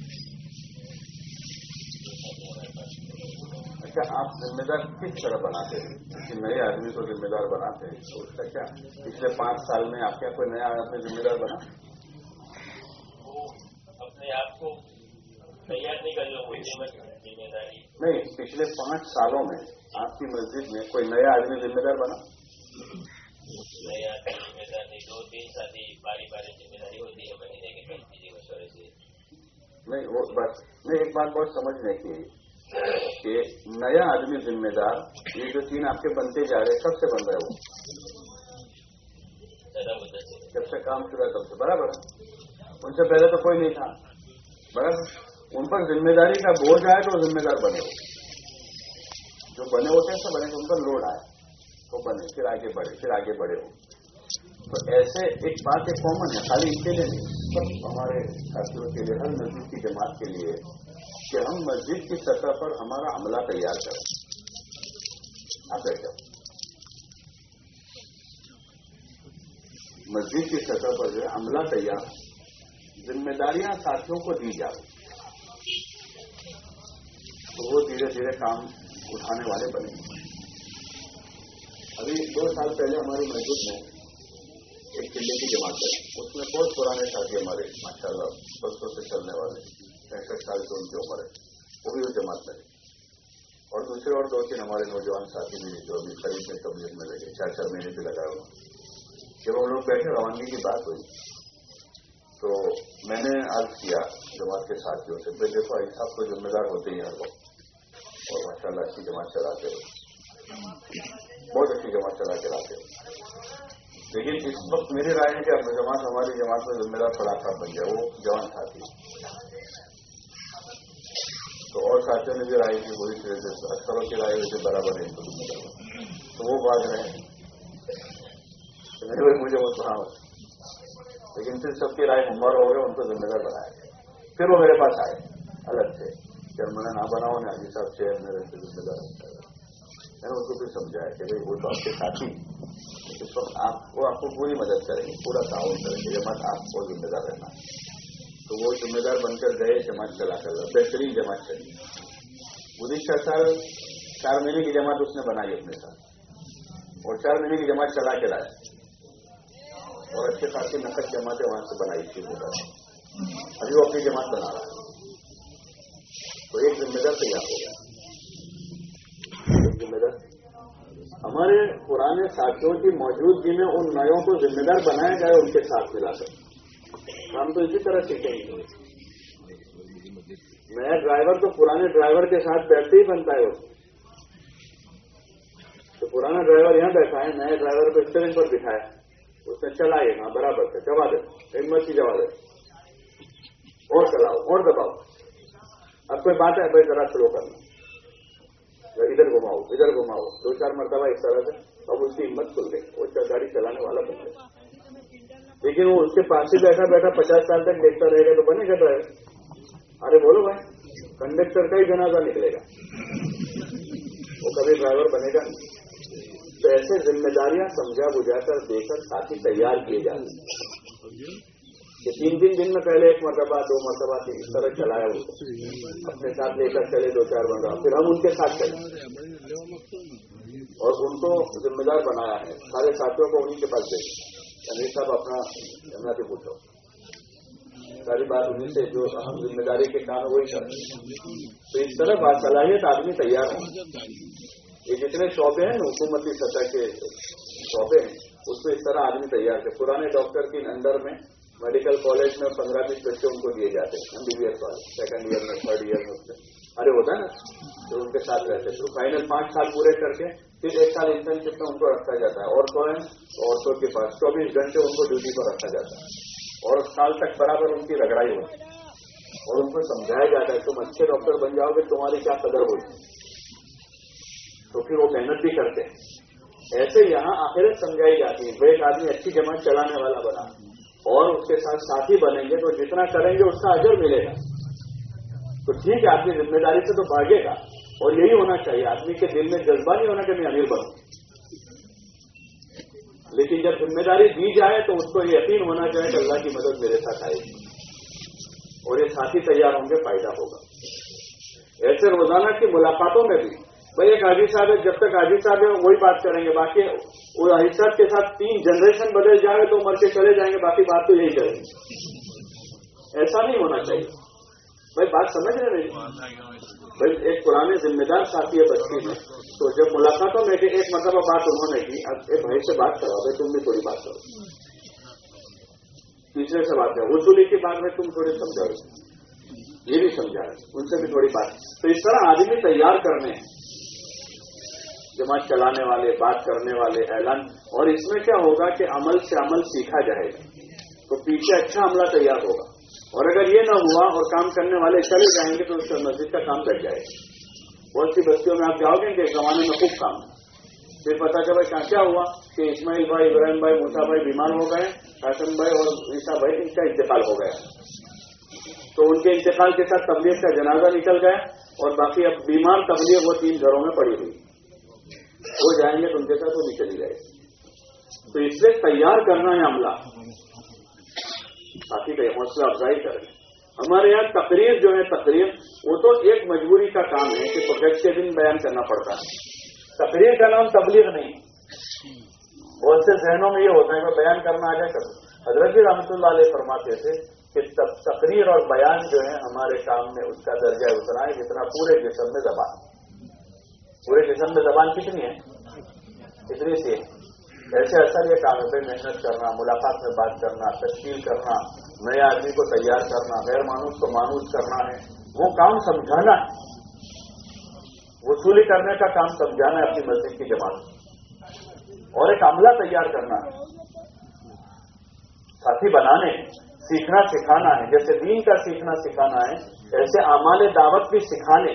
اچھا آپ ذمہ دار کس طرح بناتے ہیں کہ نئے آدمی کو ذمہ دار بناتے ہیں؟ تو اس کا کیا پچھلے 5 سال میں آپ کیا کوئی نیا آدمی ذمہ دار بنا؟ وہ اپنے آپ کو تیار نہیں کر لو ذمہ داری نہیں. پچھلے 5 سالوں میں آپ کی مسجد میں کوئی نیا آدمی ذمہ دار بنا؟ نیا ذمہ دار نہیں. 2-3 ساتھی باری ذمہ داری ہوتی ہے مہینے کے مشورے سے. نہیں وہ بس نہیں. ایک بات بہت سمجھنے کی کہ نیا آدمی ذمہ دار یہ جو 3 آپ کے بنتے جا رہے کب سے بن رہے ہو؟ جب سے کام شروع ہے تب سے. برابر ہے. ان سے پہلے تو کوئی نہیں تھا. برابر. ان پر ذمہ داری کا بوجھ آئے تو ذمہ دار بنے ہو. جو بنے ہوتے ہیں سب بنے ان پر لوڈ آئے تو بنے پھر آگے بڑھے ہو. تو ایسے ایک بات ایک کامن ہے خالی ان کے لیے نہیں سب ہمارے ساتھیوں کے لیے ہر مسجد کی جماعت کے لیے کہ ہم مسجد کی سطح پر ہمارا عملہ تیار کریں. آپ کیا مسجد کی سطح پر جو ہے عملہ تیار، ذمہ داریاں ساتھیوں کو دی جائیں تو وہ دھیرے دھیرے کام اٹھانے والے بنے. ابھی 2 سال پہلے ہماری مسجد میں ایک چلے کی جماعت ہے، اس میں بہت پرانے ساتھی ہمارے ماشاء اللہ برسوں سے چلنے والے 65 سال کی ان کی عمر ہے، وہ بھی وہ جماعت میں اور دوسرے اور 2-3 ہمارے نوجوان ساتھی بھی جو ابھی قریب میں تبلیغ میں لگے 4 مہینے سے لگا ہوا. جب ہم لوگ بیٹھے روانگی کی بات ہوئی تو میں نے عرض کیا جماعت کے ساتھیوں سے بھائی دیکھو ایک صاحب کو ذمہ دار ہوتے ہیں ہر وقت اور ماشاء اللہ اچھی جماعت چلاتے ہو، بہت اچھی جماعت چلا کے لاتے ہو، لیکن اس وقت میری رائے ہے کہ جماعت ہماری جماعت میں ذمہ دار فلاں صاحب بن جائے، وہ جوان ساتھی. تو اور ساتھیوں نے بھی رائے کی بری طرح سے اکثروں کی رائے ویسے برابر ہے ان کو ذمہ دار، تو وہ بات رہے ہیں مجھے وہ سنا ہو، لیکن پھر سب کی رائے عمر ہو گئے ان کو ذمہ دار بنایا. پھر وہ میرے پاس آئے الگ سے کہ میں نے نہ بناؤ نا حاجی صاحب سے میرے سے ذمہ دار ہوتا ہے. میں نے ان کو پھر سمجھایا کہ بھائی وہ تو آپ کے ساتھی اس وقت آپ کو پوری مدد کریں گے، پورا تعاون کریں گے، جماعت آپ کو ذمہ دار رہنا. تو وہ ذمہ دار بن کر گئے، جماعت چلا کر بہترین جماعت چلی. گزشتہ سال 4 مہینے کی جماعت اس نے بنائی اپنے ساتھ اور 4 مہینے کی جماعت چلا کے لایا اور اچھے خاصی نقد جماعتیں وہاں سے بنائی تھی. ابھی وہ اپنی جماعت بنا رہا ہے. تو ایک ذمہ دار تیار ہو گیا. ایک ذمہ دار ہمارے پرانے ساتھیوں کی موجودگی میں ان نئوں کو ذمہ دار بنایا گیا ان کے ساتھ ملا کر. ہم تو اسی طرح سیکھیں گے. نیا ڈرائیور تو پرانے ڈرائیور کے ساتھ بیٹھتے ہی بنتا ہے. تو پرانا ڈرائیور یہاں بیٹھا ہے، نیا ڈرائیور کو اسٹیئرنگ پر بٹھایا، اس نے چلائے ہاں برابر سے جوا دے، ہمت کی جوا دے، اور چلاؤ اور دباؤ. اب کوئی بات ہے بھائی ذرا سلو کرنا، ادھر گھماؤ ادھر گھماؤ، 2-4 مرتبہ اس طرح سے. اب اس کی ہمت کھل گئی، وہ گاڑی چلانے والا بن گیا. لیکن وہ اس کے پاس ہی بیٹھا بیٹھا 50 سال تک دیکھتا رہے گا تو بنے گا ڈرائیور. ارے بولو بھائی، کنڈکٹر کا ہی جنازہ نکلے گا، وہ کبھی ڈرائیور بنے گا نہیں. تو ایسے ذمہ داریاں سمجھا بجھا کر دے کر ساتھی تیار کیے جاتے ہیں کہ 3 دن میں پہلے 1 مرتبہ 2 مرتبہ اس طرح چلایا وہ اپنے ساتھ لے کر چلے 2-4 مرتبہ، پھر ہم ان کے ساتھ چلے اور ان کو ذمہ دار بنایا ہے. سارے ساتھیوں کو انہیں کے پاس دے امیر صاحب اپنا جمنا سے پوچھو، ساری بات انہیں سے جو اہم ذمہ داری کے کام وہی کریں. تو اس طرح باصلاحیت آدمی تیار ہے. یہ جتنے شعبے ہیں نا حکومتی سطح کے شعبے ہیں اس میں اس طرح آدمی تیار تھے. پرانے ڈاکٹر کی اندر میں میڈیکل کالج میں 15-20 بچے ان کو دیے جاتے ہیں MBBS والے، 2nd ایئر میں 3rd ایئر میں. ارے ہوتا ہے نا، تو ان کے ساتھ رہتے تو فائنل 5 سال پورے کر کے پھر 1 سال انٹرنشپ میں ان کو رکھا جاتا ہے. عورتوں ہیں عورتوں کے پاس 24 گھنٹے ان کو ڈیوٹی پر رکھا جاتا ہے اور سال تک برابر ان کی رگڑائی ہوتی ہے اور ان کو سمجھایا جاتا ہے تم اچھے ڈاکٹر بن جاؤ گے، تمہاری کیا قدر ہوگی. تو پھر وہ محنت بھی کرتے ہیں. ایسے یہاں آخرت سمجھائی جاتی ہے. ایک آدمی اچھی جماعت چلانے والا بنا اور اس کے ساتھ ساتھی بنیں گے تو جتنا کریں گے اس کا اجر ملے گا. تو ٹھیک ہے آدمی ذمہ داری سے تو بھاگے گا اور یہی ہونا چاہیے. آدمی کے دل میں جذبہ نہیں ہونا کہ میں امیر بنوں، لیکن جب ذمہ داری دی جائے تو اس کو یہ یقین ہونا چاہیے کہ اللہ کی مدد میرے ساتھ آئے گی اور یہ ساتھی تیار ہوں گے، فائدہ ہوگا. ایسے روزانہ کی ملاقاتوں میں بھی بھائی ایک حاجی صاحب ہے، جب تک حاجی صاحب ہے وہی بات کریں گے، باقی وہ حاجی صاحب کے ساتھ 3 جنریشن بدل جائے تو مر کے چلے جائیں گے، باقی بات تو یہی کریں گے. ایسا نہیں ہونا چاہیے. بھائی بات سمجھ رہے نہیں؟ بھائی ایک پرانے ذمہ دار ساتھی ہے بستی میں، تو جب ملاقاتوں میں ایک مرتبہ بات انہوں نے کی، اب ایک بھائی سے بات کرو بھائی تم بھی تھوڑی بات کرو، تیسرے سے بات کرو، وصولی کی بات میں تم تھوڑی سمجھاؤ، یہ بھی سمجھا ان سے بھی تھوڑی بات. تو اس طرح آدمی تیار کرنے ہیں جماعت چلانے والے، بات کرنے والے، اعلان. اور اس میں کیا ہوگا کہ عمل سے عمل سیکھا جائے گا تو پیچھے اچھا عملہ تیار ہوگا. اور اگر یہ نہ ہوا اور کام کرنے والے چلے جائیں گے تو اس سے مسجد کا کام کٹ جائے گا. بہت سی بستیوں میں آپ جاؤ گے کہ زمانے میں خوب کام، پھر پتا چلا کیا ہوا کہ اسماعیل بھائی، ابراہیم بھائی، موسیٰ بھائی بیمار ہو گئے، قاسم بھائی اور عیسیٰ بھائی ان کا انتقال ہو گیا. تو ان کے انتقال کے ساتھ تبلیغ کا جنازہ نکل گیا اور باقی اب بیمار تبلیغ وہ 3 گھروں میں پڑی ہوئی. وہ جائیں گے تو ان کے ساتھ وہ نکل گئے. تو اس لیے تیار کرنا ہے عملہ، باقی کا حوصلہ افزائی کریں. ہمارے یہاں تقریر جو ہے، تقریر وہ تو ایک مجبوری کا کام ہے کہ پروجیکٹ کے دن بیان کرنا پڑتا ہے. تقریر کا نام تبلیغ نہیں. بہت سے ذہنوں میں یہ ہوتا ہے کہ بیان کرنا آ جائے. حضرت جی رحمۃ اللہ علیہ فرماتے تھے کہ تقریر اور بیان جو ہے ہمارے کام میں اس کا درجہ اتنا ہے جتنا پورے جسم میں زبان. پورے جسم میں زبان کتنی ہے؟ کتنی سی ہے؟ ایسے اثر یہ کام ہے پہ محنت کرنا، ملاقات میں بات کرنا، تشکیل کرنا، نئے آدمی کو تیار کرنا، غیر مانوس کو مانوس کرنا ہے. وہ کام سمجھانا ہے، وصولی کرنے کا کام سمجھانا ہے اپنی مسجد کی جماعت، اور ایک عملہ تیار کرنا ہے، ساتھی بنانے، سیکھنا سکھانا ہے. جیسے دین کا سیکھنا سکھانا ہے ایسے اعمال دعوت بھی سکھانے،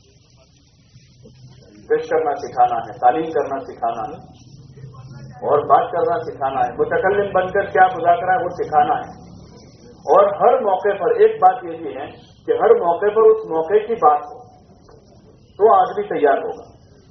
پیش کرنا سکھانا ہے، تعلیم کرنا سکھانا ہے، اور بات کرنا سکھانا ہے. متکلم بن کر کیا مذاکرہ ہے وہ سکھانا ہے. اور ہر موقع پر ایک بات یہ بھی ہے کہ ہر موقع پر اس موقع کی بات ہو تو آدمی تیار ہوگا.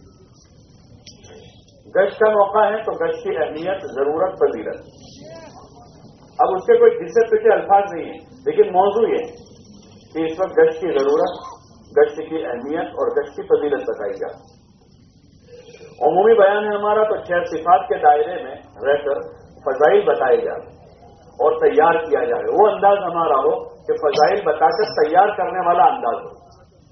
گشت کا موقع ہے تو گشت کی اہمیت، ضرورت، فضیلت. اب اس کے کوئی گھسے پچھے الفاظ نہیں ہیں، لیکن موضوع یہ کہ اس وقت گشت کی ضرورت، گشت کی اہمیت اور گشت کی فضیلت بتائی جائے. عمومی بیان ہے ہمارا تو 6 صفات کے دائرے میں رہ کر فضائل بتائے جائے اور تیار کیا جائے. وہ انداز ہمارا ہو کہ فضائل بتا کر تیار کرنے والا انداز ہو،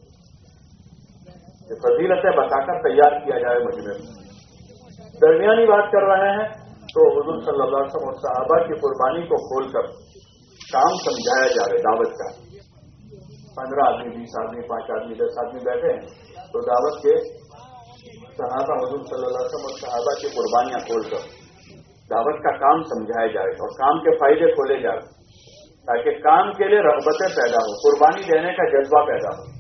کہ فضیلتیں بتا کر تیار کیا جائے مجمع میں. درمیانی بات کر رہے ہیں تو حضور صلی اللہ علیہ وسلم اور صحابہ کی قربانی کو کھول کر کام سمجھایا جائے. دعوت کا 15 آدمی، 20 آدمی، 5 آدمی، 10 آدمی بیٹھے ہیں تو دعوت کے صحابہ، حضور صلی اللہ علیہ وسلم اور صحابہ کی قربانیاں کھول کر دعوت کا کام سمجھایا جائے اور کام کے فائدے کھولے جائے تاکہ کام کے لیے رغبتیں پیدا ہو، قربانی دینے کا جذبہ پیدا ہو.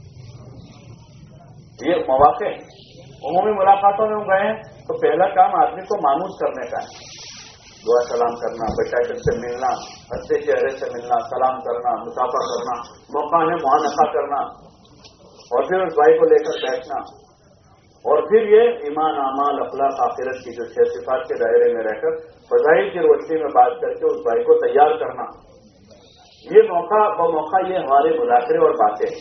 یہ مواقع عمومی ملاقاتوں میں گئے ہیں تو پہلا کام آدمی کو مانوس کرنے کا ہے. دعا سلام کرنا، بچاکر سے ملنا، ہنستے چہرے سے ملنا، سلام کرنا، مسافہ کرنا، موقع ہے معانقہ کرنا، اور پھر اس بھائی کو لے کر بیٹھنا، اور پھر یہ ایمان، اعمال، اخلاق، آخرت کی جو 6 صفات کے دائرے میں رہ کر فضائل کی روشنی میں بات کر کے اس بھائی کو تیار کرنا. یہ موقع بموقع یہ ہمارے مذاکرے اور باتیں ہیں.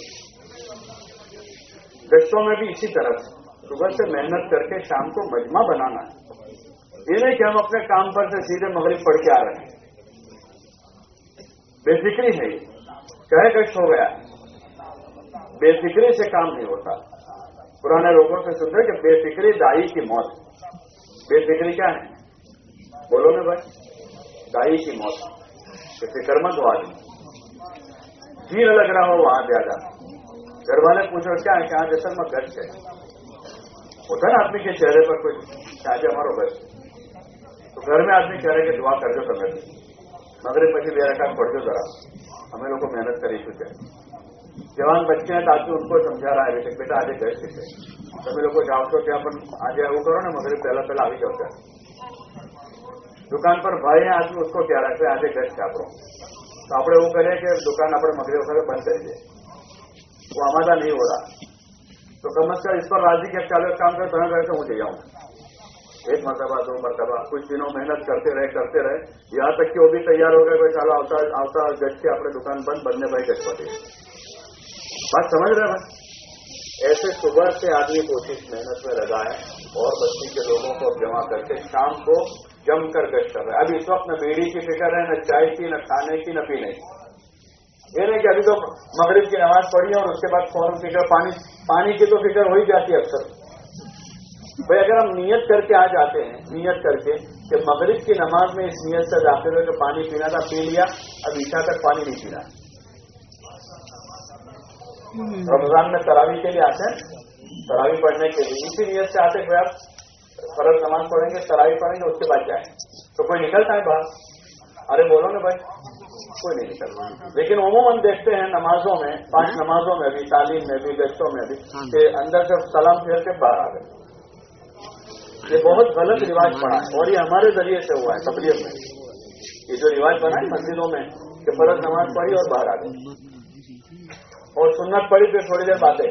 گشتوں میں بھی اسی طرح صبح سے محنت کر کے شام کو مجمع بنانا ہے. یہ نہیں کہ ہم اپنے کام پر سے سیدھے مغرب پڑھ کے آ رہے ہیں. بے فکری ہے، یہ کہے گشت ہو گیا. بے فکری سے کام نہیں ہوتا. پرانے لوگوں سے سنتے کہ بے فکری دائی کی موت. بے فکری کیا ہے؟ بولو نا بھائی. دائی کی موت کہ فکر مند ہو آدمی، جی نہ لگ رہا ہو وہاں زیادہ. گھر والے پوچھو کیا ہے کہ آج اصل میں گشت ہے. ہوتا نا آدمی کے چہرے پر کوئی چاہے ہمارا گشت، تو گھر میں آدمی کہہ رہے کہ دعا کر دو سمے مغرب پچھلے 2 رکعت پڑھ دو ذرا، ہمیں لوگ کو محنت کری چکے. جوان بچے ہیں تو آدمی ان کو سمجھا رہا ہے بیٹا آج گشت ہے. سبھی لوگ کو جاؤ تو کیا اپن آج وہ کرو نا مغرب پہلا آگے جاؤ. کیا دکان پر بھائی ہیں آدمی اس کو کہہ رہا ہے آج گشت کیا کرو، تو آپ وہ کریں کہ دکان اپنے مغرب وغیرہ بند کریے. وہ آمادہ نہیں ہو رہا تو کم از کم اس پر راضی کے 40 کام کرے تو کر کے مجھے جاؤں. 1 مرتبہ 2 مرتبہ کچھ دنوں محنت کرتے رہے یہاں تک کہ وہ بھی تیار ہو گئے. بھائی چلو آتا گشت کے اپنے دکان بند بننے بھائی گشت پڑے. بات سمجھ رہے ہیں؟ ایسے صبح سے آدمی کوشش محنت میں لگا ہے اور بستی کے لوگوں کو جمع کر کے شام کو جم کر گشت کر رہا ہے. اب اس وقت نہ بیڑی کی فکر ہے، نہ چائے کی، نہ کھانے کی، نہ پینے کی. یہ نہیں کہ ابھی تو مغرب کی نماز پڑھی ہے اور اس کے بعد فوراً فکر پانی کی تو فکر ہو ہی جاتی ہے اکثر. بھائی اگر ہم نیت کر کے آ جاتے ہیں، نیت کر کے کہ مغرب کی نماز میں اس نیت سے داخل ہو کہ پانی پینا تھا پی لیا، اب عشاء تک پانی نہیں پینا. رمضان میں تراویح کے لیے آتے ہیں، تراویح پڑھنے کے لیے اسی نیت سے آتے کہ آپ فرض نماز پڑھیں گے، تراویح پڑھیں گے، اس کے بعد جائیں تو کوئی نکلتا ہے باہر. ارے بولو نا بھائی، کوئی نہیں نکلتا. لیکن عموماً دیکھتے ہیں نمازوں میں، 5 نمازوں میں بھی، تعلیم میں بھی، گشتوں میں بھی کہ اندر سے سلام پھیر کے باہر آ گئے. یہ بہت غلط رواج پڑا ہے اور یہ ہمارے ذریعے سے ہوا ہے تبلیغ میں. یہ جو رواج بنا ہے مسجدوں میں کہ فرض نماز پڑھی اور باہر آ گئے، اور سنت پڑی پھر تھوڑی دیر باتیں،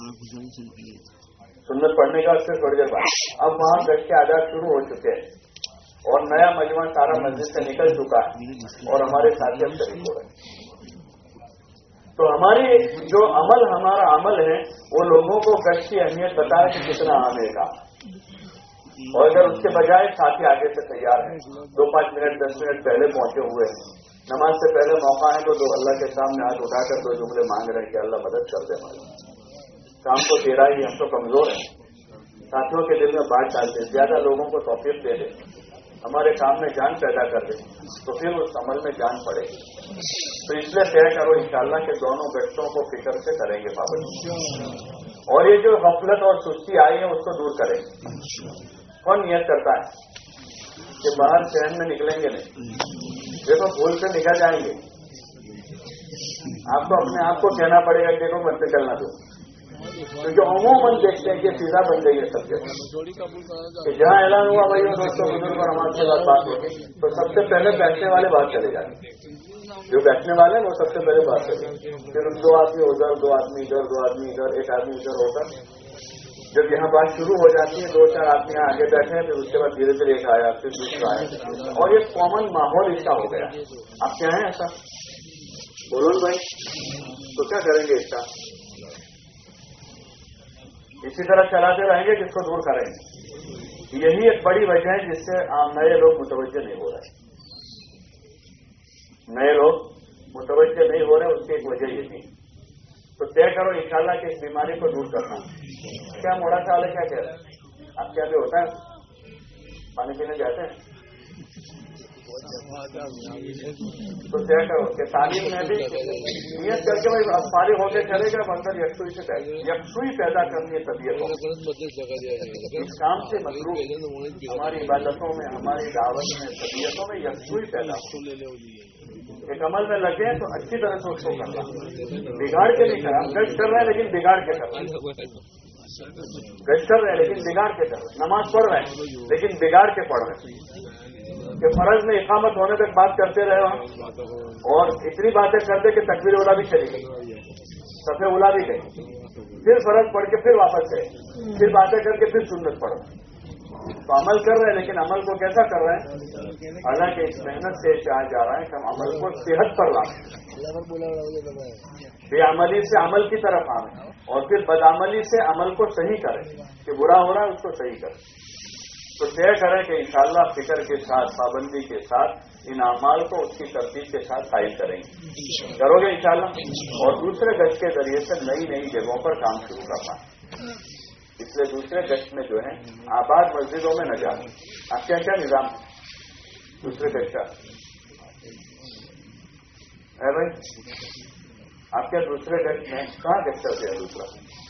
سنت پڑھنے کا پھر تھوڑی دیر بعد اب وہاں گشت کے آداب شروع ہو چکے ہیں اور نیا مجمع سارا مسجد سے نکل چکا ہے اور ہمارے ساتھی اب شریک ہو رہے ہیں. تو ہماری جو عمل ہمارا عمل ہے وہ لوگوں کو گشت کی اہمیت بتائے کہ کتنا اہم ہے کا. اور اگر اس کے بجائے ساتھی آگے سے تیار ہیں 2-5 منٹ 10 منٹ پہلے پہنچے ہوئے ہیں، نماز سے پہلے موقع ہے تو اللہ کے سامنے ہاتھ اٹھا کر 2 جملے مانگ رہے ہیں کہ اللہ مدد کر دے، ہمارے کام کو تیرا ہی، ہم تو کمزور ہیں. ساتھیوں کے دل میں بات ڈالتے، زیادہ لوگوں کو توفیق دے دے، ہمارے کام میں جان پیدا کر دے تو پھر اس عمل میں جان پڑے گی. تو اس لیے طے کرو انشاءاللہ کہ دونوں گشتوں کو فکر سے کریں گے پابندی، اور یہ جو غفلت اور سستی آئی ہے اس کو دور کریں گے. کون نیت کرتا ہے کہ باہر شہر میں نکلیں گے نہیں؟ دیکھو بھول سے نکل جائیں گے. آپ کو اپنے آپ کو کہنا پڑے گا کہ دیکھو مت نکلنا دو، کیونکہ عموماً دیکھتے ہیں کہ سیدھا بن گئی ہے سب کے کہ جہاں اعلان ہوا بھائی دوستوں بزرگ اور ہمارے ساتھ بات ہوگی تو سب سے پہلے بیٹھنے والے بات چلے جائیں گے. جو بیٹھنے والے ہیں وہ سب سے پہلے بات کریں گے. پھر 2 آدمی ادھر، 2 آدمی ادھر، 2 آدمی ادھر، 1 آدمی ادھر ہو کر جب یہاں بات شروع ہو جاتی ہے 2-4 آدمی یہاں آگے بیٹھے ہیں، پھر اس کے بعد دھیرے دھیرے ایک آیا، پھر دوسرا آیا، اور یہ کامن ماحول اس کا ہو گیا. آپ کیا ہیں ایسا بولو بھائی، تو کیا کریں گے اس کا؟ اسی طرح چلاتے رہیں گے، کس کو دور کریں گے. یہی ایک بڑی وجہ ہے جس سے نئے لوگ متوجہ نہیں ہو رہے. نئے لوگ متوجہ نہیں ہو رہے، اس کی ایک وجہ یہ تھی. تو طے کرو انشاءاللہ کہ اس بیماری کو دور کرنا. کیا موڑا خیال ہے؟ کیا کہہ رہے ہیں آپ؟ کیا بھی ہوتا ہے؟ پانی پینے جاتے ہیں تو طے کرو کہ تعلیم میں بھی نیت کر کے بھائی فارغ ہو کے چلے گا، بندر یکسوئی پیدا کرنی ہے طبیعتوں میں. اس کام سے مطلوب ہماری عبادتوں میں، ہماری دعوت میں، طبیعتوں میں یکسوئی پیدا ہو. ایک عمل میں لگے تو اچھی طرح سے اس کو کرنا، بگاڑ کے نہیں کرنا. گشت کر رہے ہیں لیکن بگاڑ کے کر رہے ہیں، گشت کر رہے ہیں لیکن بگاڑ کے کر رہے ہیں، نماز پڑھ رہے ہیں لیکن بگاڑ کے پڑھ رہے ہیں کہ فرض میں اقامت ہونے تک بات کرتے رہے ہم اور اتنی باتیں کرتے کہ تکبیر اولا بھی چلی گئی، صفحے اولا بھی گئی، پھر فرض پڑھ کے پھر واپس گئے، پھر باتیں کر کے پھر سنت پڑھ رہے. تو عمل کر رہے ہیں لیکن عمل کو کیسا کر رہے ہیں؟ حالانکہ اس محنت سے کہا جا رہا ہے کہ ہم عمل کو صحت پر لائیں، بے عملی سے عمل کی طرف آئیں اور پھر بدعملی سے عمل کو صحیح کریں کہ برا ہو رہا ہے اس کو صحیح کریں. تو طے کریں کہ انشاءاللہ فکر کے ساتھ، پابندی کے ساتھ ان اعمال کو اس کی ترتیب کے ساتھ قائم کریں گے. کرو گے انشاءاللہ. اور دوسرے گشت کے ذریعے سے نئی نئی جگہوں پر کام شروع کرنا. اس لیے دوسرے گشت میں جو ہے آباد مسجدوں میں نہ جانا. آپ کیا کیا نظام دوسرے گشت کا ہے بھائی؟ آپ کیا دوسرے گشت میں کہاں گشت کرتے ہیں؟ دوسرا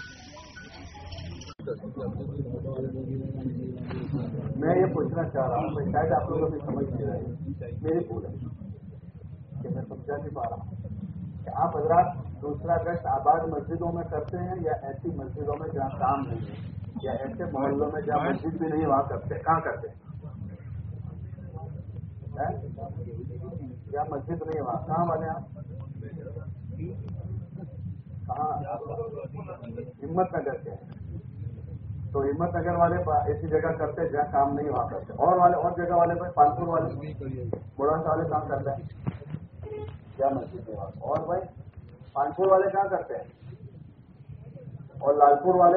میں یہ پوچھنا چاہ رہا ہوں، شاید آپ لوگوں بھی سمجھ نہیں رہے، میری بھول ہے کہ میں سمجھا نہیں پا رہا ہوں کہ آپ حضرات دوسرا گشت آباد مسجدوں میں کرتے ہیں یا ایسی مسجدوں میں جہاں کام نہیں ہے، یا ایسے محلوں میں جہاں مسجد بھی نہیں وہاں کرتے ہیں؟ کہاں کرتے ہیں؟ کیا مسجد نہیں ہے وہاں؟ کہاں والے آپ؟ کہاں؟ ہمت نگر کے. تو ہمت نگر والے ایسی جگہ کرتے جہاں کام نہیں وہاں کرتے. اور والے اور جگہ والے بھائی پانپور والے، بڑھا والے کہاں کرتے ہیں؟ کیا مسجد ہے وہاں؟ اور بھائی پانپور والے کہاں کرتے ہیں؟ اور لال پور والے؟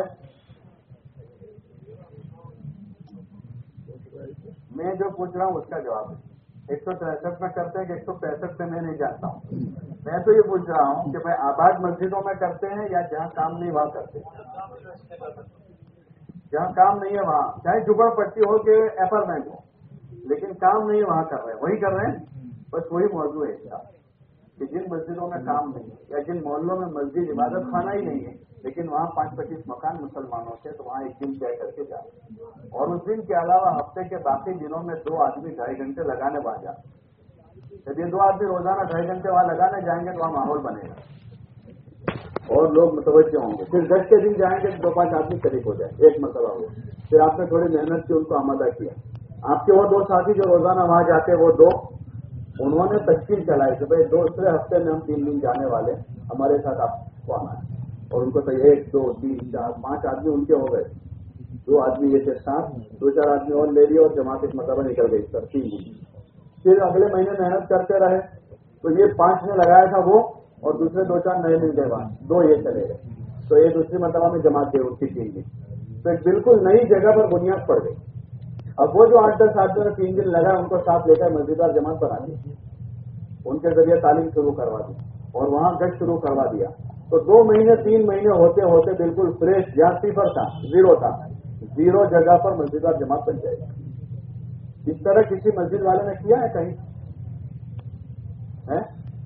میں جو پوچھ رہا ہوں اس کا جواب ہے. 163 میں کرتے ہیں کہ 165 سے میں نہیں جانتا ہوں. میں تو یہ پوچھ رہا ہوں کہ بھائی آباد مسجدوں میں کرتے ہیں یا جہاں کام نہیں وہاں کرتے ہیں؟ جہاں کام نہیں ہے وہاں، چاہے جھگڑ پٹی ہو کہ اپارٹمنٹ ہو، لیکن کام نہیں ہے وہاں کر رہے ہیں، وہی کر رہے ہیں. بس وہی موضوع ہے اس کا کہ جن مسجدوں میں کام نہیں ہے یا جن محلوں میں مسجد عبادت خانہ ہی نہیں ہے لیکن وہاں 25 مکان مسلمانوں کے، تو وہاں ایک دن طے کر کے جائیں اور اس دن کے علاوہ ہفتے کے باقی دنوں میں 2 آدمی 2.5 گھنٹے لگانے وہاں جائیں. جب یہ 2 آدمی روزانہ 2.5 گھنٹے وہاں لگانے جائیں گے تو وہاں ماحول بنے گا اور لوگ متوجہ ہوں گے. پھر 10 کے دن جائیں گے تو 2-5 آدمی قریب ہو جائے، ایک مرتبہ ہو. پھر آپ نے تھوڑی محنت کی، ان کو آمادہ کیا. آپ کے وہ 2 ساتھی جو روزانہ وہاں جاتے وہ 2 انہوں نے تشکیل چلائی کہ بھائی دوسرے ہفتے میں ہم 3 دن جانے والے، ہمارے ساتھ آپ को आना है। और उनको तो 1, 2, 3, 4, 5 आदमी उनके हो गए, 2 आदमी ये थे 7, 2-4 आदमी और ले लिए और जमात इस मतलब निकल गई सर 3 दिन। फिर अगले महीने मेहनत करते रहे तो ये 5 ने लगाया था वो, और दूसरे 2-4 नए मिल गए, 2 ये चले गए, तो ये दूसरी मतलब में जमात गई उनकी 3 दिन। तो एक बिल्कुल नई जगह पर बुनियाद पड़ गई। अब वो जो 8-10 आदमी ने 3 दिन लगा उनको साथ लेकर मस्जिद और जमात बना दी, उनके जरिए तालीम शुरू करवा दी और वहां गश्त शुरू करवा दिया। तो 2 महीने 3 महीने होते होते बिल्कुल फ्रेश, जहां 0 था, 0 जगह पर मस्जिद और जमात बन जाएगी। इस तरह किसी मस्जिद वाले ने किया है कहीं है?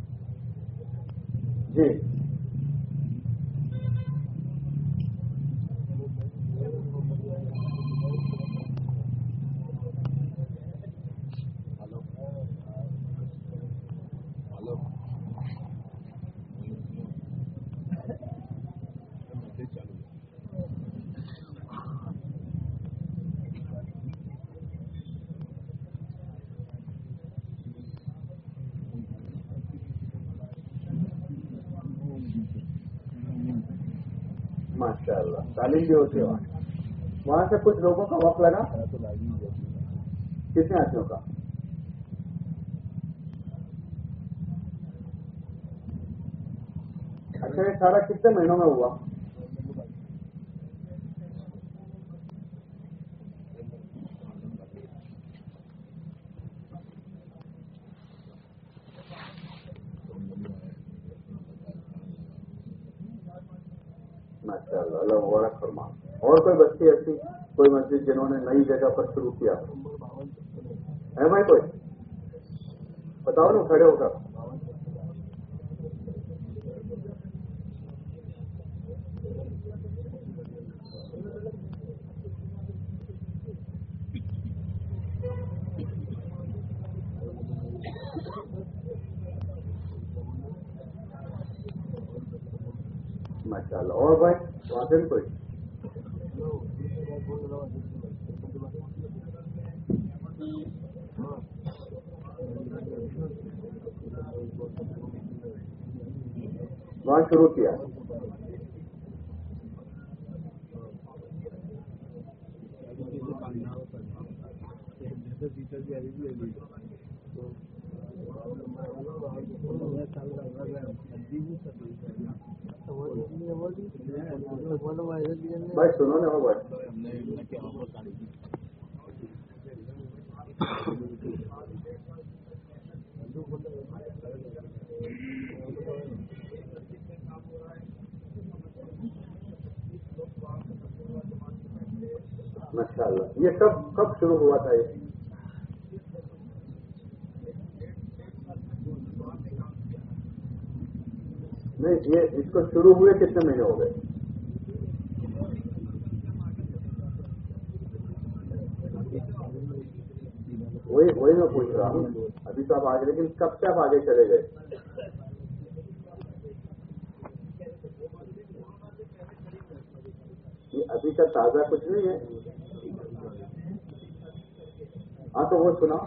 जी माशाअल्लाह, तालीम भी होती है वहां से कुछ लोगों का वक्त लगा, कितने आदमियों का? अच्छा, ये सारा कितने महीनों में हुआ? माशाअल्लाह, अल्लाह मुबारक फरमा। और कोई बच्ची ऐसी, कोई मस्जिद जिन्होंने नई जगह पर शुरू किया है भाई? कोई बताओ ना, खड़े होकर। माशाअल्लाह। और भाई वहां से भी कोई? वहां शुरू किया। भाई सुनो ना, हो भाई माशाअल्लाह। ये कब शुरू हुआ था ये? नहीं, ये इसको शुरू हुए कितने महीने हो गए? वही मैं पूछ रहा हूँ। अभी तो आप आगे, लेकिन कब से आप आगे चले गए? ये अभी का ताजा कुछ नहीं है। हाँ तो वो सुनाओ।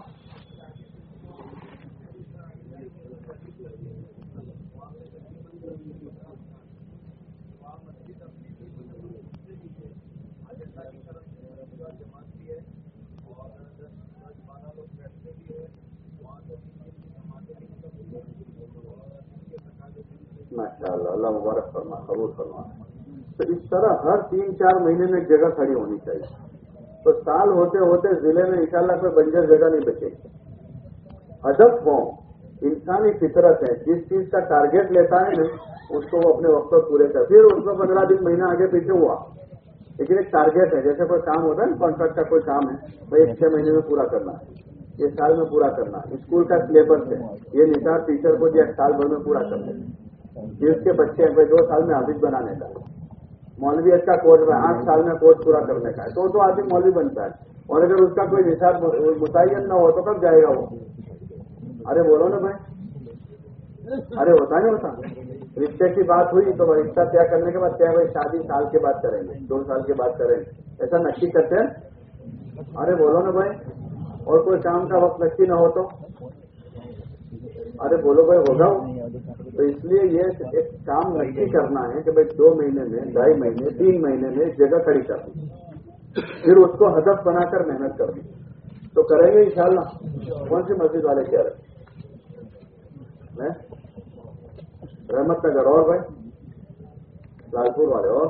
माशाअल्लाह, अल्लाह मुबारक फरमा, कबूल फरमा। तो इस तरह हर 3-4 महीने में एक जगह खड़ी होनी चाहिए। तो साल होते होते जिले में इंशाअल्लाह कोई बंजर जगह नहीं बचेगी। हदफ हो, इंसानी फितरत है, जिस चीज का टारगेट लेता है ना उसको वो अपने वक्त पर पूरे कर। फिर उसको 15 दिन महीना आगे पीछे हुआ, लेकिन एक टारगेट है। जैसे कोई काम होता है ना, कॉन्ट्रैक्ट का कोई काम है, भाई 6 महीने में पूरा करना है, ये साल में पूरा करना है। स्कूल का सिलेबस है, ये निसाब टीचर को दिया साल भर में पूरा करना है। फिर उसके बच्चे हैं, 2 साल में हाफिज बनाने का। मौलवियत का कोर्स में 8 साल में कोर्स पूरा करने का है, तो आदमी मौलवी बनता है। और अगर उसका कोई निसाब मुतय्यन न हो तो कब जाएगा वो? अरे बोलो ना भाई, अरे होता नहीं होता। रिश्ते की बात हुई तो रिश्ता तय करने के बाद क्या भाई शादी साल के बाद करेंगे, 2 साल के बाद करेंगे, ऐसा नक्की करते हैं। अरे बोलो ना भाई। और कोई काम का वक्त नक्की न हो तो? अरे बोलो भाई, होगा वो? تو اس لیے یہ ایک کام نکلی کرنا ہے کہ بھائی 2 مہینے میں 2.5 مہینے 3 مہینے میں ایک جگہ کھڑی کر دی، پھر اس کو ہدف بنا کر محنت کر دی تو کریں گے انشاءاللہ۔ کون سی مسجد والے کہہ رہے ہیں؟ رحمت نگر اور بھائی لال پور والے اور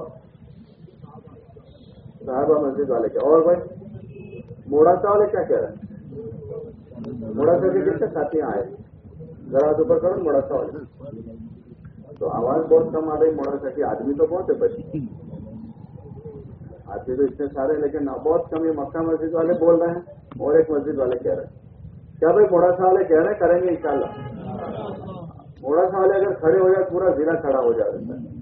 صاحبہ مسجد والے کیا اور بھائی موڑاسا والے کیا کہہ رہے ہیں؟ موڑاسا کے کتنے ساتھی آئے ذرا اوپر کرو موڑاسا والے، تو آواز بہت کم آ رہی موڑاسا کی، آدمی تو بہت ہے بچے آدمی تو اتنے سارے لیکن بہت کم یہ مکہ مسجد والے بول رہے ہیں اور ایک مسجد والے کہہ رہے ہیں کیا بھائی موڑاسا والے کہہ رہے ہیں کریں گے انشاءاللہ۔ موڑاسا والے اگر کھڑے ہو جائے پورا ضلع کھڑا ہو جائے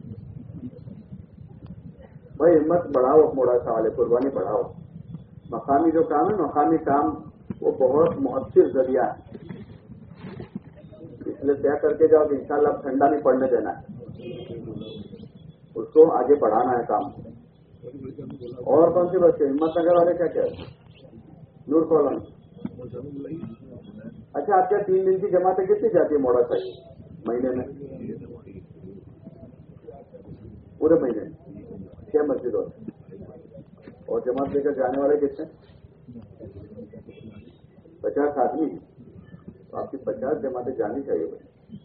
بھائی ہمت بڑھاؤ، موڑاسا والے قربانی بڑھاؤ۔ مقامی جو کام ہے مقامی کام وہ بہت مؤثر ذریعہ ہے، اس لیے طے کر کے جاؤ کہ انشاءاللہ اب ٹھنڈا نہیں پڑنے دینا ہے، اس کو آگے بڑھانا ہے کام۔ اور کون سی بچے ہمت نگر والے کیا کہہ رہے ہیں؟ نور کالونی۔ اچھا آپ کے 3 دن کی جماعتیں کتنی جاتی ہے موڑاسا کی مہینے میں؟ پورے مہینے میں 6 مسجد اور جماعت لے کر جانے والے کتنے؟ 50 آدمی، تو آپ کی 50 جماعتیں جانی چاہیے بھائی،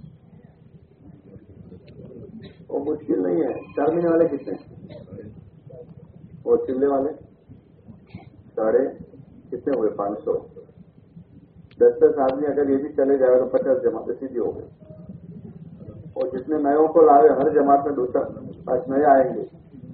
وہ مشکل نہیں ہے۔ 4 مہینے والے کتنے اور چلے والے ساڑھے کتنے ہوئے 500، 10 آدمی اگر یہ بھی چلے جائے تو 50 جماعتیں سیدھی ہو گئی، اور جتنے نئےوں کو لائے ہر جماعت میں 2-5 نئے آئیں گے،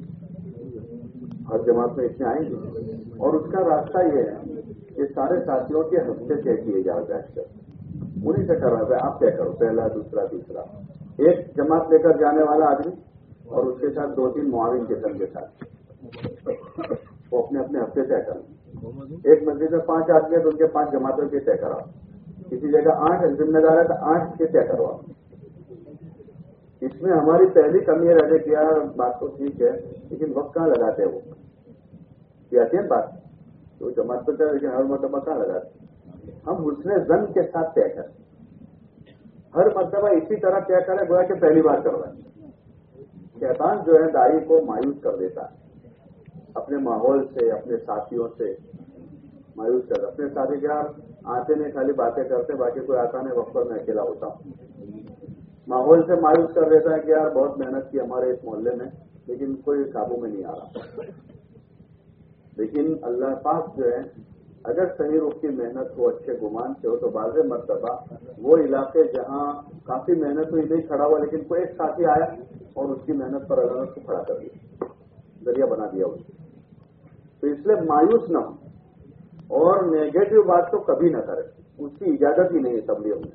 ہر جماعت میں اتنے آئیں گے، اور اس کا راستہ یہ ہے کہ سارے ساتھیوں کے ہفتے طے کیے جا بیٹھ کر انہیں سے کر رہا ہے آپ طے کرو، پہلا دوسرا تیسرا، ایک جماعت لے کر جانے والا آدمی اور اس کے ساتھ 2-3 معاون قسم کے ساتھ وہ اپنے اپنے ہفتے طے کریں۔ ایک مسجد میں 5 آدمی ہے تو ان کے 5 جماعتوں کے طے کراؤ، کسی جگہ 8 ذمہ دار ہے تو 8 کے طے کرواؤ۔ اس میں ہماری پہلی کمی رہ گئی کہ یار بات تو ٹھیک ہے لیکن وقت کہاں لگاتے وہ آتی ہے بات تو جماعت تو چاہے لیکن ہر مرتبہ کہاں لگاتے، ہم حسن ظن کے ساتھ طے کریں، ہر مرتبہ اسی طرح طے کریں گویا کہ پہلی بار کر رہا ہے۔ شیطان جو ہے داعی کو مایوس کر دیتا ہے، اپنے ماحول سے اپنے ساتھیوں سے مایوس کر، اپنے ساتھی کیا آتے نہیں خالی باتیں کرتے باقی کوئی آتا نہیں، وقت پر میں اکیلا ہوتا ہوں، ماحول سے مایوس کر دیتا ہے کہ یار بہت محنت کی ہمارے اس محلے میں لیکن کوئی قابو میں نہیں آ رہا۔ لیکن اللہ پاک جو ہے اگر صحیح رخ کی محنت ہو، اچھے گمان سے ہو تو بعض مرتبہ وہ علاقے جہاں کافی محنت ہوئی نہیں کھڑا ہوا لیکن کوئی ایک ساتھی آیا اور اس کی محنت پر اللہ نے اس کو کھڑا کر دیا، ذریعہ بنا دیا اس کو۔ تو اس لیے مایوس نہ ہو اور نیگیٹو بات تو کبھی نہ کرے، اس کی اجازت ہی نہیں ہے تبلیغ میں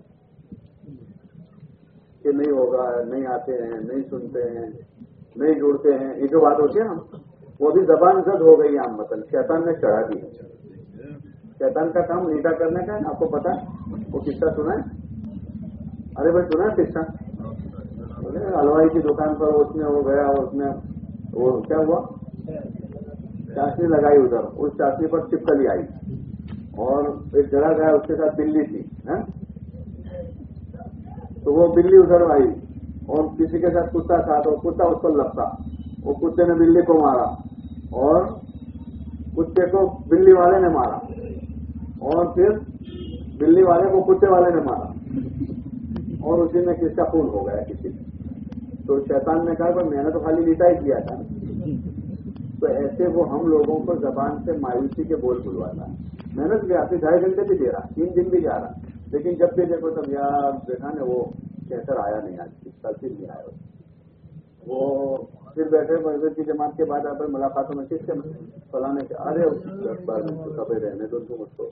کہ نہیں ہوگا، نہیں آتے ہیں، نہیں سنتے ہیں، نہیں جڑتے ہیں، یہ جو بات ہوتی ہے نا وہ بھی زبان زد ہو گئی عام مثلا شیطان نے چڑھا دی۔ شیطان کا کام نیٹا کرنے کا ہے، آپ کو پتا ہے وہ قصہ سنا ہے؟ ارے بھائی سنا ہے قصہ؟ ہلوائی کی دکان پر اس میں وہ گیا اور اس میں وہ کیا ہوا چاشنی لگائی ادھر، اس چاشنی پر چپکلی آئی اور ایک جگہ گیا اس کے ساتھ بلی تھی تو وہ بلی ادھر آئی اور کسی کے ساتھ کتا تھا تو کتا اس کو لگتا، وہ کتے نے بلی کو مارا اور کتے کو بلی والے نے مارا اور پھر بلی والے کو کتے والے نے مارا اور اسی میں کس کا خون ہو گیا کسی نے۔ تو شیطان نے کہا کہ میں نے تو خالی لیٹا ہی کیا تھا۔ تو ایسے وہ ہم لوگوں کو زبان سے مایوسی کے بول بلواتا ہے، محنت بھی آتی 2.5 گھنٹے بھی دے رہا، 3 دن بھی جا رہا، لیکن جب بھی دیکھو تب یار دیکھا نا وہ کیسر آیا نہیں، آج کل پھر نہیں آیا، وہ پھر بیٹھے مسجد کی جماعت کے بعد آپ ملاقاتوں میں کس سے فلانے کے ارے 10 بار کبھی رہنے دو تم اس کو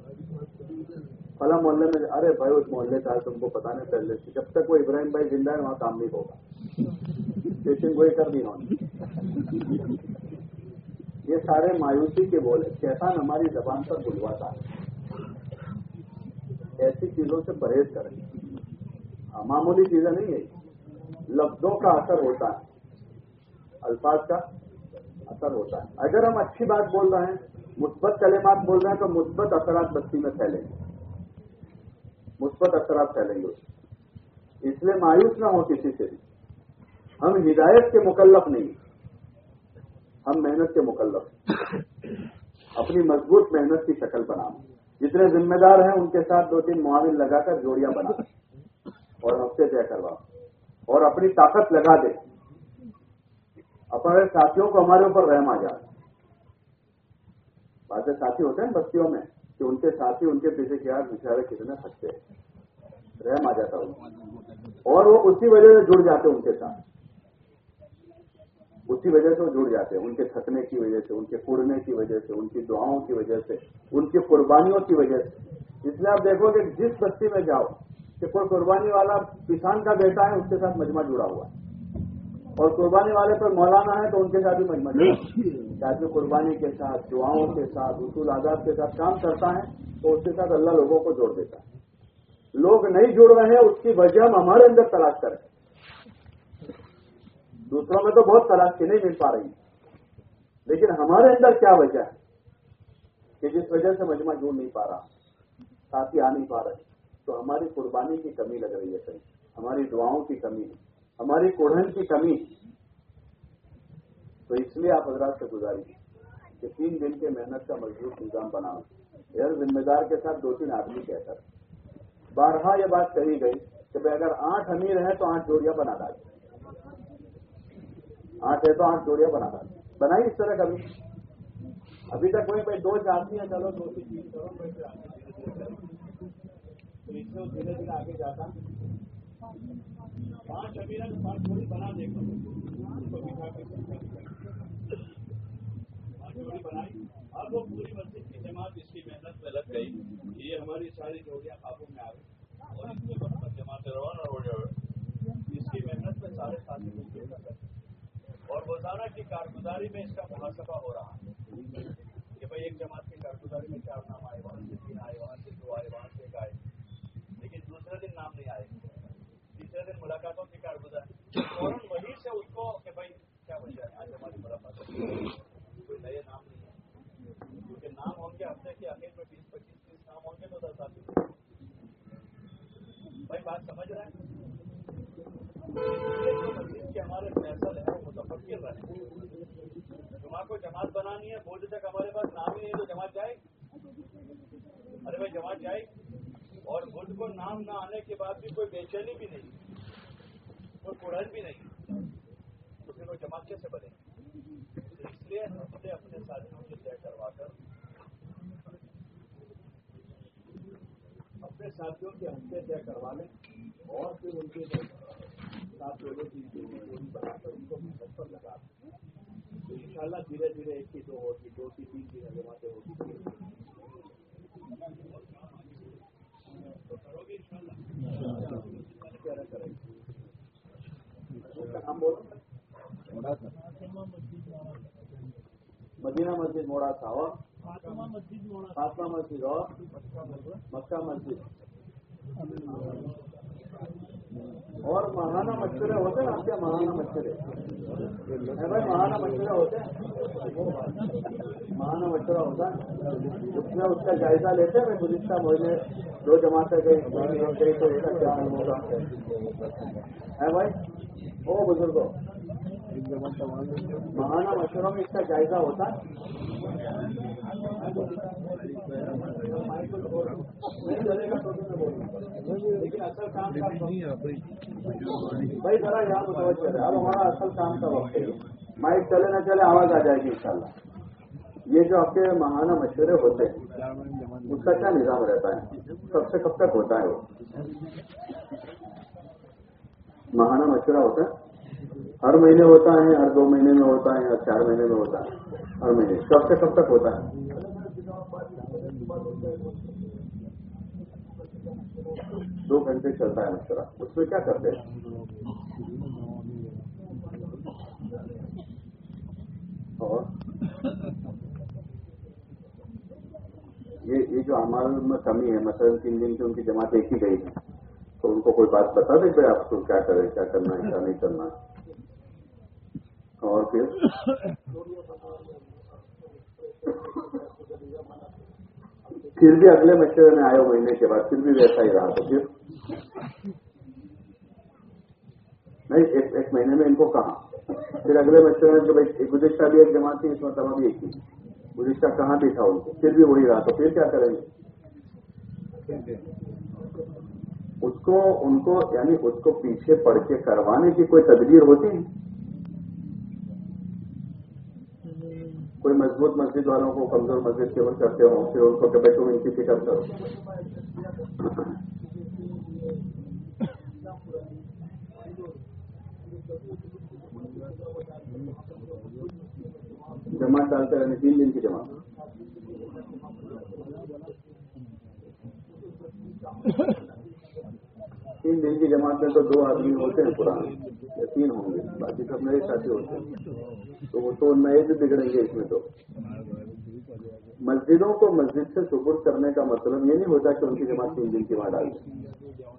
فلاں محلے میں، ارے بھائی اس محلے کا تم کو پتا نہیں پہلے سے، جب تک وہ ابراہیم بھائی زندہ ہے وہاں کام نہیں ہوگا، پیشن گوئی کر دی انہوں نے۔ یہ سارے مایوسی کے بول ہے، شیطان ہماری زبان پر بلواتا ہے، ایسی چیزوں سے پرہیز کریں، معمولی چیزیں نہیں ہے، لفظوں کا اثر ہوتا ہے، الفاظ کا اثر ہوتا ہے۔ اگر ہم اچھی بات بول رہے ہیں، مثبت کلمات بول رہے ہیں تو مثبت اثرات بستی میں پھیلیں گے، مثبت اثرات پھیلیں گے۔ اس لیے مایوس نہ ہو کسی سے بھی. ہم ہدایت کے مکلف نہیں، ہم محنت کے مکلف. اپنی مضبوط محنت کی شکل بنانا. جتنے ذمہ دار ہیں ان کے ساتھ 2-3 معاون لگا کر جوڑیاں بنا اور ہفتے طے کروا اور اپنی طاقت لگا دے. اپنے ساتھیوں کو ہمارے اوپر رحم آ جائے. بعض ساتھی ہوتے ہیں بستیوں میں کہ ان کے ساتھی ان کے پیچھے کیا بچارے کتنے تھکتے ہیں، رحم آ جاتا اور وہ اسی وجہ سے جڑ جاتے ان کے ساتھ. اسی وجہ سے وہ جڑ جاتے ہیں، ان کے تھکنے کی وجہ سے، ان کے کڑنے کی وجہ سے، ان کی دعاؤں کی وجہ سے، ان کی قربانیوں کی وجہ سے. اس لیے آپ دیکھو کہ جس بستی میں جاؤ کہ کوئی قربانی والا کسان کا بیٹا ہے اس کے ساتھ مجمع جڑا ہوا ہے، اور قربانی والے پر مولانا ہے تو ان کے ساتھ بھی مجمع جڑا ہے. آدمی قربانی کے ساتھ، دعاؤں کے ساتھ، اصول آداب کے ساتھ کام کرتا ہے تو اس کے ساتھ اللہ لوگوں کو جوڑ دیتا ہے. لوگ نہیں جڑ رہے ہیں اس کی وجہ ہم ہمارے اندر تلاش کریں. دوسروں میں تو بہت تلاش کی نہیں مل پا رہی، لیکن ہمارے اندر کیا وجہ ہے کہ جس وجہ سے مجمع جڑ نہیں پا رہا، ساتھی آ نہیں پا رہے. تو ہماری قربانی کی کمی لگ رہی ہے کہیں، ہماری دعاؤں کی کمی ہے، ہماری کوڑھن کی کمی. تو اس لیے آپ حضرات سے گزارش کہ 3 دن کے محنت کا مضبوط نظام بناؤ. ہر ذمہ دار کے ساتھ 2-3 آدمی کہہ کر بارہا یہ بات کہی گئی کہ بھائی اگر 8 امیر ہیں تو 8 جوڑیاں بنا ڈالیں. 8 ہے تو 8 جوڑیاں بنا ڈالیں. بنائی اس طرح کبھی؟ ابھی تک کوئی بھائی 2 چاہتی ہیں، چلو 2 سے 3 کرو، تو اس سے دھیرے دھیرے آگے جاتا. 5 امیر ہیں تو 5 جوڑی بنا دے گا، اس کو بٹھا کے 5 جوڑی بنائی. اب وہ پوری مسجد کی جماعت اس کی محنت میں لگ گئی کہ یہ ہماری ساری جوڑیاں قابو میں آ گئی اور اس کے وقت جماعت روانہ ہو جائے. اس کی محنت میں سارے ساتھی مل کے کرتے اور روزانہ کی کارگزاری میں اس کا محاسبہ ہو رہا ہے کہ بھائی ایک جماعت کی کارگزاری میں 4 نام آئے، وہاں سے 3 آئے، وہاں سے 2 آئے، وہاں سے 1 آئے، لیکن دوسرے دن نام نہیں آئے. تیسرے دن ملاقاتوں کی کارگزاری فوراً وہی سے اس کو کہ بھائی کیا وجہ ہے آج ہماری ملاقات کوئی نئے نام نہیں ہے، کیونکہ نام ہوں گے ہفتے کے آخر میں 20-25-30 نام ہوں گے تو 10 آدمی. بھائی بات سمجھ رہے ہیں؟ مسجد کے ہمارے فیصل ہیں متفقر رہے. جمعہ کو جماعت بنانی ہے، بوجھ تک ہمارے پاس نام ہی نہیں تو جماعت جائے. ارے بھائی جماعت جائے اور بدھ کو نام نہ آنے کے بعد بھی کوئی بے چینی بھی نہیں، کوئی کڑھن بھی نہیں، تو پھر وہ جماعت کیسے بنے؟ اس لیے ہفتے اپنے ساتھیوں سے طے کروا کر اپنے ساتھیوں کے ہفتے طے کروا لیں اور پھر ان کے ساتھ لوگوں کی جوڑی بنا کر ان کو محنت پر لگا دیں. تو انشاءاللہ دھیرے دھیرے 1 کی 2 ہوگی، 2 کی 3 کی جماعتیں ہوگی. کرو گے انشاءاللہ کیا کریں گے. اس کا نام بولو. مدینہ مسجد موڑا تھا اور فاطمہ مسجد اور مکہ مسجد اور ماہانہ مشورے ہوتے ہیں. آپ کیا ماہانہ مشورے بھائی ماہانہ مشورے ہوتے ہیں؟ ماہانہ مشورہ ہوتا ہے اس میں اس کا جائزہ لیتے ہیں. گزشتہ مہینے 2 جماعتیں گئی تو اس کا کیا ہوگا ہے بھائی او بزرگوں. ماہانہ مشوروں میں اس کا جائزہ ہوتا ہے. لیکن اصل کام بھائی ذرا یہاں متوجہ ہے. اب ہمارا اصل کام کا وقت ہے. مائک چلے نہ چلے آواز آ جائے گی انشاءاللہ. یہ جو آپ کے ماہانہ مشورے ہوتے ہیں اس کا کیا نظام رہتا ہے؟ کب سے کب تک ہوتا ہے؟ وہ ماہانہ مشورہ ہوتا ہے ہر مہینے ہوتا ہے، ہر 2 مہینے میں ہوتا ہے، ہر 4 مہینے میں ہوتا ہے؟ ہر مہینے. کب سے کب تک ہوتا ہے؟ 2 گھنٹے چلتا ہے مشورہ. اس میں کیا کرتے ہیں؟ اور یہ جو اعمال میں کمی ہے، مثلا 3 دن کی ان کی جماعت ایک ہی گئی ہے تو ان کو کوئی بات بتا دیں کہ آپ کو کیا کریں، کیا کرنا ہے، کیا نہیں کرنا. اور پھر بھی اگلے مشورے میں آئے مہینے کے بعد پھر بھی ویسا ہی رہا تو پھر में इनको कहा, फिर अगले मशवरे में कि भाई गुज़िश्ता भी एक जमात थी, इस मरतबा भी एक थी, गुज़िश्ता कहाँ भी था उनको, फिर भी वही रहा, तो फिर क्या करेंगे? उसको उनको यानी उसको पीछे पड़ के करवाने की कोई तदबीर होती है? कोई मजबूत मस्जिद वालों को कमजोर मस्जिद के ऊपर करते हो, फिर उनको कि तुम इनकी फिक्र करो। जमात डालते रहने 3 दिन की जमात, तीन दिन की जमात में तो 2 आदमी होते हैं पुराने, या 3 होंगे, बाकी सब नए साथी होते हैं, तो वो तो नए भी बिगड़ेंगे इसमें। तो मस्जिदों को मस्जिद से सुपुर्द करने का मतलब ये नहीं होता कि उनकी जमात 3 दिन की वहां डाल दें,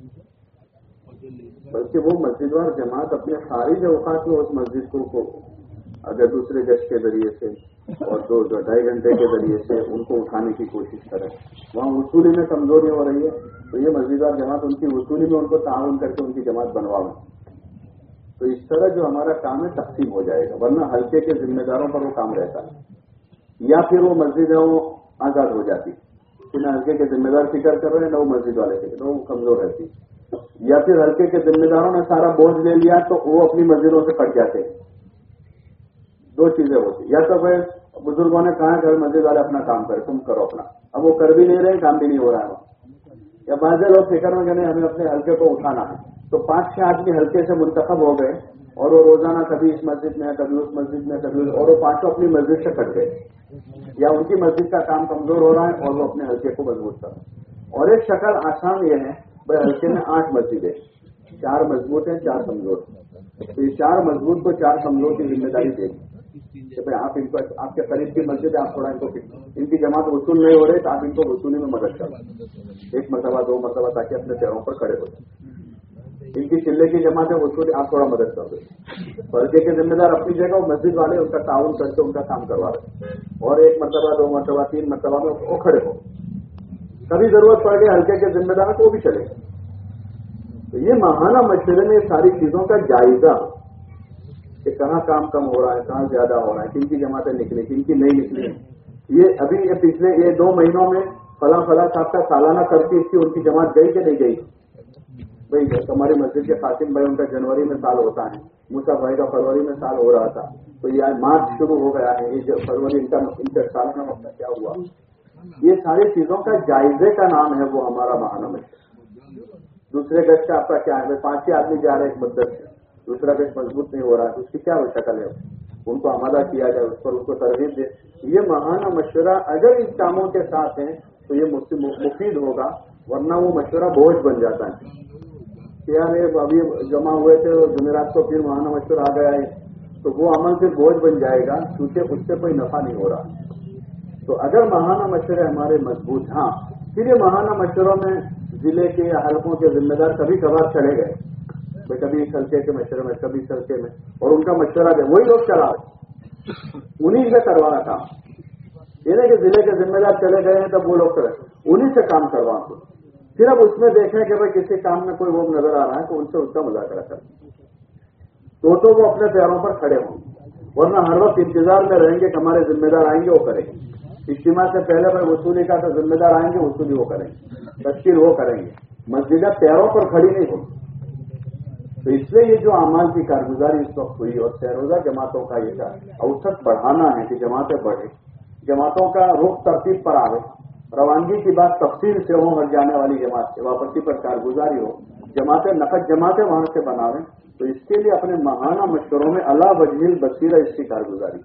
बल्कि वो मस्जिदवार जमात अपने खारिज औकात में उस मस्जिद को अगर दूसरे गश्त के जरिए से और 2-2.5 घंटे के जरिए से उनको उठाने की कोशिश करें। वहाँ वसूली में कमजोरी हो रही है, तो ये मस्जिदवार जमात उनकी वसूली में उनको ताउन करके उनकी जमात बनवाओ। तो इस तरह जो हमारा काम है तकसीम हो जाएगा, वरना हल्के के जिम्मेदारों पर वो काम रहता है, या फिर वो मस्जिद है वो आजाद हो जाती कि न हल्के के जिम्मेदार फिक्र कर रहे हैं, न वो मस्जिद वाले फिक्र, वो कमजोर रहती, या फिर हल्के के जिम्मेदारों ने सारा बोझ ले लिया तो वो अपनी मस्जिदों से कट जाते। 2 चीजें होती, या तो फिर बुजुर्गों ने कहा कि मस्जिद वाले अपना काम करे, तुम करो अपना, अब वो कर भी नहीं रहे, काम भी नहीं हो रहा है, या बाज़ लोग फिक्र में गए हमें अपने हल्के को उठाना है, तो 5-6 आदमी हल्के से मुंतखब हो गए और वो रोजाना कभी इस मस्जिद में, कभी उस मस्जिद में, कभी, और वो 5 अपनी मस्जिद से कट गए, या उनकी मस्जिद का काम कमजोर हो रहा है और वो अपने हल्के को मजबूत कर। और एक शक्ल आसान ये है, भाई हल्के में 8 मस्जिदें, 4 मजबूत हैं, 4 कमजोर, तो ये 4 मजबूत को 4 कमजोर की जिम्मेदारी देगी कि भाई आप इनको, आपके करीब की मस्जिद है, आप थोड़ा इनको, इनकी जमात वसूल नहीं हो रही तो आप इनको वसूली में मदद करो, 1 मरतबा 2 मरतबा, ताकि अपने पैरों पर खड़े हो जाए। इनकी चिल्ले की जमात है वसूली, आप थोड़ा मदद कर दो। फर्जे के जिम्मेदार अपनी जगह, मस्जिद वाले उनका ताउन करके उनका काम करवा रहे, और 1 मरतबा 2 मरतबा 3 मरतबा में वो खड़े हो, कभी जरूरत पड़ गई हल्के के जिम्मेदार को भी चले। तो ये माहाना मशवरे में सारी चीजों का जायजा कि कहाँ काम कम हो रहा है, कहाँ ज्यादा हो रहा है, किन की जमातें निकली, किन की नहीं निकली। ये अभी ये पिछले 2 महीनों में फला साहब का सालाना करती इसकी उनकी जमात गई कि नहीं गई? भाई हमारी मस्जिद के कासिम भाई उनका जनवरी में साल होता है, मूसा भाई का फरवरी में साल हो रहा था, तो ये मार्च शुरू हो गया है, ये फरवरी इनका सालाना मसला क्या हुआ। ये सारी चीजों का जायजे का नाम है वो हमारा माहाना मशवरा। दूसरे गश्त का आपका क्या है, 5 आदमी जा रहे हैं एक मदद से, दूसरा गश्त मजबूत नहीं हो रहा है, उसकी क्या शक्ल है, उनको आमादा किया जाए, उस पर उसको तरगीब दे। ये माहाना मशवरा अगर इन कामों के साथ है तो ये मुफीद होगा, वरना वो मशवरा बोझ बन जाता है। यार अभी जमा हुए थे जुमेरात को फिर माहाना मशवरा आ गया है, तो वो अमल से बोझ बन जाएगा, क्योंकि उससे कोई नफा नहीं हो रहा। तो अगर माहाना मशवरे हमारे मजबूत, हाँ फिर ये माहाना मशवरों में जिले के या हलकों के जिम्मेदार कभी कभार चले गए, भाई कभी इस हल्के के मशवरे में, कभी इस हल्के में, और उनका मशवरा दे, वही लोग चला रहे, उन्हीं से करवाना काम। ये नहीं कि जिले के जिम्मेदार चले गए हैं तब वो लोग करे, उन्हीं से काम करवा। फिर अब उसमें देखें कि भाई किसी काम में कोई वो नजर आ रहा है तो उनसे उसका मुज़ाकरा करें, तो वो अपने पैरों पर खड़े हों, वरना हर वक्त इंतजार में रहेंगे कि हमारे जिम्मेदार आएंगे वो करेंगे। इज्तिमा से पहले भाई वसूली का तो जिम्मेदार आएंगे, वसूली वो करेंगे, तश्कील वो करेंगे, मस्जिदें पैरों पर खड़ी नहीं होगी। तो इसलिए ये जो अमाल की कारगुजारी इस वक्त हुई और सहरोजा जमातों का ये औसत बढ़ाना है कि जमातें बढ़े, जमातों का रुख तरतीब पर आवे, रवानगी की बात तफसील से हो, हट जाने वाली जमात से वापसी पर कारगुजारी हो, जमातें नकद जमातें वहां से बनावे। तो इसके लिए अपने माहाना मशवरों में अला वजहिल बसीरा इसकी कारगुजारी,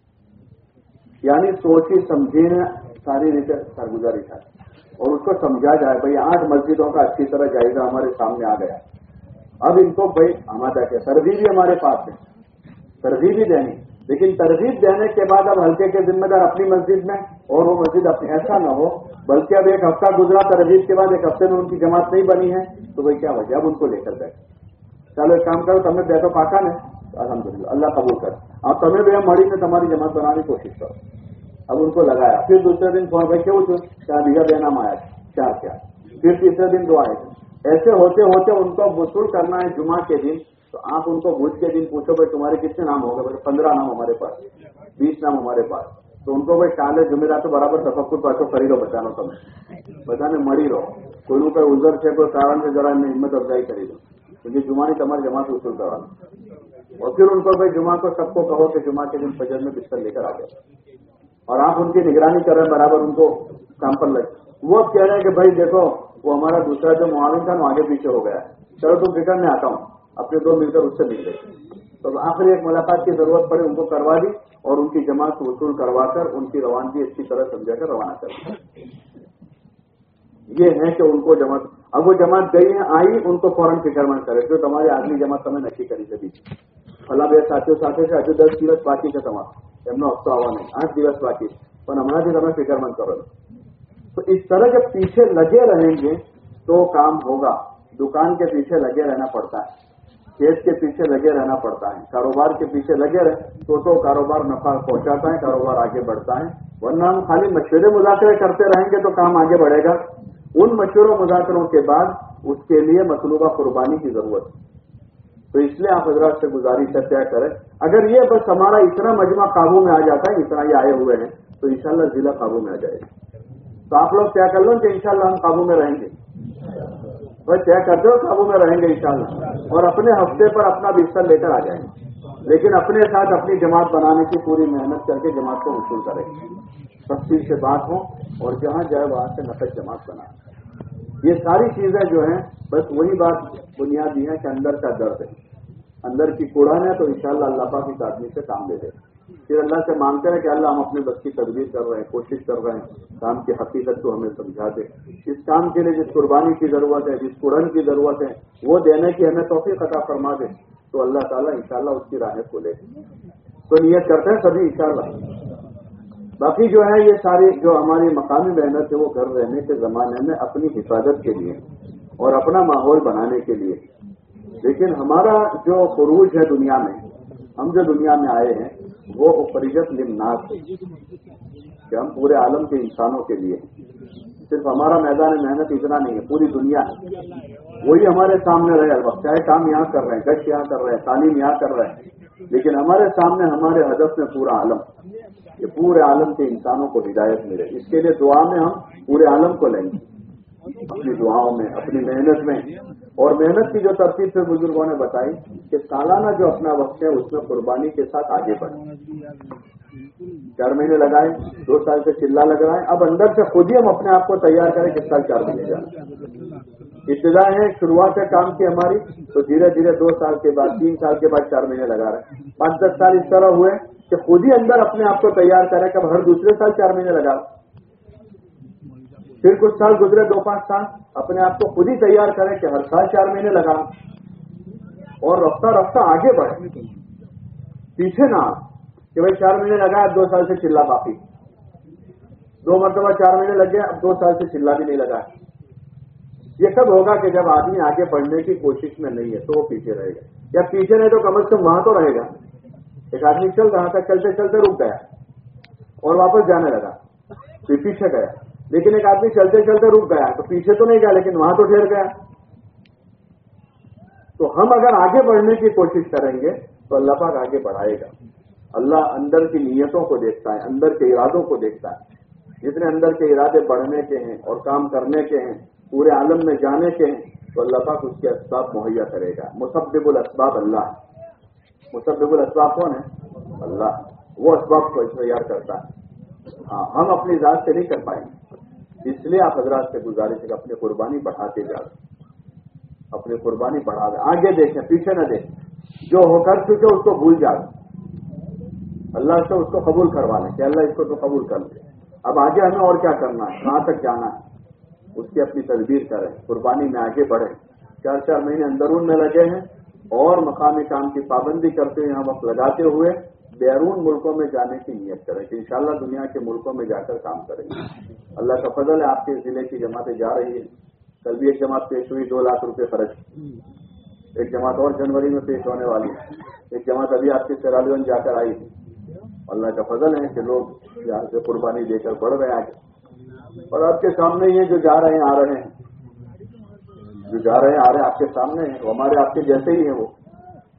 यानी सोची समझी सारी रीते कारगुजारी था और उसको समझा जाए। भाई 8 मस्जिदों का अच्छी तरह जायजा हमारे सामने आ गया, अब इनको भाई हमारा क्या तरगीब हमारे पास है, तरगीब ही देनी, लेकिन तरगीब देने के बाद अब हल्के के जिम्मेदार अपनी मस्जिद में और वो मस्जिद अपनी, ऐसा न हो बल्कि अब 1 हफ्ता गुजरा तरगीब के बाद 1 हफ्ते में उनकी जमात नहीं बनी है, तो भाई क्या वजह, अब उनको लेकर बैठे, चलो एक काम करो, तुम्हें बैठो पाका ने, अल्हम्दुलिल्लाह अल्लाह कबूल कर, अब तुम्हें भी मड़ी में तुम्हारी जमात बनाने की कोशिश करो। अब उनको लगाया, फिर दूसरे दिन फोन भाई क्यों क्या बीघा बेनाम आया, क्या, फिर तीसरे दिन 2 आए। ऐसे होते होते उनको वसूल करना है जुमा के दिन तो आप उनको भूज के दिन पूछो भाई तुम्हारे कितने नाम हो गए, भाई 15 नाम हमारे पास, 20 नाम हमारे पास, तो उनको भाई काले जुमेदार तो बराबर तफक्कुर पाछो કરી દો બધાનો તમે બધાને મળી રહો, કોઈનું કઈ ઉઝર છે કોઈ કારણ से जरा इन्हें हिम्मत अफजाई કરી दो, क्योंकि जुमा नहीं तुम्हारी जमा से उसूल करवाना। और फिर उनको भाई जुमा को सबको कहो कि जुमा के दिन फजर में बिस्तर लेकर आ जाओ, और आप उनकी निगरानी कर रहे हैं, बराबर उनको काम पर लगे। वो अब कह रहे हैं कि भाई देखो वो हमारा दूसरा जो मुआविन था वो आगे पीछे हो गया, चलो तुम फिक्र में आता हूँ, अपने दो मिलकर उससे मिल गए। तो आखिर एक मुलाकात की जरूरत पड़ी, उनको करवा दी और उनकी जमात को वसूल करवाकर उनकी रवानगी अच्छी तरह समझाकर रवाना कर दिया। ये है कि उनको जमात, अब वो जमात गई है आई, उनको फौरन फिक्रमंद करे जो तुम्हारी आखिरी जमात તમે નક્કી કરી છે, ભલા બે સાથીઓ સાથે છે, હજુ 10 દિવસ બાકી છે, તમારો એમનો હપ્તો આવવા નહીં, 8 દિવસ બાકી, પણ હમણાંથી તમે ફિક્રમંદ કરો। तो इस तरह जब पीछे लगे रहेंगे तो काम होगा। दुकान के पीछे लगे रहना पड़ता है, खेत के पीछे लगे रहना पड़ता है, कारोबार के पीछे लगे रहे तो कारोबार नफा पहुंचाता है, कारोबार आगे बढ़ता है। वरना हम खाली मशवरे मुज़ाकरे करते रहेंगे तो काम आगे बढ़ेगा। उन मशवरों मुज़ाकरों के बाद उसके लिए मतलूबा कुर्बानी की जरूरत है। तो इसलिए आप हजरात से गुजारिश है तय करें, अगर ये बस हमारा इतना मजमा काबू में आ जाता है, इतना ये आए हुए हैं, तो इंशाल्लाह जिला काबू में आ जाएगा। तो आप लोग क्या कर लो कि इंशाल्लाह हम काबू में रहेंगे, बस तय करते हो काबू में रहेंगे इंशाल्लाह, और अपने हफ्ते पर अपना बिस्तर लेकर आ जाएंगे, लेकिन अपने साथ अपनी जमात बनाने की पूरी मेहनत करके जमात को वसूल करेंगे, तफसील से बात हो और जहां जाए वहां से नकद जमात बना। ये सारी चीजें जो हैं बस वही बात बुनियादी है कि अंदर का दर्द है, अंदर की कुड़न है, तो इंशाल्लाह अल्लाह पाक इस आदमी से काम ले लेगा। फिर अल्लाह से मांगते हैं कि अल्लाह हम अपने बस की तदबीर कर रहे हैं, कोशिश कर रहे हैं, काम की हकीकत को हमें समझा दे। इस काम के लिए जिस कुर्बानी की जरूरत है, जिस कुड़न की जरूरत है, वो देने की हमें तौफीक अता फरमा दे, तो अल्लाह ताला इंशाल्लाह उसकी राहें खोले। तो नियत करते हैं सभी इंशाल्लाह। बाकी जो है ये सारी जो हमारी मकामी मेहनत है वो घर रहने के जमाने में अपनी हिफाजत के लिए और अपना माहौल बनाने के लिए। लेकिन हमारा जो खुरूज है दुनिया में, हम जो दुनिया में आए हैं वो फरीजत लिन्नास है कि हम पूरे आलम के इंसानों के लिए, सिर्फ हमारा मैदान मेहनत इतना नहीं है, पूरी दुनिया है वही हमारे सामने रहे। वक्त चाहे काम यहाँ कर रहे हैं, गश्त यहाँ कर रहे हैं, तालीम यहाँ कर रहे हैं, लेकिन हमारे सामने हमारे हदफ में पूरा आलम, ये पूरे आलम के इंसानों को हिदायत मिले। इसके लिए दुआ में हम पूरे आलम को लेंगे, अपनी दुआओं में, अपनी मेहनत में। और मेहनत की जो तरतीब से बुजुर्गों ने बताई कि सालाना जो अपना वक्त है उसमें कुर्बानी के साथ आगे बढ़े। 4 महीने लगाए, 2 साल से चिल्ला लग रहा है, अब अंदर से खुद ही हम अपने आप को तैयार करें कि साल 4 महीने जाए। इब्तिदा है, शुरुआत है काम की हमारी, तो धीरे धीरे 2 साल के बाद, 3 साल के बाद 4 महीने लगा रहे हैं, 5-10 साल इस तरह हुए कि खुद ही अंदर अपने आप को तैयार करें कि हर दूसरे साल 4 महीने लगा। फिर कुछ साल गुजरे, 2-5 साल, अपने आप को खुद ही तैयार करें कि हर साल 4 महीने लगा, और रफ्ता रफ्ता आगे बढ़े, पीछे ना कि भाई 4 महीने लगा, अब 2 साल से चिल्ला बाकी, 2 मरतबा 4 महीने लग गए, अब 2 साल से चिल्ला भी नहीं लगा। ये कब होगा कि जब आदमी आगे बढ़ने की कोशिश में नहीं है तो वो पीछे रहेगा, या पीछे नहीं तो कम से कम वहां तो रहेगा। एक आदमी चल रहा था, चलते चलते रुक गया और वापस जाने लगा, फिर पीछे गया। लेकिन एक आदमी चलते चलते रुक गया तो पीछे तो नहीं गया, लेकिन वहां तो ठहर गया। तो हम अगर आगे बढ़ने की कोशिश करेंगे तो अल्लाह पाक आगे बढ़ाएगा। अल्लाह अंदर की नीयतों को देखता है, अंदर के इरादों को देखता है। जितने अंदर के इरादे बढ़ने के हैं और काम करने के हैं, पूरे आलम में जाने के हैं, तो अल्लाह पाक उसके असबाब मुहैया करेगा। मुसब्बिबुल असबाब अल्लाह, मुसब्बिबुल असबाब कौन है? अल्लाह, वो असबाब को तैयार करता है। हाँ, हम अपनी जात से नहीं कर पाएंगे। इसलिए आप हजरात से गुजारिश है कि अपनी कुर्बानी बढ़ाते जाओ, अपनी कुर्बानी बढ़ा दे, आगे देखें, पीछे न देखें। जो हो कर चुके उसको भूल जाओ, अल्लाह से उसको कबूल करवा लें कि अल्लाह इसको तो कबूल कर ले। अब आगे हमें और क्या करना है, कहां तक जाना है, उसकी अपनी तदबीर करें, कुर्बानी में आगे बढ़े। 4-4 महीने अंदरून में लगे हैं और मकामी काम की पाबंदी करते हुए, यहाँ वक्त लगाते हुए बैरून मुल्कों में जाने की नीयत करें कि इंशाअल्लाह दुनिया के मुल्कों में जाकर काम करेंगे। अल्लाह का फजल है, आपके जिले की जमातें जा रही है। कल भी एक जमात पेश हुई, 2 लाख रुपए खर्च, एक जमात और जनवरी में पेश होने वाली, एक जमात अभी आपकी सेरालियन जाकर आई थी। अल्लाह का फजल है कि लोग यहाँ से कुर्बानी देकर बढ़ रहे हैं आगे। और आपके सामने ये जो जा रहे हैं आ रहे हैं, जो जा रहे हैं आ रहे हैं आपके सामने हैं, वो हमारे आपके जैसे ही हैं। वो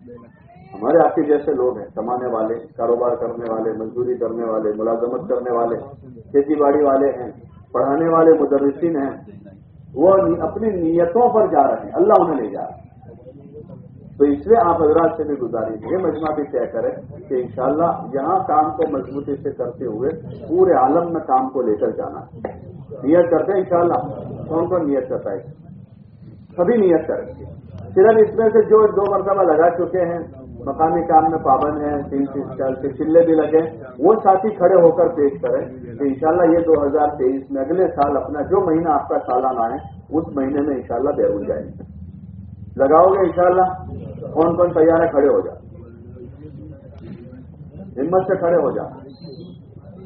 हमारे आपके जैसे लोग हैं, कमाने वाले, कारोबार करने वाले, मजदूरी करने वाले, मुलाजमत करने वाले, खेती बाड़ी वाले हैं, पढ़ाने वाले मुदर्रिसीन हैं, वो अपनी नीयतों पर जा रहे हैं, अल्लाह उन्हें ले जा रहा है। तो इसलिए आप हजरात से भी गुजारिश है, मजमा भी तय करें कि इंशाअल्लाह यहाँ काम को मजबूती से करते हुए पूरे आलम में काम को लेकर जाना। नियत करते हैं इंशाअल्लाह। कौन कौन नियत करता है? सभी नियत करेंगे। सिर्फ इसमें से जो 2 मरतबा लगा चुके हैं, मकामी काम में पाबंद हैं, 3 साल से चिल्ले भी लगे, वो साथी खड़े होकर पेश करें कि इंशाअल्लाह ये 2023 में अगले साल अपना जो महीना आपका सालाना है उस महीने में इंशाअल्लाह बेरुल जाएंगे। लगाओगे इंशाअल्लाह? कौन कौन तैयार है? खड़े हो जाओ, हिम्मत से खड़े हो जाओ।